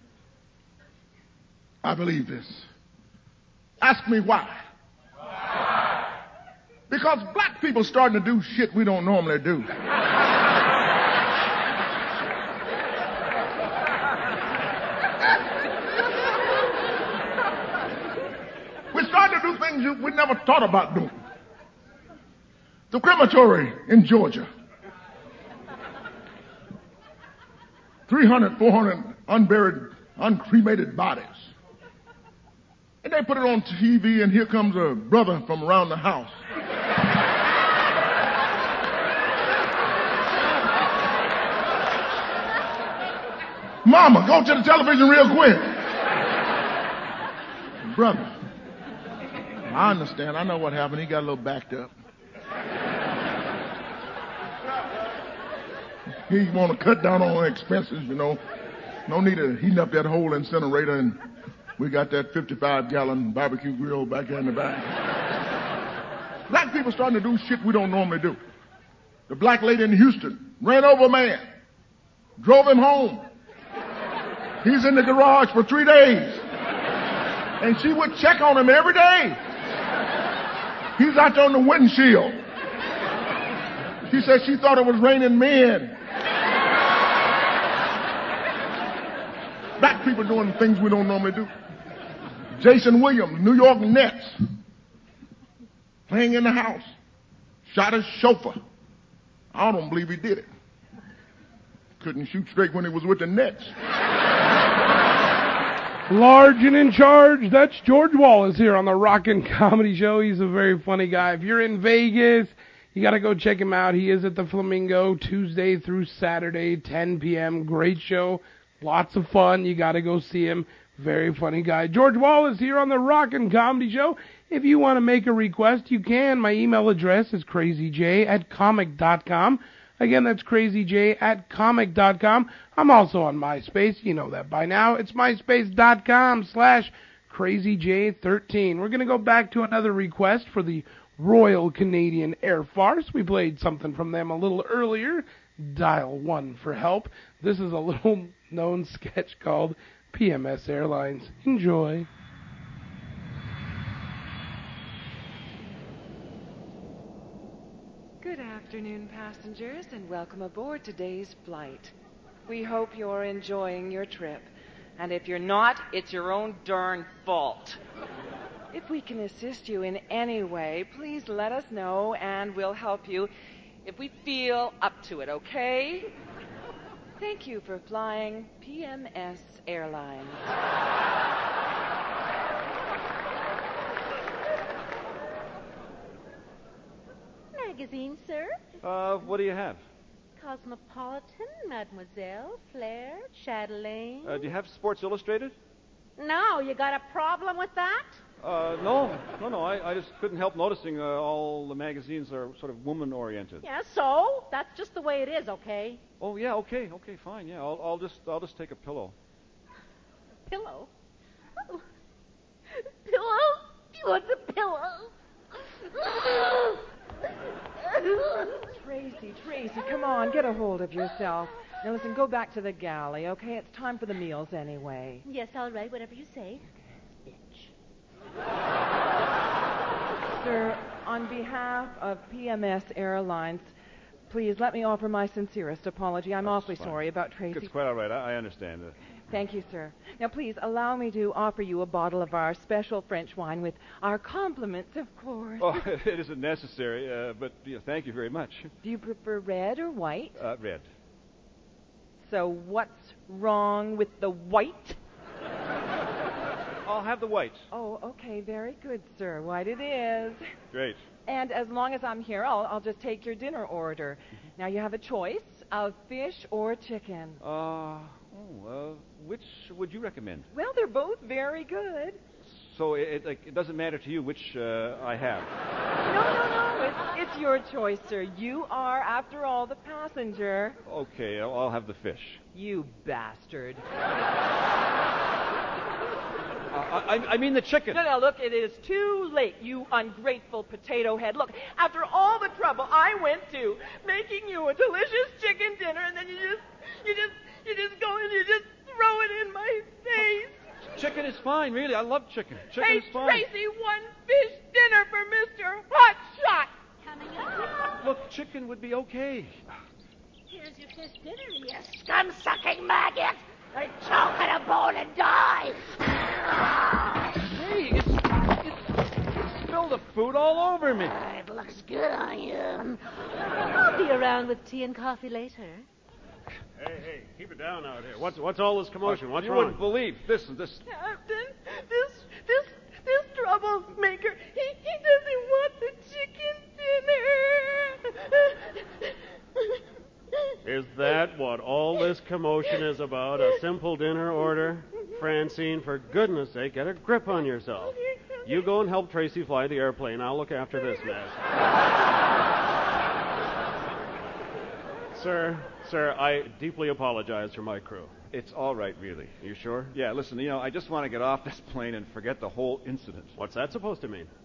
S17: I believe this. Ask me why. Why? Because black people starting to do shit we don't normally do. We're starting to do things you, we never thought about doing. The crematory in Georgia. three hundred, four hundred unburied, uncremated bodies. And they put it on T V, and here comes a brother from around the house. Mama, go to the television real quick. Brother, I understand. I know what happened. He got a little backed up. He want to cut down on expenses, you know. No need to heat up that whole incinerator, and we got that fifty-five gallon barbecue grill back there in the back. Black people starting to do shit we don't normally do. The black lady in Houston ran over a man, drove him home. He's in the garage for three days. And she would check on him every day. He's out there on the windshield. She said she thought it was raining men. Black people doing things we don't normally do. Jason Williams, New York Nets, playing in the house, shot his chauffeur. I don't believe he did it. Couldn't shoot straight when he was with the Nets.
S4: Large and in charge, that's George Wallace here on the Rockin' Comedy Show. He's a very funny guy. If you're in Vegas, you got to go check him out. He is at the Flamingo Tuesday through Saturday, ten p.m. Great show. Lots of fun. You got to go see him. Very funny guy. George Wallace here on the Rockin' Comedy Show. If you want to make a request, you can. My email address is crazyj at comic dot com. Again, that's crazyj at comic dot com. I'm also on MySpace. You know that by now. It's myspace.com slash crazyj13. We're going to go back to another request for the Royal Canadian Air Force. We played something from them a little earlier. Dial one for help. This is a little known sketch called P M S Airlines. Enjoy.
S20: Good afternoon, passengers, and welcome aboard today's flight. We hope you're enjoying your trip. And if you're not, it's your own darn fault. If we can assist you in any way, please let us know and we'll help you if we feel up to it, okay? Thank you for flying P M S Airlines.
S22: Magazine, sir?
S23: Uh, what do you have?
S22: Cosmopolitan, Mademoiselle, Flair, Chatelaine.
S23: Uh, do you have Sports Illustrated?
S22: No, you got a problem with that?
S23: Uh, no, no, no. I, I just couldn't help noticing uh, all the magazines are sort of woman-oriented.
S22: Yeah, so? That's just the way it is, okay?
S23: Oh, yeah, okay, okay, fine, yeah. I'll, I'll just, I'll just take a pillow.
S22: Pillow? Oh. Pillow? You
S20: get a hold of yourself. Now, listen, go back to the galley, okay? It's time for the meals anyway.
S22: Yes, all right, whatever you say.
S20: Sir, on behalf of P M S Airlines, please let me offer my sincerest apology. I'm
S23: That's
S20: awfully
S23: fine.
S20: sorry about Tracy.
S23: It's quite all right. I, I understand. Uh,
S20: Thank you, sir. Now, please allow me to offer you a bottle of our special French wine with our compliments, of course.
S23: Oh, it isn't necessary, uh, but yeah, thank you very much.
S20: Do you prefer red or white?
S23: Uh, red.
S20: So what's wrong with the white?
S23: I'll have the white.
S20: Oh, okay. Very good, sir. White it is.
S23: Great.
S20: And as long as I'm here, I'll, I'll just take your dinner order. Mm-hmm. Now, you have a choice of fish or chicken.
S23: Uh, oh, uh, which would you recommend?
S20: Well, they're both very good.
S23: So it, it, like, it doesn't matter to you which uh, I have?
S20: No, no, no. It's, it's your choice, sir. You are, after all, the passenger.
S23: Okay, I'll, I'll have the fish.
S20: You bastard.
S23: Uh, I, I mean the chicken.
S20: No, no, look, it is too late, you ungrateful potato head. Look, after all the trouble I went to making you a delicious chicken dinner, and then you just, you just, you just go and you just throw it in my face.
S23: Chicken is fine, really. I love chicken. Chicken
S20: hey,
S23: is fine.
S20: Tracy, one fish dinner for Mister Hot Shot.
S22: Coming up.
S23: Look, chicken would be okay.
S22: Here's your fish dinner, you
S15: Scum-sucking maggot! I choke on a bone and die!
S23: Hey, it's, it's, it's spilled the food all over me.
S15: It looks good on you.
S22: I'll be around with tea and coffee later.
S21: Hey, hey, keep it down out here. What's what's all this commotion? What's
S23: you
S21: wrong?
S23: wouldn't believe this. This.
S20: Captain, this, this, this troublemaker, he, he doesn't want the chicken dinner.
S21: Is that what all this commotion is about? A simple dinner order? Francine, for goodness sake, get a grip on yourself. You go and help Tracy fly the airplane. I'll look after this mess. Sir, sir, I deeply apologize for my crew.
S23: It's all right, really.
S21: You sure?
S23: Yeah, listen, you know, I just want to get off this plane and forget the whole incident.
S21: What's that supposed to mean?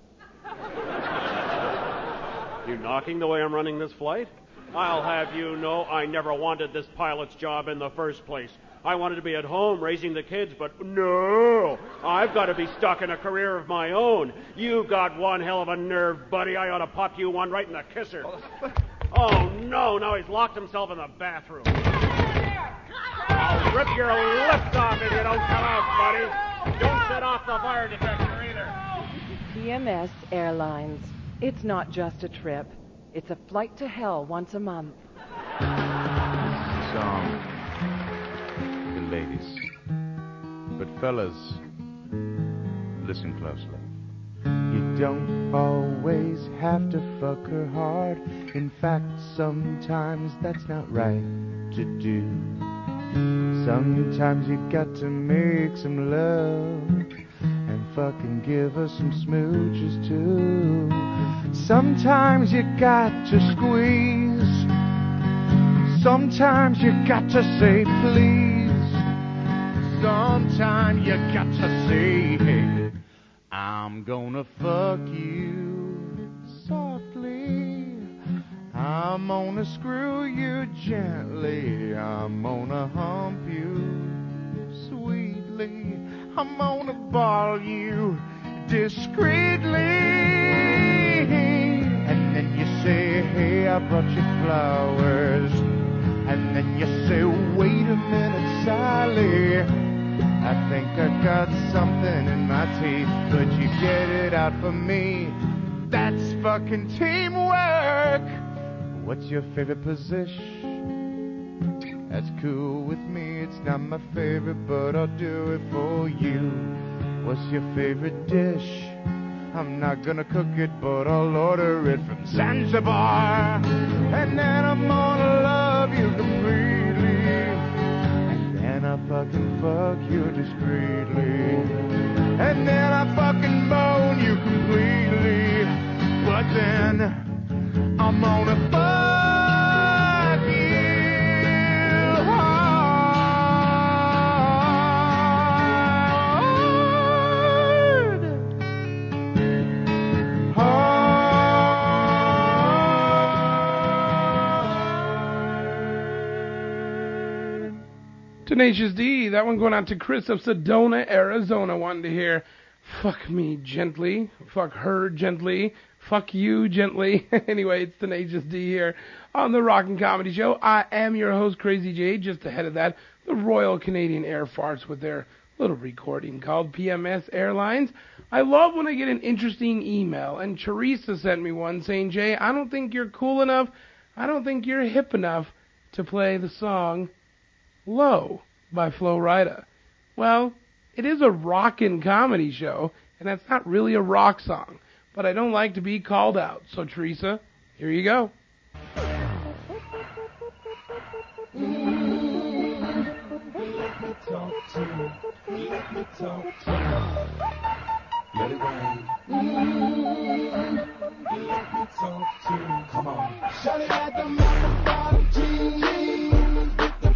S21: You knocking the way I'm running this flight? I'll have you know I never wanted this pilot's job in the first place. I wanted to be at home raising the kids, but no! I've got to be stuck in a career of my own. You got one hell of a nerve, buddy. I ought to pop you one right in the kisser. Oh, no, now he's locked himself in the bathroom. I'll rip your lips off if you don't come out, buddy. Don't set off the fire detector either.
S20: P M S Airlines. It's not just a trip. It's a flight to hell once a month.
S7: Song for the ladies. But fellas, listen closely. You don't always have to fuck her hard. In fact, sometimes that's not right to do. Sometimes you got to make some love and fucking give her some smooches too. Sometimes you got to squeeze. Sometimes you got to say please. Sometimes you got to say, hey, I'm gonna fuck you softly. I'm gonna screw you gently. I'm gonna hump you sweetly. I'm gonna ball you discreetly. And then you say, hey, I brought you flowers. And then you say, wait a minute, Sally, I think I got something in my teeth. Could you get it out for me? That's fucking teamwork. What's your favorite position? That's cool with me. It's not my favorite, but I'll do it for you. What's your favorite dish? I'm not gonna cook it, but I'll order it from Zanzibar. And then I'm gonna love you completely. And then I fucking fuck you discreetly. And then I fucking bone you completely. But then I'm gonna fuck you hard. Hard.
S4: Tenacious D, that one going out to Chris of Sedona, Arizona, wanting to hear Fuck Me Gently, Fuck Her Gently, Fuck You Gently. Anyway, it's Tenacious D here on the Rockin' Comedy Show. I am your host, Crazy J. Just ahead of that, the Royal Canadian Air Farts with their little recording called P M S Airlines. I love when I get an interesting email, and Teresa sent me one saying, Jay, I don't think you're cool enough, I don't think you're hip enough to play the song Low by Flo Rida. Well, it is a rockin' comedy show, and that's not really a rock song, but I don't like to be called out. So, Teresa, here you go.
S5: Talk to me, let me talk to you. Let it rain. Mm-hmm. Let me talk to you. Come on. Shawty had the mouth jeans with the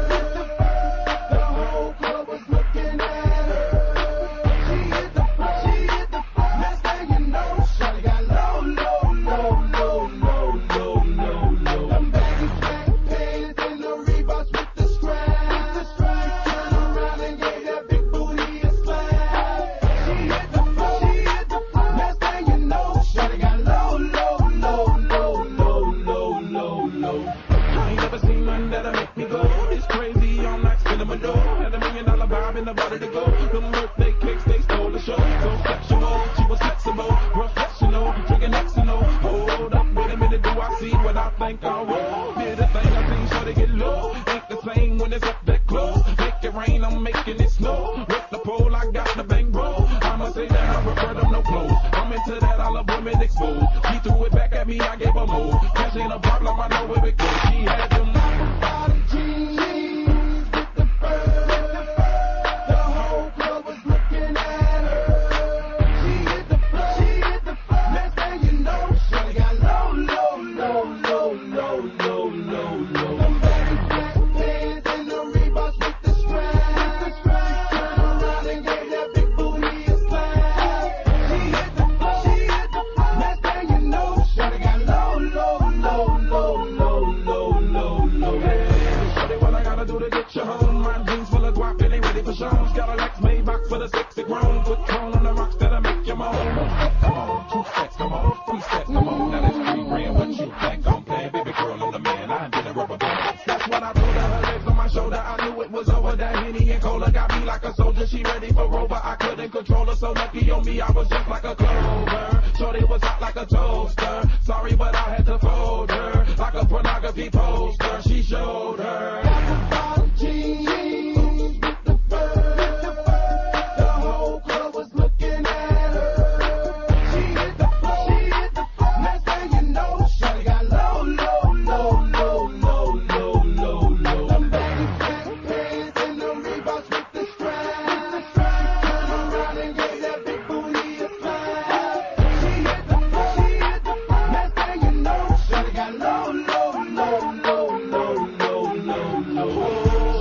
S5: fur. The whole club was looking at her. She hit the floor. She hit the floor. Next thing you know, Shawty got low, low, low, low, low, low, low, low. Them baggy black pants and the Reeboks with the strap. The strap. Turn around and gave that big booty a slap. She hit the floor. She hit the floor. Next thing you know, Shawty got low, low, low, low, low, low, low, low. I ain't never seen nothing that'll make me go. It's crazy, all night spinning my dough. Had a million dollar vibe in the body to go. Them birthday cakes, they stole the show. So sexual, she was flexible, professional, drinking Xano. Hold up, wait a minute, do I see what I think I will? Did a thing I seen, sure they get low. Ain't the same when it's up that close. Make it rain, I'm making it snow. With the pole, I got the bang bro. I'ma say that I prefer them no clothes. I'm into that, I love women exposed. She threw it back at me, I gave her more. Cash ain't a problem, I know where it goes. She had them body jeans with the fur. The whole club was looking at her. She hit the floor. She hit the floor. Next thing you know, Shawty got low, low, low, low, low, low, low, low. Them baggy black pants and the Reeboks with the strap. The strap. Turn around and gave that big booty a slap. She hit the floor. She hit the floor. Next thing you know, Shawty got low, low, low, low, low, low, low, low. Hey, Shawty, what I gotta do to get you home? My jeans full of guap and they ready for shows. Got a Lex Maybach for the sexy grown. Put tone on the rocks that'll make you moan. Come on, two steps, come on, three steps, come on. Now that's three grand. What you think I'm playing? Baby girl, I'm the man. I did a rubber band. That's what I told her. Her legs on my shoulder. I knew it was over. That Henny and Cola got me like a soldier. She ready for Rover. I couldn't control her. So lucky on me, I was just like a clover. Shorty was hot like a toaster. Sorry, but I had to fold her like a pornography poster. She showed her. Jeans with the fur. The whole club was looking at her. She hit the floor. She hit the floor. Next thing you know, Shawty got low, low, low, low, low, low, low, low. Them baggy black pants and the Reeboks with the strap. The strap. Turn around and gave that big booty a slap. She hit the floor. She hit the floor. Next thing you know, Shawty got low, low, low, low, low, low, low, low.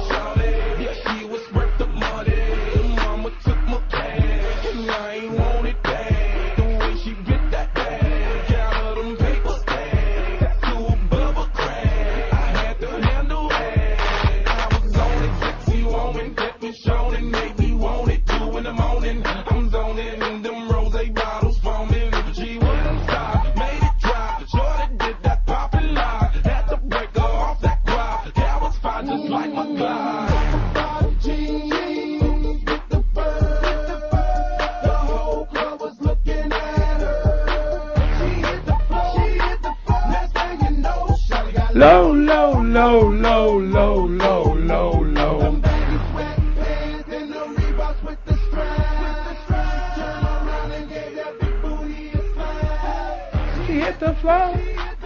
S5: Low, low, low, low, low, low, low, low. Them baggy sweatpants and the Reeboks with the strap. Turn around and gave that big booty a slap. She hit the floor.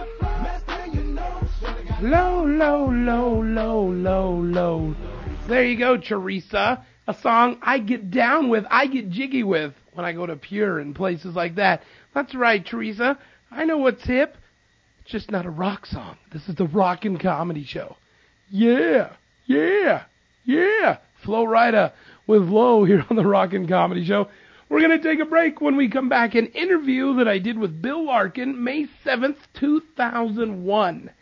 S5: Low, low, low, low, low, low. There you go, Teresa. A song I get down with, I get jiggy with when I go to Pure and places like that. That's right, Teresa. I know what's hip. Just not a rock song. This is the Rockin' Comedy Show. Yeah, yeah, yeah. Flo Rida with Low here on the Rockin' Comedy Show. We're going to take a break. When we come back, an interview that I did with Bill Larkin, May seventh, two thousand one.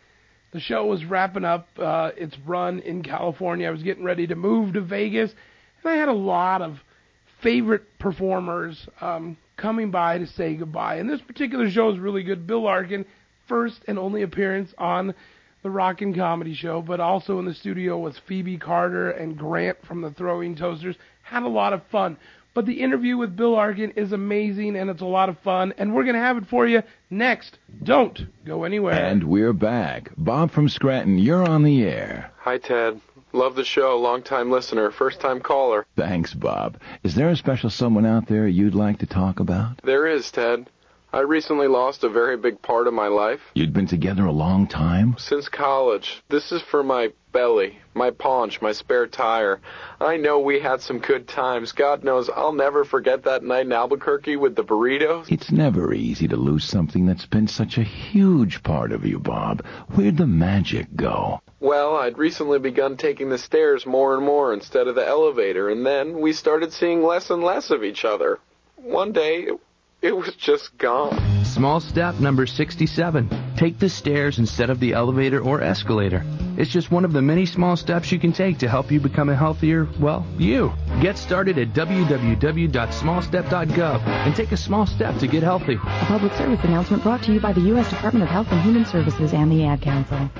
S4: The show was wrapping up uh, its run in California. I was getting ready to move to Vegas, and I had a lot of favorite performers um, coming by to say goodbye. And this particular show is really good. Bill Larkin, first and only appearance on the Rockin' Comedy Show, but also in the studio was Phoebe Carter and Grant from the Throwing Toasters. Had a lot of fun. But the interview with Bill Larkin is amazing, and it's a lot of fun, and we're going to have it for you next. Don't go anywhere.
S8: And we're back. Bob from Scranton, you're on the air.
S9: Hi, Ted. Love the show. Long-time listener. First-time caller.
S8: Thanks, Bob. Is there a special someone out there you'd like to talk about?
S9: There is, Ted. I recently lost a very big part of my life.
S8: You'd been together a long time?
S9: Since college. This is for my belly, my paunch, my spare tire. I know we had some good times. God knows I'll never forget that night in Albuquerque with the burritos.
S8: It's never easy to lose something that's been such a huge part of you, Bob. Where'd the magic go?
S9: Well, I'd recently begun taking the stairs more and more instead of the elevator, and then we started seeing less and less of each other. One day, it was just gone.
S10: Small step number sixty-seven. Take the stairs instead of the elevator or escalator. It's just one of the many small steps you can take to help you become a healthier, well, you. Get started at w w w dot small step dot gov and take a small step to get healthy.
S12: A public service announcement brought to you by the U S Department of Health and Human Services and the Ad Council.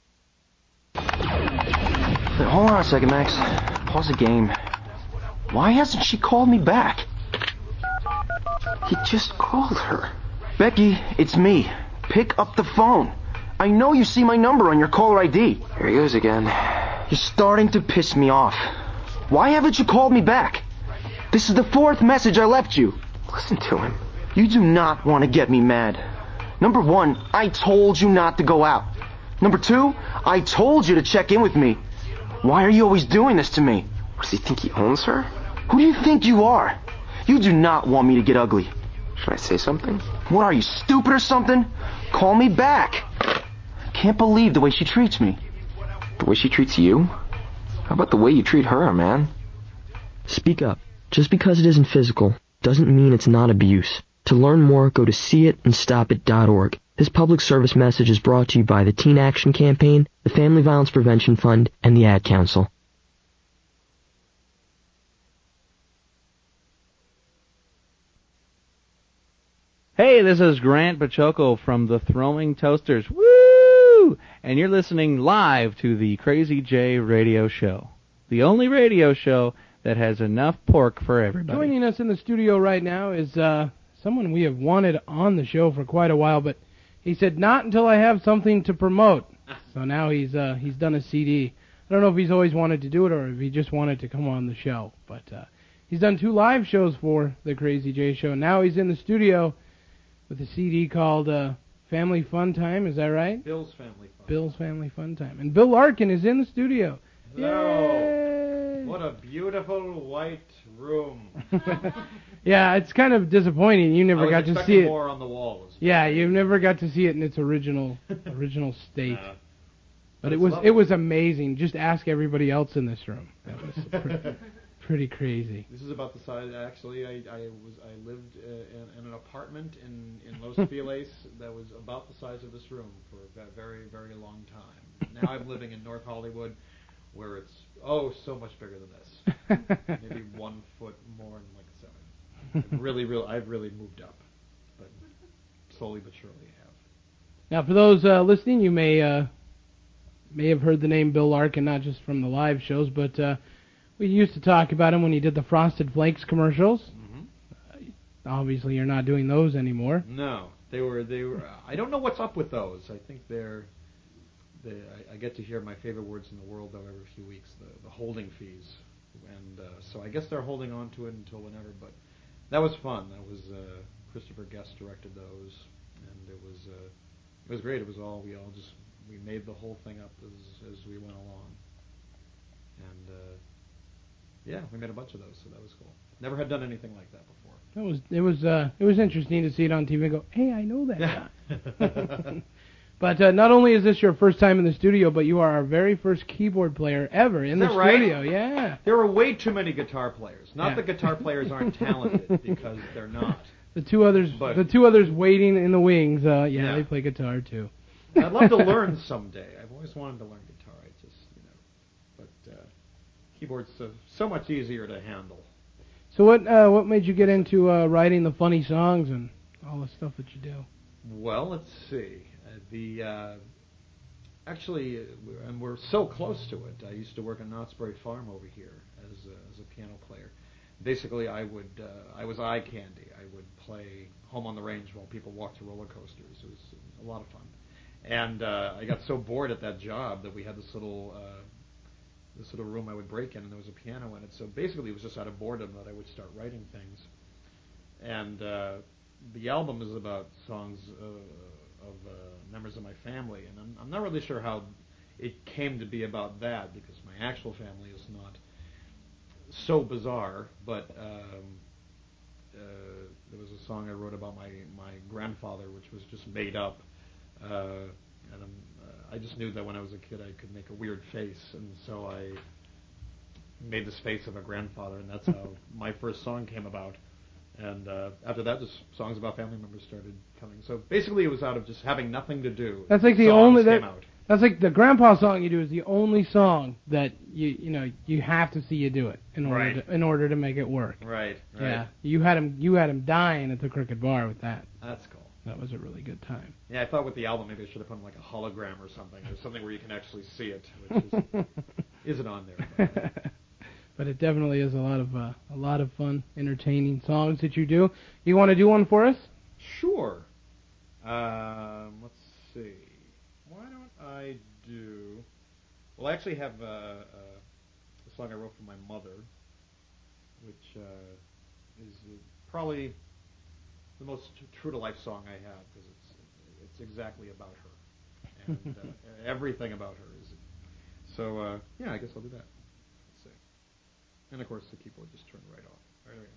S18: Wait, hold on a second, Max. Pause the game. Why hasn't she called me back? He just called her. Becky, it's me. Pick up the phone. I know you see my number on your caller I D. Here he goes again. You're starting to piss me off. Why haven't you called me back? This is the fourth message I left you. Listen to him. You do not want to get me mad. Number one, I told you not to go out. Number two, I told you to check in with me. Why are you always doing this to me? Does he think he owns her? Who do you think you are? You do not want me to get ugly. Should I say something? What are you, stupid or something? Call me back. I can't believe the way she treats me. The way she treats you? How about the way you treat her, man?
S12: Speak up. Just because it isn't physical doesn't mean it's not abuse. To learn more, go to see it and stop it dot org. This public service message is brought to you by the Teen Action Campaign, the Family Violence Prevention Fund, and the Ad Council.
S19: Hey, this is Grant Pachoco from the Throwing Toasters. Woo! And you're listening live to the Crazy J Radio Show. The only radio show that has enough pork for everybody.
S4: Joining us in the studio right now is uh, someone we have wanted on the show for quite a while, but he said, not until I have something to promote. So now he's uh, he's done a C D. I don't know if he's always wanted to do it or if he just wanted to come on the show. But uh, he's done two live shows for the Crazy J Show. Now he's in the studio with a C D called uh, Family Fun Time. Is that right?
S23: Bill's Family Fun.
S4: Bill's Family Fun Time. And Bill Larkin is in the studio.
S23: Hello.
S4: Yay!
S23: What a beautiful white room.
S4: Yeah, it's kind of disappointing. You never
S23: I was
S4: got to
S23: expecting
S4: see it.
S23: more on the walls.
S4: Yeah, you never got to see it in its original original state.
S23: Uh,
S4: but it
S23: it's
S4: was
S23: lovely.
S4: it was amazing. Just ask everybody else in this room. That was pretty, pretty crazy.
S23: This is about the size. Actually, I, I was I lived uh, in, in an apartment in in Los Feliz that was about the size of this room for a very very long time. Now I'm living in North Hollywood, where it's oh so much bigger than this. Maybe one foot more than like seven. I've really really I've really moved up, but slowly but surely have.
S4: Now, for those uh, listening, you may uh, may have heard the name Bill Larkin, not just from the live shows, but uh, we used to talk about him when he did the Frosted Flakes commercials.
S23: Mm-hmm.
S4: Uh, obviously, you're not doing those anymore.
S23: No, they were they were. I don't know what's up with those. I think they're. They, I, I get to hear my favorite words in the world though every few weeks, the the holding fees, and uh, so I guess they're holding on to it until whenever. But that was fun. That was uh, Christopher Guest directed those, and it was uh, it was great. It was all we all just we made the whole thing up as as we went along, and uh, yeah, we made a bunch of those, so that was cool. Never had done anything like that before.
S4: It was it was uh, it was interesting to see it on T V and go, hey, I know that guy. But uh, not only is this your first time in the studio, but you are our very first keyboard player ever in
S23: Is
S4: the
S23: that right?
S4: studio. Yeah.
S23: There are way too many guitar players. Not
S4: Yeah.
S23: that guitar players aren't talented, because they're not.
S4: The two others,
S23: But-
S4: the two others waiting in the wings. Uh, yeah,
S23: Yeah.
S4: they play guitar too.
S23: I'd love to learn someday. I've always wanted to learn guitar. I just, you know, but uh, keyboard's so, so much easier to handle.
S1: So what uh, what made you get into uh, writing the funny songs and all the stuff that you do?
S23: Well, let's see. Uh, the uh, actually, uh, we're, and we're so close to it. I used to work at Knott's Berry Farm over here as a, as a piano player. Basically, I would uh, I was eye candy. I would play Home on the Range while people walked the roller coasters. It was a lot of fun. And uh, I got so bored at that job that we had this little uh, this little room I would break in, and there was a piano in it. So basically, it was just out of boredom that I would start writing things. And uh, the album is about songs uh, of uh, members of my family, and I'm, I'm not really sure how it came to be about that, because my actual family is not so bizarre, but um, uh, there was a song I wrote about my, my grandfather, which was just made up, uh, and I'm, uh, I just knew that when I was a kid I could make a weird face, and so I made this face of a grandfather, and that's how my first song came about. And uh, after that, just songs about family members started coming. So basically, it was out of just having nothing to do.
S1: That's like the
S23: songs
S1: only
S23: came
S1: that,
S23: out.
S1: That's like the grandpa song you do is the only song that you you know you have to see you do it in order
S23: Right.
S1: to, in order to make it work.
S23: Right, right.
S1: Yeah, you had him you had him dying at the Crooked Bar with that.
S23: That's cool.
S1: That was a really good time.
S23: Yeah, I thought with the album maybe I should have put in like a hologram or something, or something where you can actually see it, which is, isn't on there. But,
S1: But it definitely is a lot of uh, a lot of fun, entertaining songs that you do. You want to do one for us?
S23: Sure. Um, let's see. Why don't I do... Well, I actually have uh, uh, a song I wrote for my mother, which uh, is uh, probably the most true-to-life song I have, because it's it's exactly about her. And uh, everything about her is... So, uh, yeah, I guess I'll do that. Let's see. And, of course, the keyboard just turned right off. All right,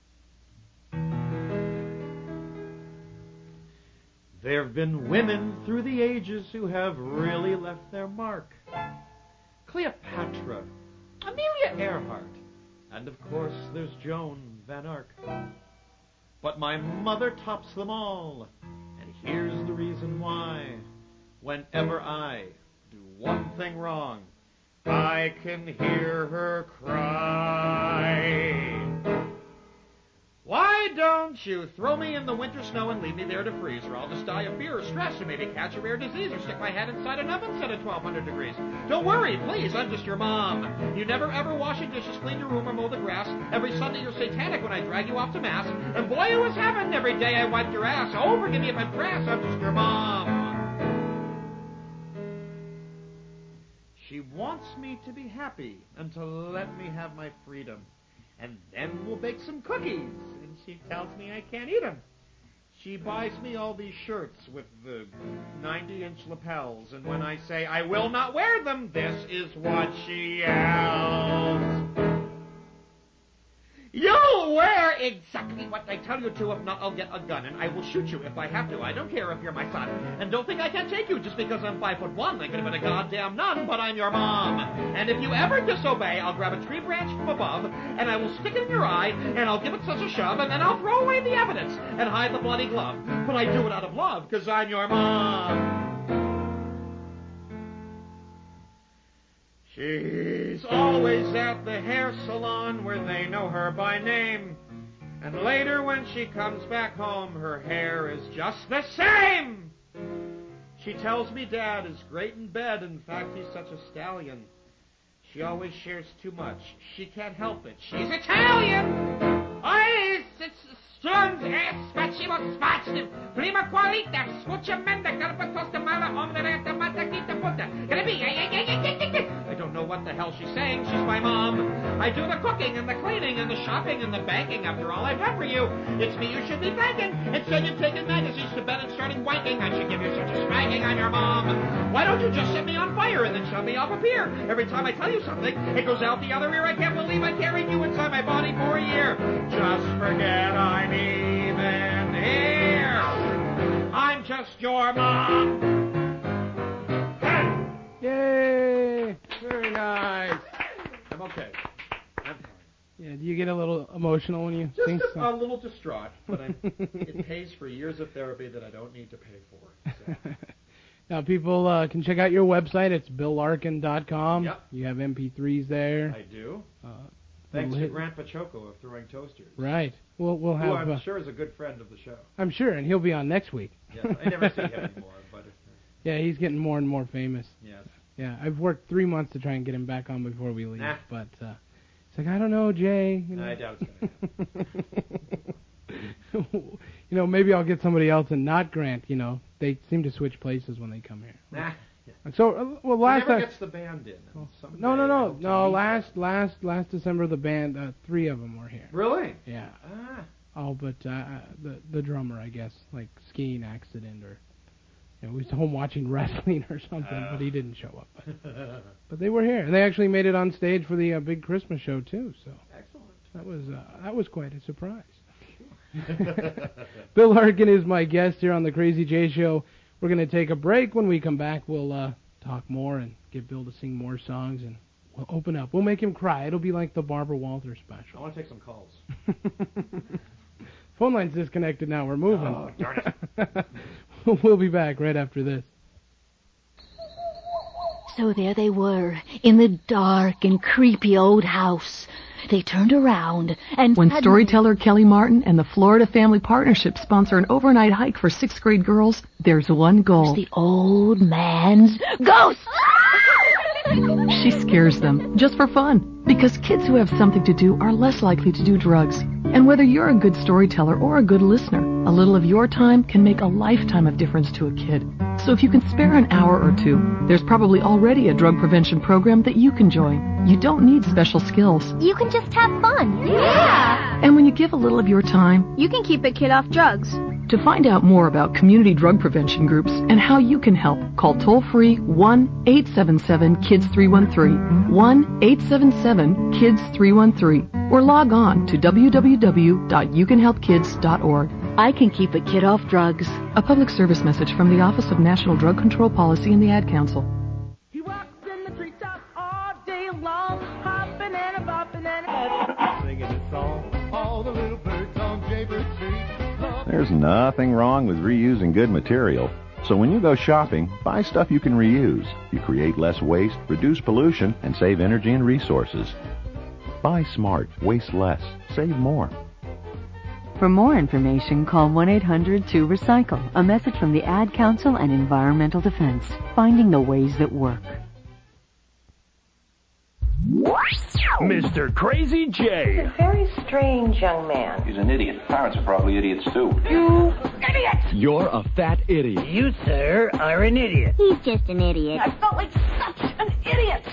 S23: there we go. There have been women through the ages who have really left their mark. Cleopatra, Amelia Earhart, and of course there's Joan Van Ark. But my mother tops them all, and here's the reason why. Whenever I do one thing wrong, I can hear her cry. Why don't you throw me in the winter snow and leave me there to freeze, or I'll just die of fear or stress, or maybe catch a rare disease, or stick my head inside an oven set at twelve hundred degrees. Don't worry, please, I'm just your mom. You never ever wash your dishes, clean your room, or mow the grass. Every Sunday you're satanic when I drag you off to mass. And boy, it was heaven every day I wiped your ass. Oh, forgive me if I'm crass, I'm just your mom. She wants me to be happy and to let me have my freedom. And then we'll bake some cookies, and she tells me I can't eat them. She buys me all these shirts with the ninety-inch lapels, and when I say I will not wear them, this is what she yells. You'll wear exactly what I tell you to, if not I'll get a gun, and I will shoot you if I have to. I don't care if you're my son. And don't think I can't take you just because I'm five foot one. I could have been a goddamn nun, but I'm your mom. And if you ever disobey, I'll grab a tree branch from above, and I will stick it in your eye, and I'll give it such a shove, and then I'll throw away the evidence and hide the bloody glove. But I do it out of love, because I'm your mom. She's always at the hair salon where they know her by name. And later when she comes back home, her hair is just the same. She tells me Dad is great in bed. In fact, he's such a stallion. She always shares too much. She can't help it. She's Italian. I Strunz es facimo spazio. Prima qualità, scucciamenta, carpatosta mala, omneretta, matachita puta. I don't know what the hell she's saying. She's my mom. I do the cooking and the cleaning and the shopping and the banking. After all I've done for you, it's me you should be thanking. Instead you've taken magazines to bed and starting wanking. I should give you such a spanking. I'm your mom. Why don't you just set me on fire and then shove me off a pier? Every time I tell you something, it goes out the other ear. I can't believe I carried you inside my body for a year. Just forget I'm even here. I'm just your mom.
S1: Yay! Very nice.
S23: I'm okay. I'm fine.
S1: Yeah, do you get a little emotional when you
S23: Just
S1: sing
S23: a,
S1: stuff?
S23: a little distraught, but I'm, it pays for years of therapy that I don't need to pay for. So.
S1: Now, people uh, can check out your website. It's bill larkin dot com.
S23: Yep.
S1: You have M P threes there.
S23: I do.
S1: Uh,
S23: Thanks
S1: we'll
S23: to
S1: hit-
S23: Grant Pachoco of Throwing Toasters.
S1: Right. We'll we'll
S23: Who
S1: have.
S23: I'm
S1: Uh,
S23: sure is a good friend of the show.
S1: I'm sure, and he'll be on next week.
S23: Yes, I never see him anymore, but
S1: Yeah, he's getting more and more famous.
S23: yes.
S1: Yeah, I've worked three months to try and get him back on before we leave,
S23: Nah.
S1: but uh, it's like I don't know, Jay. You know,
S23: I doubt it's going to
S1: you know, maybe I'll get somebody else and not Grant. You know, they seem to switch places when they come here.
S23: Nah.
S1: And so, uh, well,
S23: He
S1: last
S23: never
S1: time.
S23: gets the band in. and someday
S1: No, no,
S23: I
S1: no,
S23: hope to
S1: no.
S23: meet
S1: Last, last, last December, the band, uh, three of them were here.
S23: Really?
S1: Yeah.
S23: Ah.
S1: Oh, but uh, uh, the the drummer, I guess, like skiing accident or, you know, he was home watching wrestling or something,
S23: Uh.
S1: but he didn't show up. But, but they were here, and they actually made it on stage for the uh, big Christmas show too. So
S23: Excellent.
S1: that was uh, that was quite a surprise. Bill Larkin is my guest here on the Crazy J Show. We're going to take a break. When we come back, we'll uh, talk more and get Bill to sing more songs, and we'll open up. We'll make him cry. It'll be like the Barbara Walters
S23: I
S1: special.
S23: want to take some calls.
S1: Phone line's disconnected now. We're moving.
S23: Oh, darn it.
S1: We'll be back right after this.
S22: So there they were, in the dark and creepy old house. They turned around and
S2: When
S22: suddenly-
S2: storyteller Kelly Martin and the Florida Family Partnership sponsor an overnight hike for sixth grade girls, there's one goal.
S22: the old man's ghost.
S2: She scares them, just for fun, because kids who have something to do are less likely to do drugs. And whether you're a good storyteller or a good listener, a little of your time can make a lifetime of difference to a kid. So if you can spare an hour or two, there's probably already a drug prevention program that you can join. You don't need special skills.
S3: You can just have fun. Yeah.
S2: And when you give a little of your time,
S3: You can keep a kid off drugs.
S2: to find out more about community drug prevention groups and how you can help, call toll-free one eight seven seven KIDS three one three, one eight seven seven KIDS three one three, or log on to w w w dot you can help kids dot org.
S22: I can keep a kid off drugs.
S2: A public service message from the Office of National Drug Control Policy and the Ad Council.
S7: Singing a song, all the little birds on Jaybird Street.
S11: There's nothing wrong with reusing good material. So when you go shopping, buy stuff you can reuse. You create less waste, reduce pollution, and save energy and resources. Buy smart, waste less, save more.
S24: For more information, call one eight hundred two recycle. A message from the Ad Council and Environmental Defense. Finding the ways that work.
S25: Mister Crazy J.
S6: A very strange young man.
S26: He's an idiot. Parents are probably idiots, too.
S6: You idiot!
S25: You're a fat idiot.
S6: You, sir, are an idiot.
S3: He's just an idiot.
S6: I felt like such an idiot.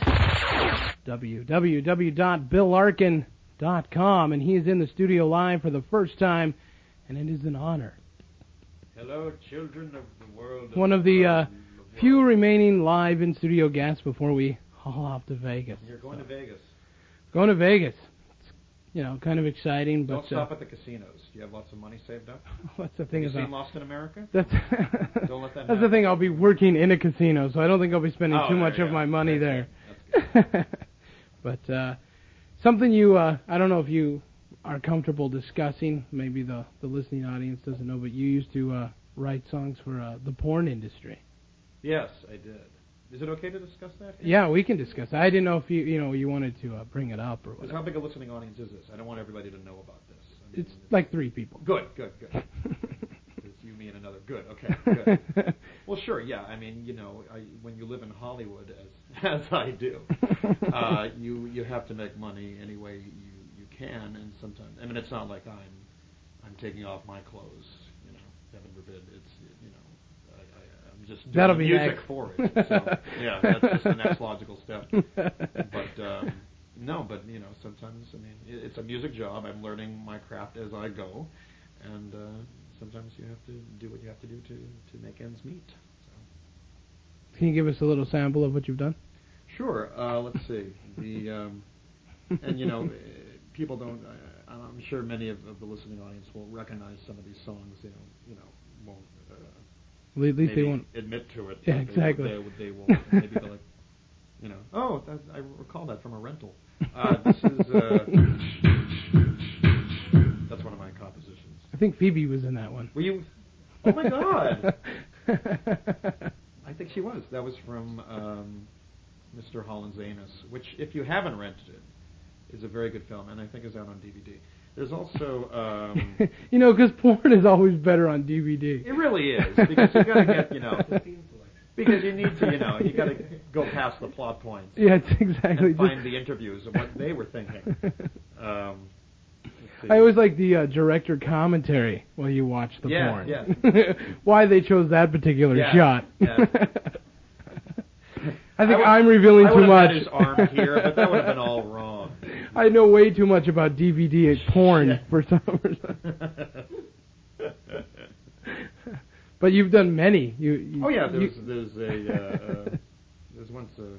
S1: w w w dot bill larkin dot com, and he is in the studio live for the first time, and it is an honor.
S23: Hello, children of the world.
S1: One of the uh, few remaining live in-studio guests before we haul off to Vegas.
S23: You're going to Vegas.
S1: Going to Vegas. It's, you know, kind of exciting, but...
S23: Don't stop
S1: uh,
S23: at the casinos. Do you have lots of money saved up?
S1: What's the thing
S23: Have you
S1: about...
S23: seen Lost in America?
S1: That's,
S23: Don't let that
S1: that's the thing, I'll be working in a casino, so I don't think I'll be spending
S23: Oh,
S1: too
S23: there
S1: much
S23: you
S1: of
S23: go.
S1: my money
S23: That's
S1: there. But uh, something you, uh, I don't know if you are comfortable discussing, maybe the, the listening audience doesn't know, but you used to uh, write songs for uh, the porn industry.
S23: Yes, I did. Is it okay to discuss that?
S1: Yeah, we can discuss. I didn't know if you, you know, you wanted to uh, bring it up or
S23: Because
S1: whatever.
S23: how big a listening audience is this? I don't want everybody to know about this. I mean,
S1: It's like three people.
S23: Good, good, good. It's you, me, and another. Good, okay, good. Well, sure, yeah. I mean, you know, I, when you live in Hollywood, as as I do, uh, you you have to make money any way you, you can, and sometimes, I mean, it's not like I'm I'm taking off my clothes, you know, heaven forbid. It's, you know, I, I, I'm just doing
S1: That'll
S23: the
S1: be
S23: music
S1: next.
S23: for it. So, yeah, that's just the next logical step. But um, no, but you know, sometimes, I mean, it, it's a music job. I'm learning my craft as I go, and uh, sometimes you have to do what you have to do to, to make ends meet. So.
S1: Can you give us a little sample of what you've done?
S23: Sure. Uh, let's see. The um, and you know, uh, people don't. Uh, I'm sure many of, of the listening audience will recognize some of these songs. You know, you know, won't. Uh,
S1: Well, at least they
S23: maybe
S1: won't
S23: admit to it.
S1: Yeah,
S23: but
S1: exactly.
S23: They, they, they won't. Maybe they'll like, you know, oh, that, I recall that from a rental. Uh, this is. Uh, that's one of my compositions.
S1: I think Phoebe was in that one.
S23: Were you? Oh my God! I think she was. That was from um, Mister Holland's Anus, which, if you haven't rented it, is a very good film, and I think is out on D V D. There's also, um,
S1: you know, because porn is always better on D V D.
S23: It really is, because you got to get, you know, because you need to, you know, you got to go past the plot points.
S1: Yeah, it's exactly.
S23: And find the interviews of what they were thinking. Um,
S1: I always like the uh, director commentary while you watch the
S23: yeah,
S1: porn.
S23: Yeah.
S1: Why they chose that particular
S23: yeah,
S1: shot.
S23: Yeah.
S1: I think
S23: I would,
S1: I'm revealing
S23: I
S1: too much.
S23: Had his arm here, but that would have been all wrong.
S1: I know way too much about D V D porn yeah. for some reason. But you've done many. You, you
S23: oh yeah, there's
S1: you,
S23: there's a uh, uh, there's once a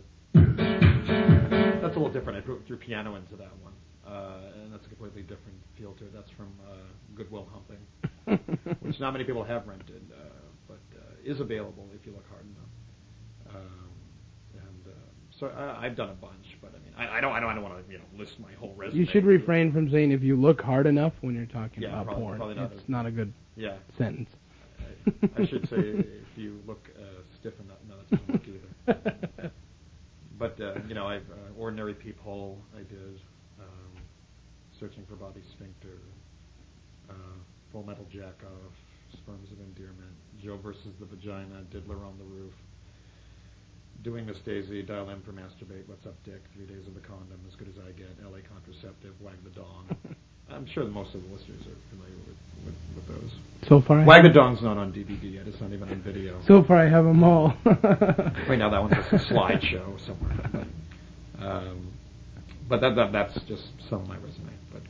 S23: that's a little different. I threw, threw piano into that one, uh, and that's a completely different feel to it. That's from uh, Goodwill Humping, which not many people have rented, uh, but uh, is available if you look hard enough. Um, and uh, so I, I've done a bunch, but I mean I, I don't I don't I don't want to you know list my whole resume.
S1: You should refrain from saying if you look hard enough when you're talking
S23: yeah,
S1: about
S23: probably,
S1: porn.
S23: Probably not
S1: it's
S23: a,
S1: not a good
S23: yeah.
S1: sentence.
S23: I, I should say if you look uh, stiff enough. No, that doesn't work either. But uh, you know, I've uh, Ordinary Peephole. I did um, Searching for Bobby Sphincter, uh, Full Metal Jackoff, Sperms of Endearment, Joe versus the Vagina, Diddler on the Roof, Doing Miss Daisy, Dial M for Masturbate, What's Up Dick, Three Days of the Condom, As Good as I Get, L A Contraceptive, Wag the Dong. I'm sure that most of the listeners are familiar with, with, with those.
S1: So far, I
S23: Wag the Dong's not on D V D yet. It's not even on video.
S1: So far, I have them all.
S23: Right now, that one's just a slideshow somewhere. But, um, but that, that that's just some of my resume. But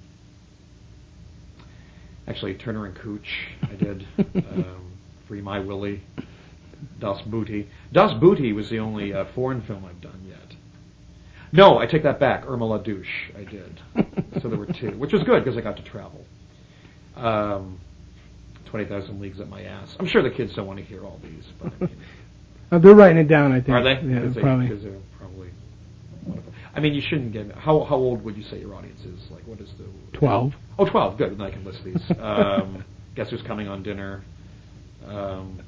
S23: uh, actually, Turner and Cooch, I did. um, Free My Willy, Das Booty. Das Booty was the only uh, foreign film I've done yet. No, I take that back. Irma La Douche, I did. So there were two, which was good because I got to travel. Um, twenty thousand Leagues Up My Ass. I'm sure the kids don't want to hear all these, but I mean,
S1: uh, they're writing it down, I think.
S23: Are they?
S1: Yeah,
S23: Cause they
S1: probably.
S23: Because they're probably. I mean, you shouldn't get. How how old would you say your audience is? Like, what is the?
S1: Twelve.
S23: Oh, twelve. Good. Then I can list these. Um, Guess Who's Coming on Dinner? Um,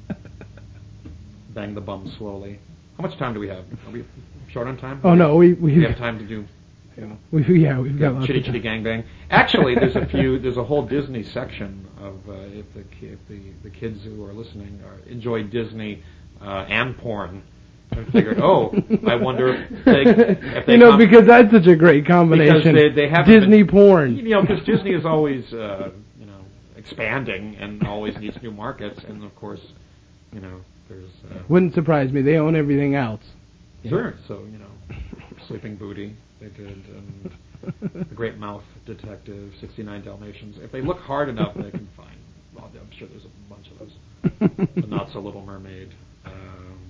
S23: Bang the Bum Slowly. How much time do we have? Are we short on time?
S1: Oh no, we we
S23: we have time to do. You know,
S1: we, yeah, we've got lots
S23: Chitty
S1: of time.
S23: Chitty Gang Bang. Actually, there's a few. There's a whole Disney section of uh, if the if the the kids who are listening are, enjoy Disney uh, and porn. I figured, oh, I wonder if they, if they
S1: you know
S23: com-
S1: because that's such a great combination.
S23: Because they, they have
S1: Disney
S23: been,
S1: porn.
S23: You know, because Disney is always uh, you know expanding and always needs new markets, and of course, you know, there's. Uh,
S1: Wouldn't surprise me. They own everything else.
S23: Sure. So you know, Sleeping Booty. They did, and The Great Mouth Detective, sixty-nine Dalmatians. If they look hard enough, they can find. Well, I'm sure there's a bunch of those. The Not So Little Mermaid, um,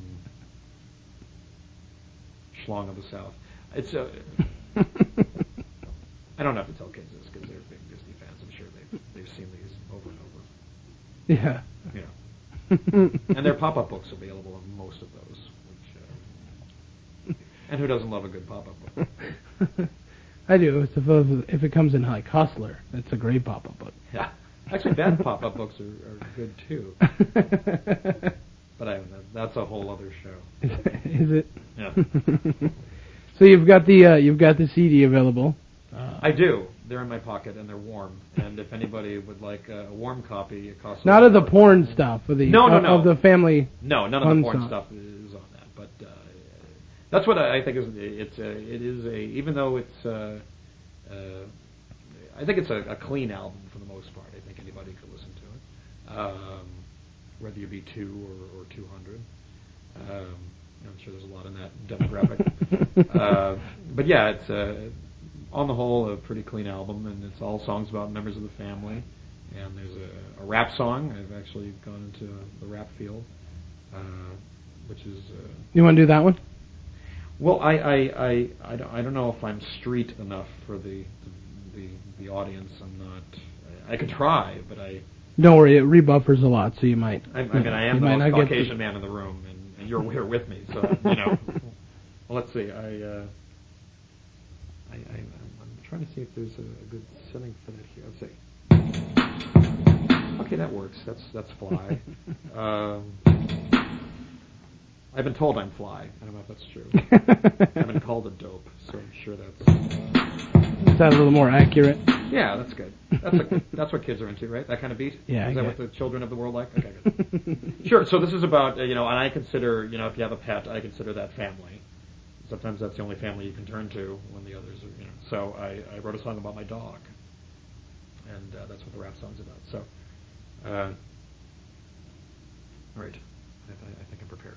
S23: Schlong of the South. It's a. I don't have to tell kids this because they're big Disney fans. I'm sure they've they've seen these over and over.
S1: Yeah.
S23: You know. And there are pop-up books available of most of those. Which, uh, and who doesn't love a good pop-up book?
S1: I do. If, if it comes in like Hustler, that's a great pop-up book.
S23: Yeah. Actually, bad pop-up books are, are good too. But I, that's a whole other show.
S1: Is it?
S23: Yeah.
S1: So you've got the uh, you've got the C D available.
S23: Uh, I do. They're in my pocket and they're warm. And if anybody would like a warm copy, it costs.
S1: Not of the porn stuff, of the
S23: no, no,
S1: uh,
S23: no.
S1: of the family.
S23: No, none of the porn stuff is on that. But uh, that's what I think is it's a, it is a even though it's uh, uh, I think it's a, a clean album for the most part. I think anybody could listen to it, um, whether you be two or, or two hundred. Um, I'm sure there's a lot in that demographic. uh, but yeah, it's uh, on the whole a pretty clean album, and it's all songs about members of the family. And there's a, a rap song. I've actually gone into the rap field, uh, which is. Uh,
S1: you want to do that one?
S23: Well, I I, I, I, don't, I don't know if I'm street enough for the the, the audience. I'm not. I, I could try, but I.
S1: Don't worry, it rebuffers a lot, so you might.
S23: I, I mean, I am the most Caucasian man in the room, and, and you're here with me, so you know. Well, let's see. I. Uh, I, I I'm trying to see if there's a, a good setting for that here. Let's see. Okay, that works. That's that's fly. um, I've been told I'm fly. I don't know if that's true. I've been called a dope, so I'm sure that's...
S1: Is that a little more accurate?
S23: Yeah, that's good. That's a, that's what kids are into, right? That kind of beat?
S1: Yeah.
S23: Is that
S1: I
S23: what the children of the world like? Okay, good. Sure, so this is about, uh, you know, and I consider, you know, if you have a pet, I consider that family. Sometimes that's the only family you can turn to when the others are, you know. So I, I wrote a song about my dog, and uh, that's what the rap song's about. So, uh, all right, I, I think I'm prepared.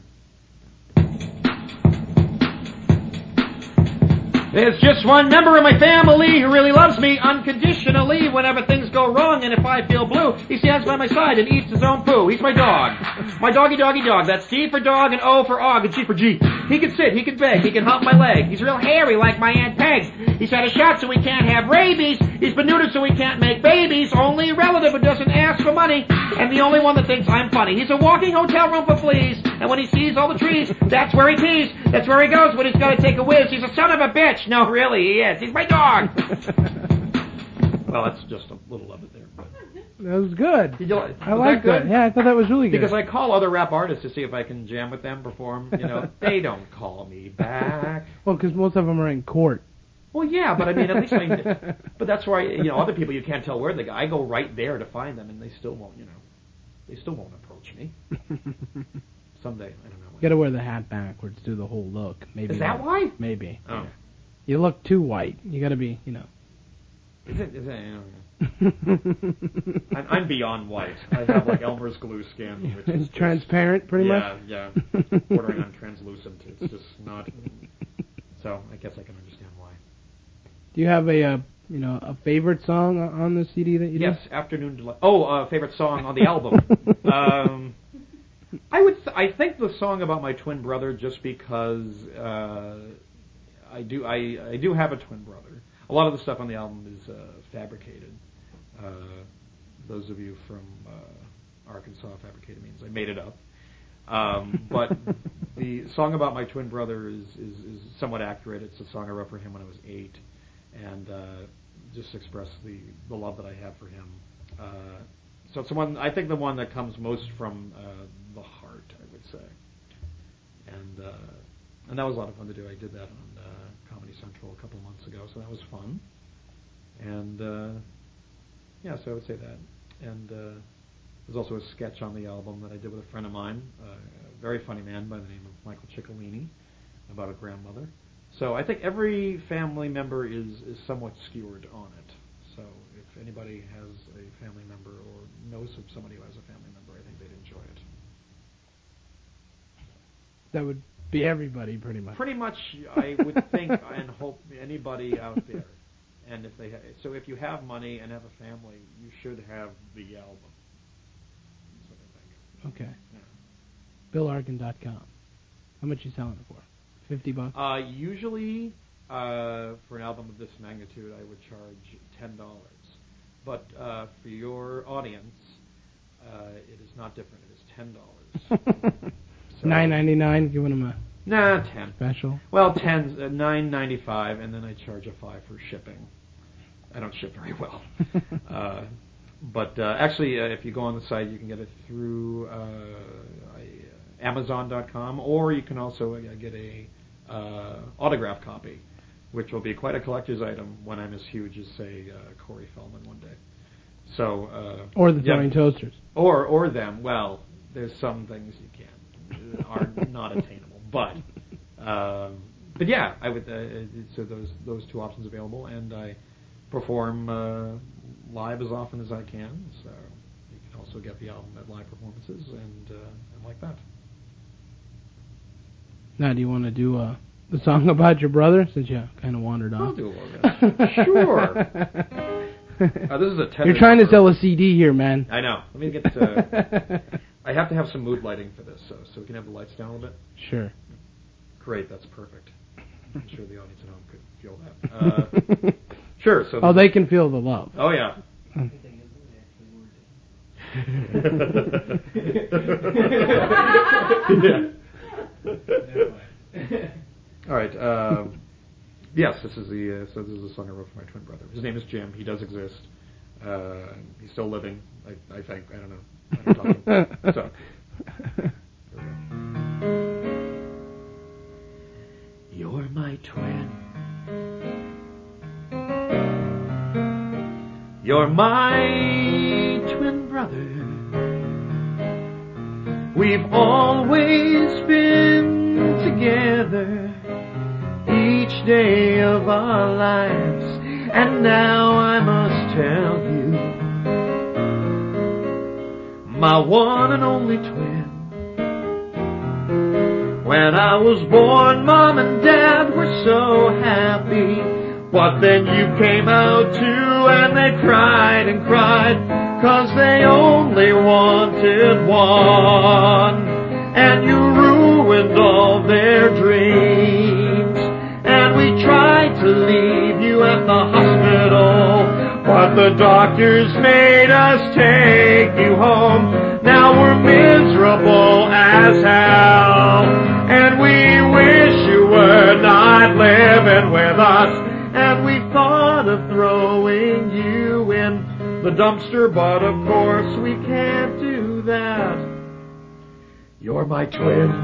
S23: There's just one member of my family who really loves me unconditionally whenever things go wrong, and if I feel blue, he stands by my side and eats his own poo. He's my dog. My doggy doggy dog. That's D for dog and O for og and G for G. He can sit, he can beg, he can hump my leg. He's real hairy like my Aunt Peg. He's had a shot so he can't have rabies. He's been neutered so he can't make babies. Only a relative who doesn't ask for money, and the only one that thinks I'm funny. He's a walking hotel room for fleas, and when he sees all the trees, that's where he pees. That's where he goes when he's got to take a whiz. He's a son of a bitch. No, really, he is. He's my dog. Well, that's just a little of it there. But.
S1: That was good.
S23: Did you like,
S1: I
S23: was
S1: like
S23: that good?
S1: Yeah, I thought that was really good.
S23: Because I call other rap artists to see if I can jam with them, perform. You know, they don't call me back.
S1: Well, because most of them are in court.
S23: Well, yeah, but I mean, at least I. But that's why, you know, other people you can't tell where they go. I go right there to find them, and they still won't. You know, they still won't approach me. Someday, I don't know.
S1: You gotta wear the hat backwards, do the whole look. Maybe
S23: Is that
S1: not.
S23: why?
S1: Maybe.
S23: Oh.
S1: Yeah. You look too white. You gotta be, you know.
S23: Is it? Is it? I don't know. I'm, I'm beyond white. I have like Elmer's glue skin, which is
S1: It's transparent, pretty
S23: yeah,
S1: much.
S23: Yeah, yeah, bordering on translucent. It's just not. So I guess I can understand why.
S1: Do you have a, uh, you know, a favorite song on the C D that you
S23: Yes,
S1: do?
S23: Afternoon Delight. Oh, uh, favorite song on the album. um, I would. Th- I think the song about my twin brother, just because uh, I do. I, I do have a twin brother. A lot of the stuff on the album is uh, fabricated. Uh, those of you from uh, Arkansas, fabricated means I made it up. Um, but the song about my twin brother is, is, is somewhat accurate. It's a song I wrote for him when I was eight, and uh, just express the, the love that I have for him. Uh, so it's the one, I think the one that comes most from uh, the heart, I would say. And uh, and that was a lot of fun to do. I did that on uh, Comedy Central a couple of months ago, so that was fun. And uh, yeah, so I would say that. And uh, there's also a sketch on the album that I did with a friend of mine, uh, a very funny man by the name of Michael Ciccolini, about a grandmother. So I think every family member is, is somewhat skewered on it. So if anybody has a family member or knows of somebody who has a family member, I think they'd enjoy it.
S1: That would be everybody, pretty much.
S23: Pretty much, I would think and hope anybody out there. And if they ha- so if you have money and have a family, you should have the album. That's what I think.
S1: Okay.
S23: Yeah.
S1: Bill Arkin dot com. How much you selling it for? Fifty bucks?
S23: Uh, usually, uh, for an album of this magnitude, I would charge ten dollars. But uh, for your audience, uh, it is not different. It is ten dollars. So,
S1: Nine ninety nine. Giving them a
S23: nah ten
S1: special.
S23: Well, ten uh, nine ninety five, and then I charge a five for shipping. I don't ship very well. uh, but uh, actually, uh, if you go on the site, you can get it through uh, I, Amazon dot com, or you can also uh, get a uh, autograph copy, which will be quite a collector's item when I'm as huge as, say, uh, Corey Feldman one day. So, uh,
S1: or the
S23: yeah,
S1: Throwing Toasters.
S23: Or or them. Well, there's some things you can't are not attainable, but um, but yeah, I would. Uh, so those those two options available, and I perform uh, live as often as I can. So you can also get the album at live performances, and uh, and like that.
S1: Now, do you want to do uh, the song about your brother, since you kind of wandered off?
S23: I'll do it. Sure. Uh, this is a tender
S1: You're trying
S23: number.
S1: to sell a C D here, man.
S23: I know. Let me get. Uh, I have to have some mood lighting for this, so so we can have the lights down a little bit.
S1: Sure.
S23: Great. That's perfect. I'm sure the audience at home could feel that. Uh, sure. So.
S1: Oh, they can feel the love.
S23: Oh yeah. Yeah. All right. Um, yes, this is the uh, so this is a song I wrote for my twin brother. His name is Jim. He does exist. Uh, he's still living. I, I think. I don't know. I'm talking. So. Here we go.
S13: twin. You're my twin brother. We've always been together each day of our lives, and now I must tell you, my one and only twin. When I was born, Mom and Dad were so happy, but then you came out too, and they cried and cried, 'cause they only wanted one, and you ruined all their dreams. And we tried to leave you at the hospital, but the doctors made us take you home. Now we're miserable as hell, and we wish you were not living with us. And we thought of throwing you in the dumpster, but of course we can't do that. You're my twin.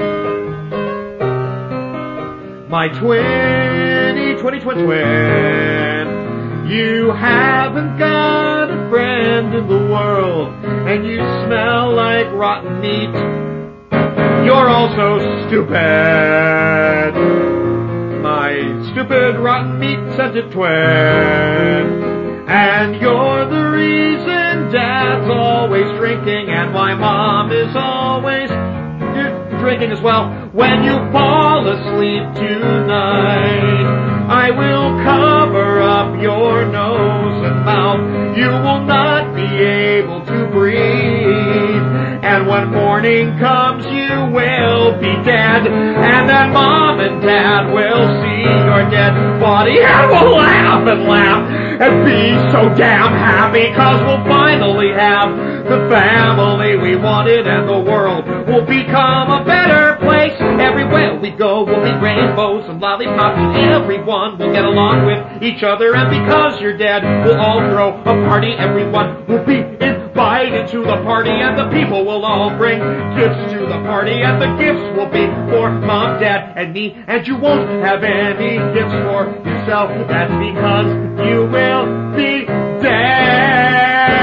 S13: My twenty, twenty, twin, twin. You haven't got a friend in the world, and you smell like rotten meat. You're also stupid. My stupid, rotten meat-scented twin. And you're the reason Dad's always drinking, and my Mom is always drinking as well. When you fall asleep tonight, I will cover up your nose and mouth. You will not be able to breathe. And when morning comes, you will be dead. And then Mom and Dad will see your dead body, and we'll laugh and laugh and be so damn happy, 'cause we'll finally have the family we wanted, and the world will become a better place. Everywhere we go will be rainbows and lollipops, and everyone will get along with each other. And because you're dead, we'll all throw a party. Everyone will be invited to the party, and the people will all bring gifts to the party, and the gifts will be for Mom, Dad, and me, and you won't have any gifts for yourself. That's because you will be dead.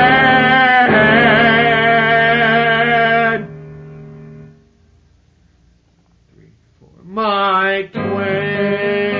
S13: Three, four. My twin.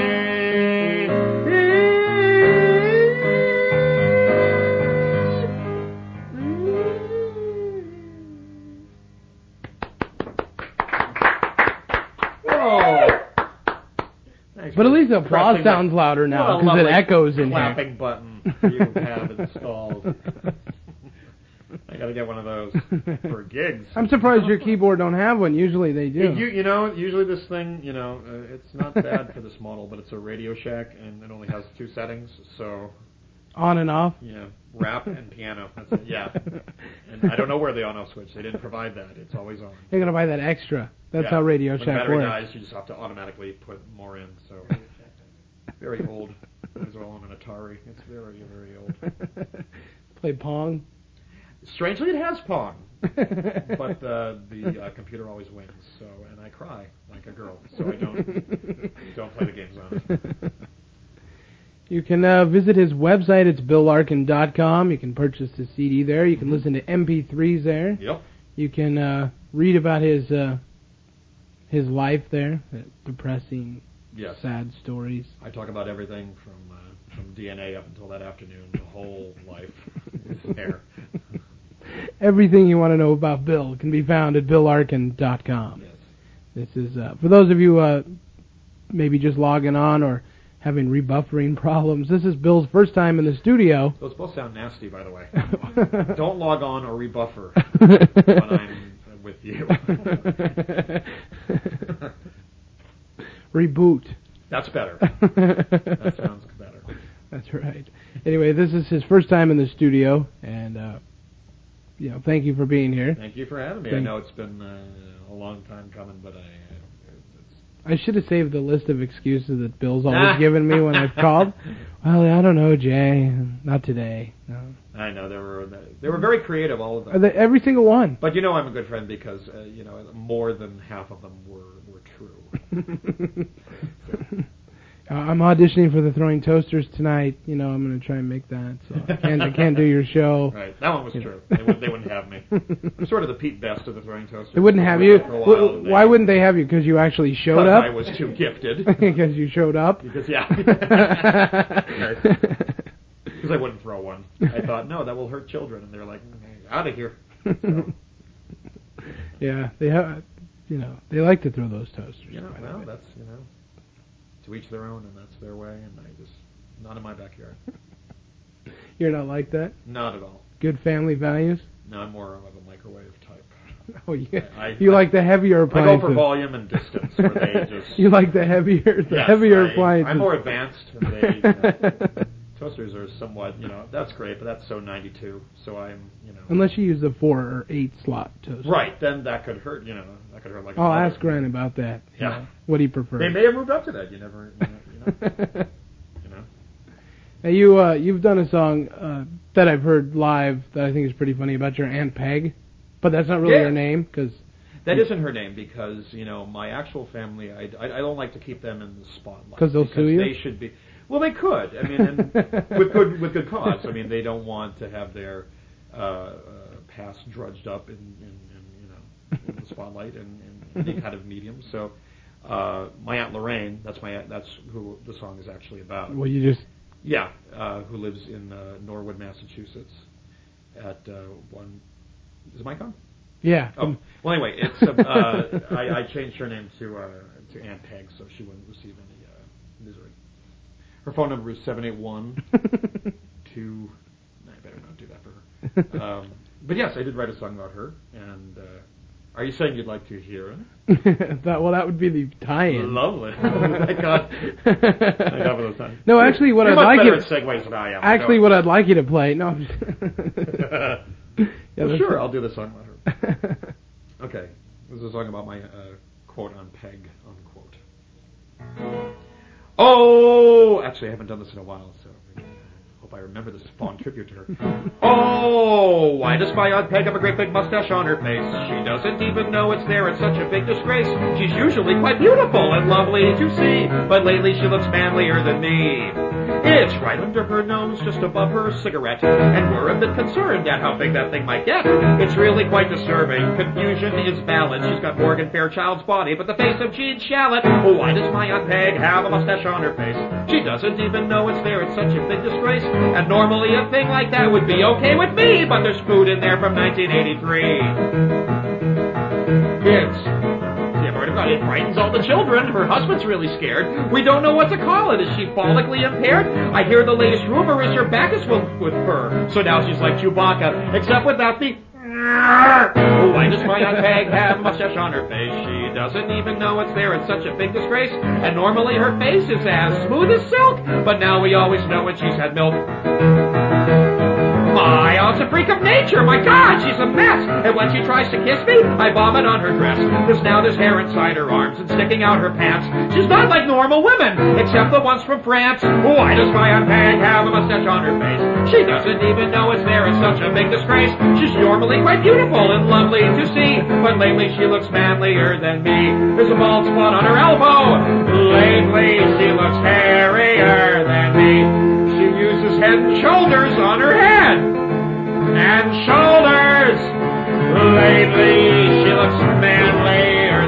S1: But at least the applause sounds louder now because it echoes in
S23: clapping
S1: here.
S23: button you have installed. I gotta get one of those for gigs.
S1: I'm surprised your keyboard don't have one. Usually they do.
S23: You, you know, usually this thing, you know, uh, it's not bad for this model, but it's a Radio Shack and it only has two settings, so...
S1: On and off?
S23: Yeah, rap and piano. That's it, yeah. And I don't know where the on-off switch. They didn't provide that. It's always on.
S1: You're going to buy that extra. That's
S23: yeah.
S1: how Radio
S23: when
S1: Shack
S23: the battery
S1: works.
S23: dies, you just have to automatically put more in, so... Very old. Might as well own an Atari. It's very, very old.
S1: Play Pong?
S23: Strangely, it has Pong. But uh, the uh, computer always wins, so and I cry like a girl, so I don't don't play the games on it.
S1: You can uh, visit his website. It's bill larkin dot com. You can purchase the C D there. You can
S23: Mm-hmm.
S1: listen to M P threes there.
S23: Yep.
S1: You can uh, read about his uh, his life there, uh, depressing,
S23: Yes.
S1: sad stories.
S23: I talk about everything from uh, from D N A up until that afternoon. The whole life is there.
S1: Everything you want to know about Bill can be found at bill larkin dot com.
S23: Yes.
S1: This is uh, for those of you uh, maybe just logging on or having rebuffering problems. This is Bill's first time in the studio.
S23: Those both sound nasty, by the way. Don't log on or rebuffer when I'm with you.
S1: Reboot.
S23: That's better. That sounds better.
S1: That's right. Anyway, this is his first time in the studio, and uh, you know, thank you for being here.
S23: Thank you for having me.
S1: Thank
S23: I know it's been uh, a long time coming, but I. Uh,
S1: I should have saved the list of excuses that Bill's always given me when I've called. Well, I don't know, Jay. Not today. No.
S23: I know they were they were very creative, all of them.
S1: Are they, every single one.
S23: But you know, I'm a good friend because uh, you know more than half of them were were true. So,
S1: Uh, I'm auditioning for the Throwing Toasters tonight. You know, I'm going to try and make that. So I can't, I can't do your show.
S23: Right, that one was
S1: You
S23: true.
S1: know.
S23: They, would, they wouldn't have me. I'm sort of the Pete Best of the Throwing Toasters.
S1: They wouldn't have
S23: I
S1: you.
S23: was there for a while,
S1: Wh-
S23: and
S1: Why
S23: they-
S1: wouldn't they have you? Because you actually showed
S23: Because
S1: up.
S23: I was too gifted.
S1: Because you showed up.
S23: Because yeah. Because I wouldn't throw one. I thought, no, that will hurt children, and they're like, out of here. So,
S1: Yeah, they have. You know, they like to throw those toasters.
S23: you know,
S1: by the
S23: well,
S1: way.
S23: that's you know, to each their own, and that's their way, and I just not in my backyard.
S1: You're not like that.
S23: Not at all.
S1: Good family values.
S23: No, I'm more of a microwave type.
S1: Oh yeah.
S23: I-
S1: you
S23: I-
S1: like the heavier
S23: I
S1: appliances.
S23: go for volume and distance, where they just.
S1: You like the heavier, the
S23: Yes,
S1: heavier
S23: I,
S1: appliances.
S23: I'm more advanced. And they, you know, toasters are somewhat, you know, that's great, but that's so ninety-two. So I'm, you know.
S1: Unless you use the four or eight slot toaster.
S23: Right, then that could hurt, you know, that could hurt like a
S1: I'll
S23: mother.
S1: ask Grant about that. you
S23: Yeah.
S1: know, what he prefers.
S23: They may have moved up to that. You never, you know. You know. you know.
S1: Now you uh, you've done a song uh, that I've heard live that I think is pretty funny about your Aunt Peg, but that's not really
S23: Yeah.
S1: her name because
S23: That isn't her name because, you know, my actual family, I, I, I don't like to keep them in the spotlight.
S1: 'Cause they'll sue you?
S23: They should be. Well, they could. I mean, and with good with good cause. I mean, they don't want to have their uh, uh, past drudged up in, in, in you know in the spotlight and in any kind of medium. So, uh, my Aunt Lorraine, that's my aunt, that's who the song is actually about.
S1: Well, you just
S23: Yeah, uh, who lives in uh, Norwood, Massachusetts, at uh, one. Is the mic on?
S1: Yeah.
S23: Oh, well, anyway, it's uh, uh, I, I changed her name to uh, to Aunt Peg, so she wouldn't receive any uh, misery. Her phone number is seven eight one two. I better not do that for her. Um, but yes, I did write a song about her. And uh, are you saying you'd like to hear it?
S1: that well, that would be the tie-in.
S23: Lovely. Thank God. Thank God for those times.
S1: No, actually, what
S23: You're
S1: I'd
S23: much
S1: like
S23: better
S1: you
S23: at segues than I am.
S1: Actually,
S23: I know.
S1: what I'd like you to play. No. I'm just yeah,
S23: well,
S1: that's
S23: sure,
S1: it.
S23: I'll do the song about her. Okay, this is a song about my uh, quote on Peg, unquote. Oh, actually, I haven't done this in a while, so I hope I remember this fond tribute to her. Oh, why does my Aunt Peg have a great big mustache on her face? She doesn't even know it's there, it's such a big disgrace. She's usually quite beautiful and lovely to see, but lately she looks manlier than me. It's right under her nose, just above her cigarette, and we're a bit concerned at how big that thing might get. It's really quite disturbing. Confusion is valid. She's got Morgan Fairchild's body, but the face of Gene Shalit. Oh, why does my Aunt Peg have a mustache on her face? She doesn't even know it's there. It's such a big disgrace. And normally a thing like that would be okay with me, but there's food in there from nineteen eighty-three. It's... It frightens all the children. Her husband's really scared. We don't know what to call it. Is she follically impaired? I hear the latest rumor is her back is filled with fur. So now she's like Chewbacca, except without the... Oh, why does my Aunt Peg have a mustache on her face? She doesn't even know it's there. It's such a big disgrace. And normally her face is as smooth as silk. But now we always know when she's had milk. My aunt's a freak of nature. My God, she's a mess. And when she tries to kiss me, I vomit on her dress. Because now there's hair inside her arms and sticking out her pants. She's not like normal women, except the ones from France. Why does my Aunt Peg have a mustache on her face? She doesn't even know it's there. It's such a big disgrace. She's normally quite beautiful and lovely to see, but lately she looks manlier than me. There's a bald spot on her elbow. Lately she looks hairier than me. She uses Head and Shoulders on her head. And shoulders. Lately she looks manlier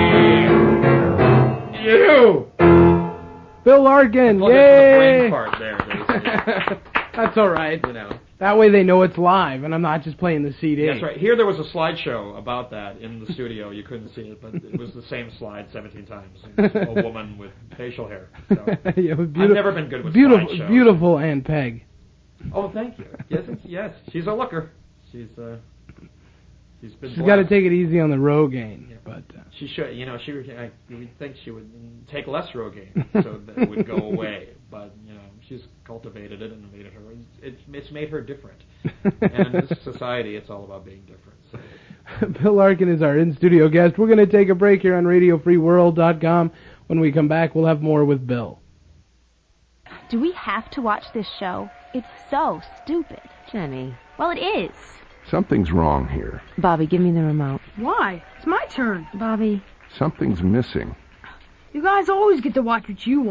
S23: than me. You.
S1: Bill Larkin,
S23: Well,
S1: yay!
S23: there's the brain part there.
S1: That's all right.
S23: You know.
S1: That way they know it's live, and I'm not just playing the C D.
S23: That's right. Here there was a slideshow about that in the studio. You couldn't see it, but it was the same slide seventeen times. It was a woman with facial hair. So.
S1: Yeah, it was
S23: I've never been good with
S1: beautiful,
S23: slideshows.
S1: beautiful Aunt Peg.
S23: Oh, thank you. Yes, it's, yes. She's a looker. She's uh, she's been.
S1: She's got to
S23: blessed.
S1: take it easy on the Rogaine,
S23: Yeah.
S1: but uh,
S23: She should. You know, she. would- I would think she would take less Rogaine so that it would go away. But you know, she's cultivated it and made it her. It's, it's made her different. And in this society, it's all about being different. So.
S1: Bill Larkin is our in-studio guest. We're going to take a break here on radio free world dot com. When we come back, we'll have more with Bill.
S3: Do we have to watch this show? It's so stupid.
S24: Jenny.
S3: Well, it is.
S8: Something's wrong here.
S24: Bobby, give me the remote.
S14: Why? It's my turn.
S24: Bobby.
S8: Something's missing.
S14: You guys always get to watch what you want.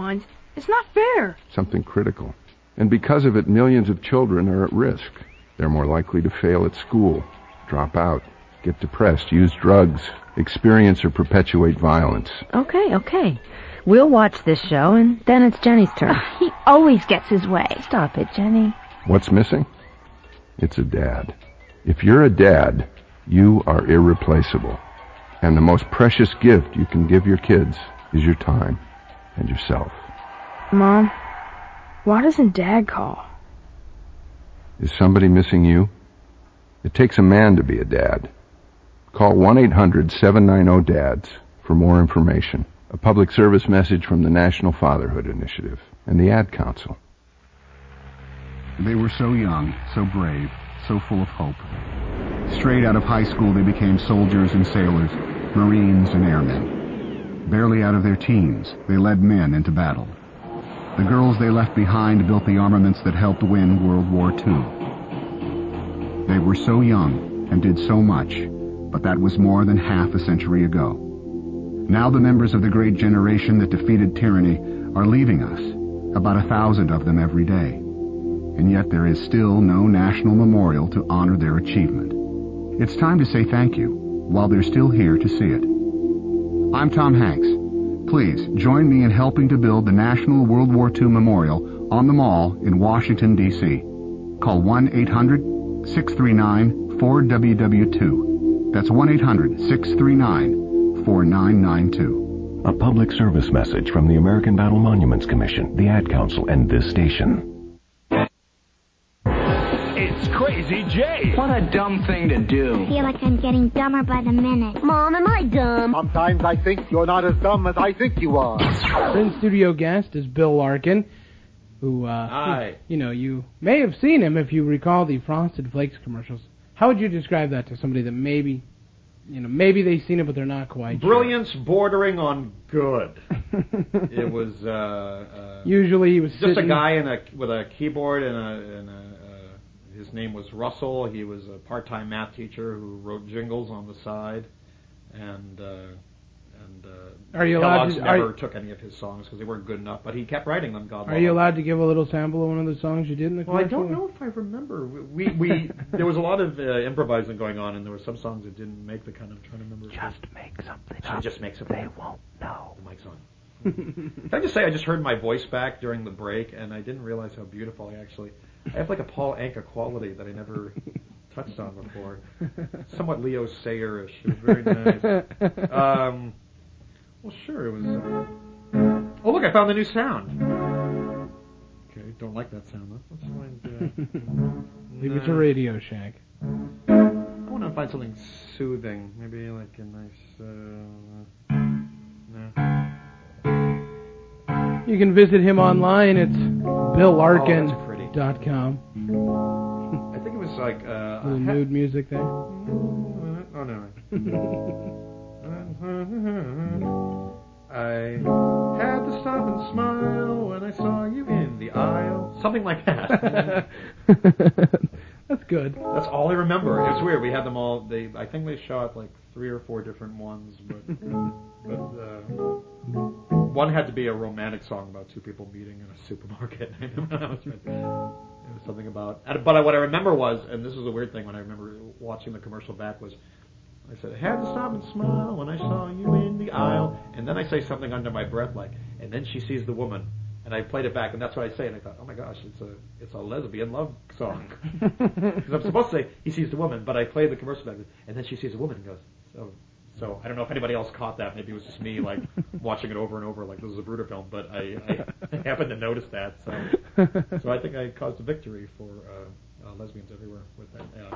S14: It's not fair.
S15: Something critical. And because of it, millions of children are at risk. They're more likely to fail at school, drop out, get depressed, use drugs, experience or perpetuate violence.
S24: Okay, okay. We'll watch this show, and then it's Jenny's turn.
S3: He always gets his way.
S24: Stop it, Jenny.
S15: What's missing? It's a dad. If you're a dad, you are irreplaceable. And the most precious gift you can give your kids is your time and yourself.
S14: Mom, why doesn't Dad call?
S15: Is somebody missing you? It takes a man to be a dad. Call one eight hundred seven nine zero dads for more information. A public service message from the National Fatherhood Initiative and the Ad Council.
S16: They were so young, so brave, so full of hope. Straight out of high school, they became soldiers and sailors, Marines and airmen. Barely out of their teens, they led men into battle. The girls they left behind built the armaments that helped win World War Two. They were so young and did so much, but that was more than half a century ago. Now the members of the great generation that defeated tyranny are leaving us, about a thousand of them every day. And yet there is still no national memorial to honor their achievement. It's time to say thank you, while they're still here to see it. I'm Tom Hanks. Please join me in helping to build the National World War Two Memorial on the Mall in Washington, D C Call one eight hundred six three nine four W W two. That's one eight hundred six three nine four nine nine two.
S11: A public service message from the American Battle Monuments Commission, the Ad Council, and this station.
S25: It's Crazy Jay.
S17: What a dumb thing to do.
S20: I feel like I'm getting dumber by the minute. Mom, am I dumb?
S21: Sometimes I think you're not as dumb as I think you are.
S1: Our in-studio guest is Bill Larkin, who, uh,
S23: Hi.
S1: you know, you may have seen him if you recall the Frosted Flakes commercials. How would you describe that to somebody that maybe, you know, maybe they've seen it but they're not quite
S23: Brilliance bordering on good. It was uh, uh,
S1: usually he was
S23: just
S1: sitting...
S23: a guy in a with a keyboard and a, and a uh, his name was Russell. He was a part-time math teacher who wrote jingles on the side, and uh, and uh,
S1: Are you allowed
S23: Kellogg's
S1: to-
S23: never
S1: are-
S23: took any of his songs because they weren't good enough. But he kept writing them. God
S1: Are
S23: love
S1: you
S23: him.
S1: allowed to give a little sample of one of the songs you did in the
S23: Well, I
S1: commercial?
S23: don't know if I remember. We we there was a lot of uh, improvising going on, and there were some songs that didn't make the kind of. I'm trying to remember.
S1: Just make something
S23: Should I
S1: up.
S23: just make something?
S1: They won't know.
S23: The mic's on. Can I just say I just heard my voice back during the break, and I didn't realize how beautiful I actually. I have like a Paul Anka quality that I never touched on before. Somewhat Leo Sayer-ish. It was very nice. Um, well, sure, it was. Uh, oh, look, I found the new sound. Okay, don't like that sound, though. Let's find. Uh,
S1: Maybe it's a Radio Shack.
S23: I want to find something soothing. Maybe like a nice. Uh, no.
S1: You can visit him online. It's bill
S23: Oh,
S1: larkin
S23: that's pretty.
S1: dot com.
S23: I think it was like. Uh,
S1: A little
S23: a
S1: nude music there.
S23: Oh no. I had to stop and smile when I saw you in the aisle. Something like that.
S1: That's good.
S23: That's all I remember. It was weird. We had them all. They, I think they shot like three or four different ones, but but uh, one had to be a romantic song about two people meeting in a supermarket. I remember that was it was something about. and- But what I remember was, and this was a weird thing when I remember watching the commercial back was. I said, I had to stop and smile when I saw you in the aisle. And then I say something under my breath like, and then she sees the woman. And I played it back, and that's what I say. And I thought, oh my gosh, it's a it's a lesbian love song. Because I'm supposed to say, he sees the woman, but I played the commercial back, and then she sees a woman and goes, so, so I don't know if anybody else caught that. Maybe it was just me, like, watching it over and over like this is a Bruder film. But I, I, I happened to notice that. So so I think I caused a victory for uh, uh, lesbians everywhere with that. Uh,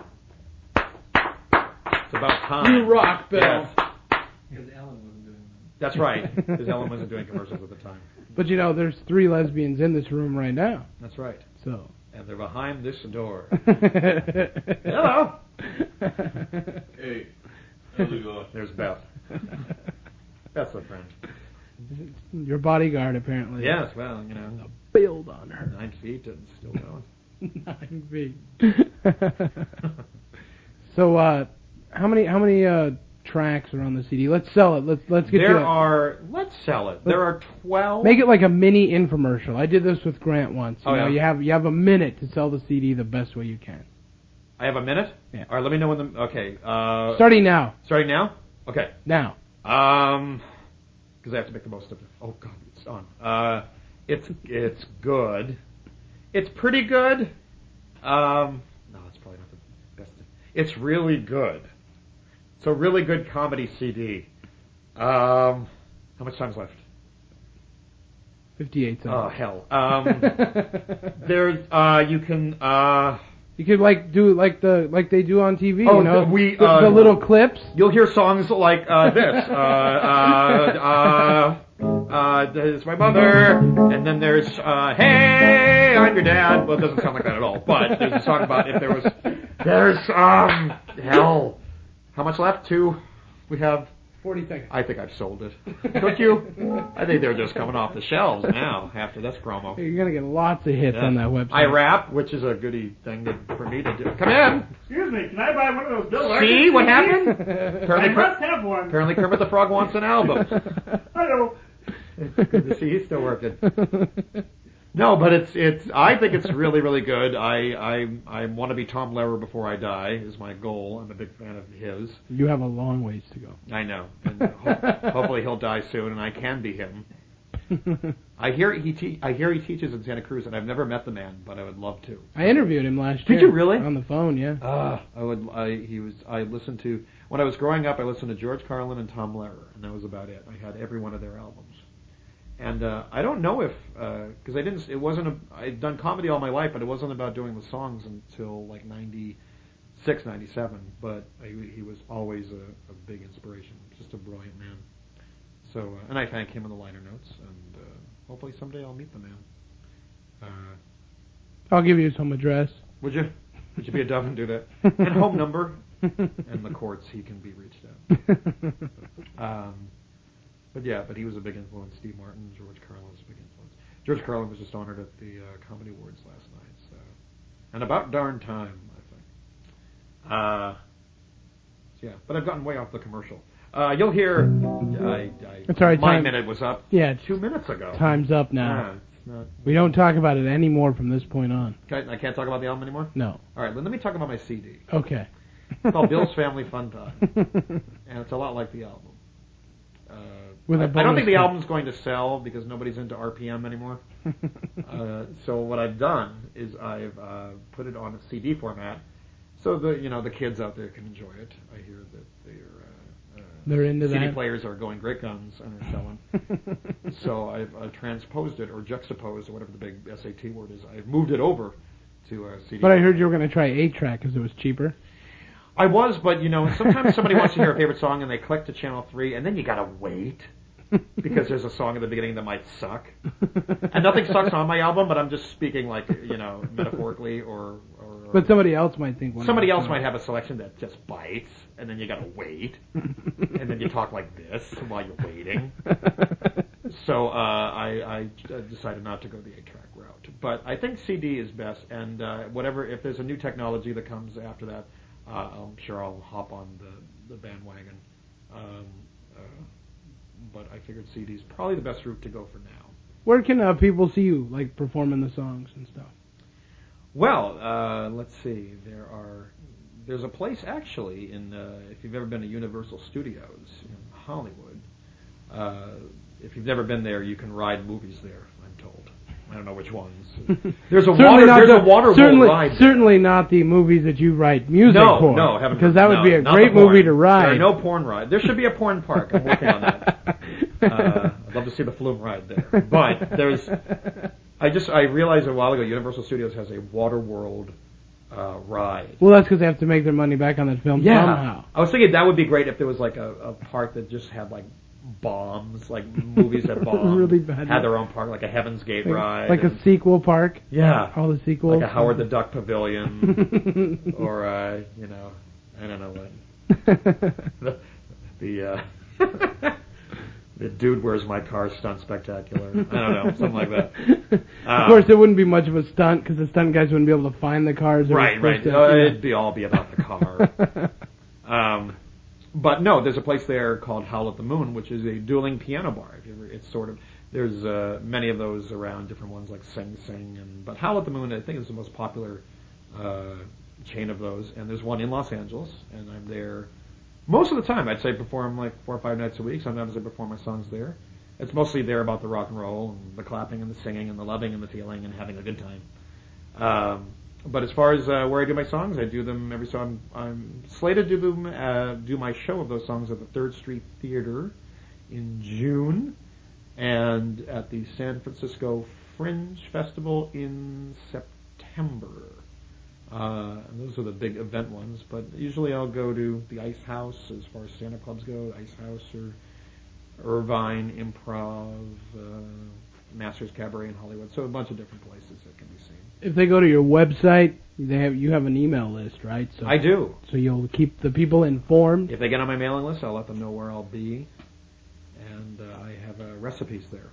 S23: It's about time.
S1: You rock, Bill.
S23: Yes. Because Ellen wasn't doing that. That's right. Because Ellen wasn't doing commercials at the time.
S1: But you know, there's three lesbians in this room right now.
S23: That's right.
S1: So.
S23: And they're behind this door. Hello. Hey. How's it going? There's Beth. Beth's a friend.
S1: Your bodyguard, apparently.
S23: Yes, well, you know.
S1: A build on her.
S23: Nine feet and still going.
S1: Nine feet. So, uh, how many how many uh, tracks are on the C D? Let's sell it. Let's let's get
S23: There
S1: you a,
S23: are. Let's sell it. There are twelve.
S1: Make it like a mini infomercial. I did this with Grant once. You
S23: Oh,
S1: know,
S23: yeah?
S1: you have you have a minute to sell the C D the best way you can.
S23: I have a minute.
S1: Yeah.
S23: All right. Let me know when the. Okay. Uh,
S1: Starting now.
S23: Starting now. Okay.
S1: Now.
S23: Um, because I have to make the most of it. Oh God, it's on. Uh, it's it's good. It's pretty good. Um, no, it's probably not the best. It's really good. It's a really good comedy C D. Um, how much time's left?
S1: Fifty-eight seconds.
S23: Oh hell. Um, there's uh, you can uh.
S1: You could like do like the like they do on T V.
S23: Oh,
S1: you know,
S23: the- we
S1: the,
S23: uh,
S1: the little clips.
S23: You'll hear songs like uh, this. Uh, uh, uh, uh, this is my mother, and then there's uh, Hey, I'm your dad. Well, it doesn't sound like that at all. But there's a song about if there was. There's um hell. How much left? Two. We have.
S1: Forty seconds.
S23: I think I've sold it. Don't you? I think they're just coming off the shelves now after this promo.
S1: You're gonna get lots of hits
S23: Yeah.
S1: on that website.
S23: I rap, which is a goody thing to, for me to do. Come in.
S5: Excuse me, can I buy one of those Bill Larkin
S23: See what
S5: C Ds?
S23: happened?
S5: I
S23: Apparently,
S5: must have one.
S23: apparently Kermit the Frog wants an album.
S5: Hello.
S23: It's good to see he's still working. No, but it's it's. I think it's really really good. I I I want to be Tom Lehrer before I die is my goal. I'm a big fan of his.
S1: You have a long ways to go.
S23: I know, and ho- hopefully he'll die soon, and I can be him. I hear he te- I hear he teaches in Santa Cruz, and I've never met the man, but I would love to.
S1: I interviewed him last
S23: Did
S1: year.
S23: you really?
S1: On the phone, yeah.
S23: Uh, I would. I he was. I listened to when I was growing up. I listened to George Carlin and Tom Lehrer, and that was about it. I had every one of their albums, and uh, I don't know if because I didn't. It wasn't. A, I'd done comedy all my life, but it wasn't about doing the songs until like ninety-six, ninety-seven. But I, he was always a, a big inspiration. Just a brilliant man. So, uh, and I thank him in the liner notes, and uh, hopefully someday I'll meet the man. Uh,
S1: I'll give you some address.
S23: would you? Would you be a dove and do that? And home number, and the courts he can be reached at. Um, but yeah, but he was a big influence. Steve Martin, George Carlin was a big influence. George Carlin was just honored at the uh, Comedy Awards last night, so and about darn time, I think. Uh, yeah, but I've gotten way off the commercial. Uh, you'll hear. I, I,
S1: It's all right,
S23: my
S1: time-
S23: minute was up.
S1: Yeah,
S23: two minutes ago.
S1: Time's up now.
S23: Yeah, it's not.
S1: We don't talk about it anymore from this point on.
S23: Can I, I can't talk about the album anymore.
S1: No.
S23: All right, let me talk about my C D.
S1: Okay.
S23: It's called Bill's Family Fun Time, and it's a lot like the album. Uh,
S1: With a
S23: I, I don't
S1: bonus
S23: think the
S1: track.
S23: album's going to sell because nobody's into R P M anymore. uh, so what I've done is I've uh, put it on a C D format, so the you know the kids out there can enjoy it. I hear that they're uh, uh,
S1: They're into
S23: C D
S1: that.
S23: players are going great guns and are selling. So I've uh, transposed it or juxtaposed or whatever the big S A T word is. I've moved it over to a C D.
S1: But I heard you were going to try eight track because it was cheaper.
S23: I was, but you know, sometimes somebody wants to hear a favorite song and they click to channel three, and then you gotta wait because there's a song at the beginning that might suck. And nothing sucks on my album, but I'm just speaking like you know metaphorically, or. or
S1: But somebody else might think one.
S23: somebody
S1: of
S23: else
S1: those
S23: might have a selection that just bites, and then you gotta wait, and then you talk like this while you're waiting. So uh, I, I decided not to go the eight track route, but I think C D is best, and uh, whatever if there's a new technology that comes after that. Uh, I'm sure I'll hop on the, the bandwagon. Um, uh, but I figured C D's probably the best route to go for now.
S1: Where can uh, people see you, like, performing the songs and stuff?
S23: Well, uh, let's see. There are there's a place actually in uh, if you've ever been to Universal Studios in Hollywood. Uh, if you've never been there, you can ride movies there. I'm told. I don't know which ones. There's a
S1: Certainly
S23: water.
S1: not
S23: There's
S1: the,
S23: a water
S1: certainly,
S23: ride. there.
S1: Certainly not the movies that you write music
S23: no,
S1: for.
S23: No, heaven
S1: because that would
S23: no,
S1: be a
S23: not
S1: great
S23: the porn.
S1: movie to ride.
S23: There are no porn ride. There should be a porn park. I'm working on that. Uh, I'd love to see the Flume ride there. But there's, I just I realized a while ago Universal Studios has a Waterworld uh, ride.
S1: Well, that's because they have to make their money back on that film
S23: Yeah,
S1: somehow.
S23: I was thinking that would be great if there was like a, a park that just had like bombs, like movies that bomb.
S1: Really bad.
S23: Had their own park, like a Heaven's Gate
S1: Like,
S23: ride.
S1: like
S23: and,
S1: a sequel park.
S23: Yeah.
S1: All the sequels.
S23: Like a Howard the Duck Pavilion, or uh, you know, I don't know what. the the, uh, the Dude Where's My Car stunt spectacular. I don't know, something like that. Um,
S1: of course, it wouldn't be much of a stunt because the stunt guys wouldn't be able to find the cars. they were
S23: Right, right.
S1: supposed to,
S23: Uh,
S1: you know.
S23: it'd be all be about the car. um, but no, there's a place there called Howl at the Moon, which is a dueling piano bar. If you ever, it's sort of there's uh, many of those around, different ones like Sing Sing, and but Howl at the Moon I think is the most popular uh, chain of those. And there's one in Los Angeles, and I'm there most of the time. I'd say perform like four or five nights a week. Sometimes I perform my songs there. It's mostly there about the rock and roll and the clapping and the singing and the loving and the feeling and having a good time. Um, but as far as uh, where I do my songs, I do them every so I'm, I'm slated to do them, uh, do my show of those songs at the Third Street Theater in June, and at the San Francisco Fringe Festival in September. Uh, and those are the big event ones. But usually I'll go to the Ice House as far as stand-up clubs go, Ice House or Irvine Improv, uh, Masters Cabaret in Hollywood. So a bunch of different places that can be seen.
S1: If they go to your website, they have you have an email list, right? So
S23: I do.
S1: So you'll keep the people informed.
S23: If they get on my mailing list, I'll let them know where I'll be, and uh, I have uh, recipes there.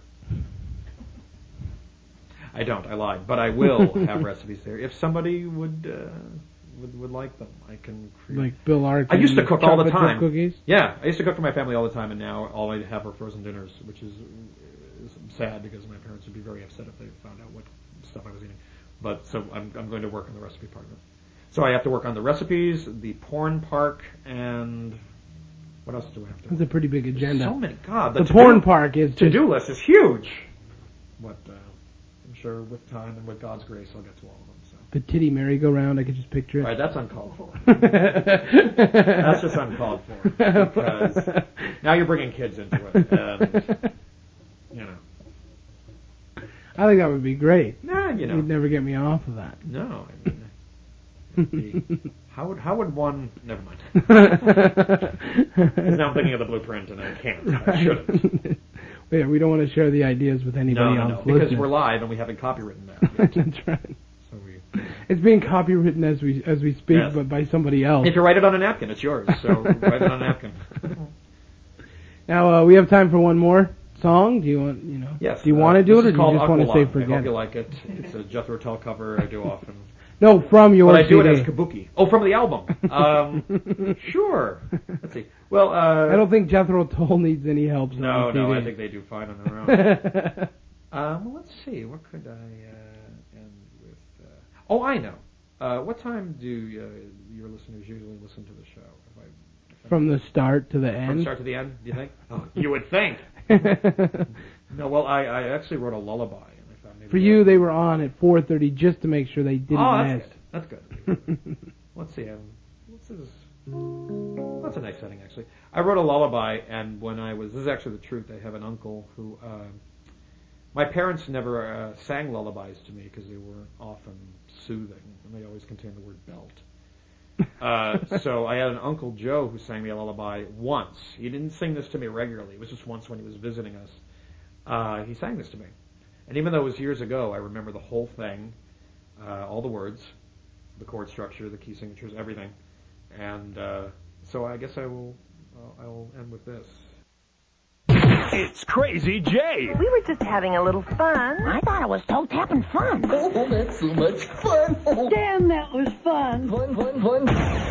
S23: I don't. I lied, but I will have recipes there. If somebody would uh, would would like them, I can create.
S1: Like Bill Arkin.
S23: I used to cook all the time.
S1: Cookies?
S23: Yeah, I used to cook for my family all the time, and now all I have are frozen dinners, which is, is sad because my parents would be very upset if they found out what stuff I was eating. But so I'm I'm going to work on the recipe part of it. So I have to work on the recipes, the porn park, and what else do I have to?
S1: That's a pretty big agenda.
S23: So many. God,
S1: the, the porn park is
S23: to do list is huge. What uh, I'm sure with time and with God's grace, I'll get to all of them. So.
S1: The titty merry-go-round, I could just picture it.
S23: All right, that's uncalled for. That's just uncalled for because now you're bringing kids into it, and you know.
S1: I think that would be great.
S23: Nah, you know.
S1: You'd never get me off of that.
S23: No. I mean, the, how would how would one? Never mind. Because now I'm thinking of the blueprint, and I can't. Right. I shouldn't.
S1: Yeah, we don't want to share the ideas with anybody
S23: no, no,
S1: else.
S23: No, because
S1: listening.
S23: we're live and we haven't copywritten that.
S1: That's right.
S23: So we.
S1: It's being copywritten as we as we speak,
S23: yes.
S1: but by somebody else.
S23: If you write it on a napkin, it's yours. So write it on a napkin.
S1: Now uh, we have time for one more song. Do you want you know?
S23: Yes.
S1: Do you
S23: uh,
S1: want to do it, or do you
S23: called
S1: just want to say forget?
S23: I hope
S1: it?
S23: you like it. It's a Jethro Tull cover I do often.
S1: No, from your
S23: But I do
S1: C D.
S23: it as Kabuki. Oh, from the album. Um, sure. Let's see. Well, uh,
S1: I don't think Jethro Tull needs any help.
S23: No,
S1: on
S23: no,
S1: C D.
S23: I think they do fine on their own. um, well, let's see. What could I uh, end with? Uh, oh, I know. Uh, what time do uh, your listeners usually listen to the show? If I, if
S1: from the start to the end?
S23: From the start to the end, do you think? Oh, you would think. No, well, I, I actually wrote a lullaby. And I thought maybe
S1: For you, they were on at four thirty just to make sure they didn't
S23: oh, that's
S1: miss.
S23: Good. That's good. Let's see. Um, what's this? That's a nice setting, actually. I wrote a lullaby, and when I was... This is actually the truth. I have an uncle who... Uh, my parents never uh, sang lullabies to me because they were often soothing, and they always contained the word belt. Uh, so I had an Uncle Joe who sang me a lullaby once. He didn't sing this to me regularly. It was just once when he was visiting us. Uh, he sang this to me. And even though it was years ago, I remember the whole thing, uh, all the words, the chord structure, the key signatures, everything. And uh, so I guess I will uh, I will end with this.
S25: It's Crazy Jay.
S6: We were just having a little fun.
S20: I thought it was toe tapping fun.
S9: Oh, that's so much fun.
S6: Damn, that was fun.
S9: Fun, fun, fun.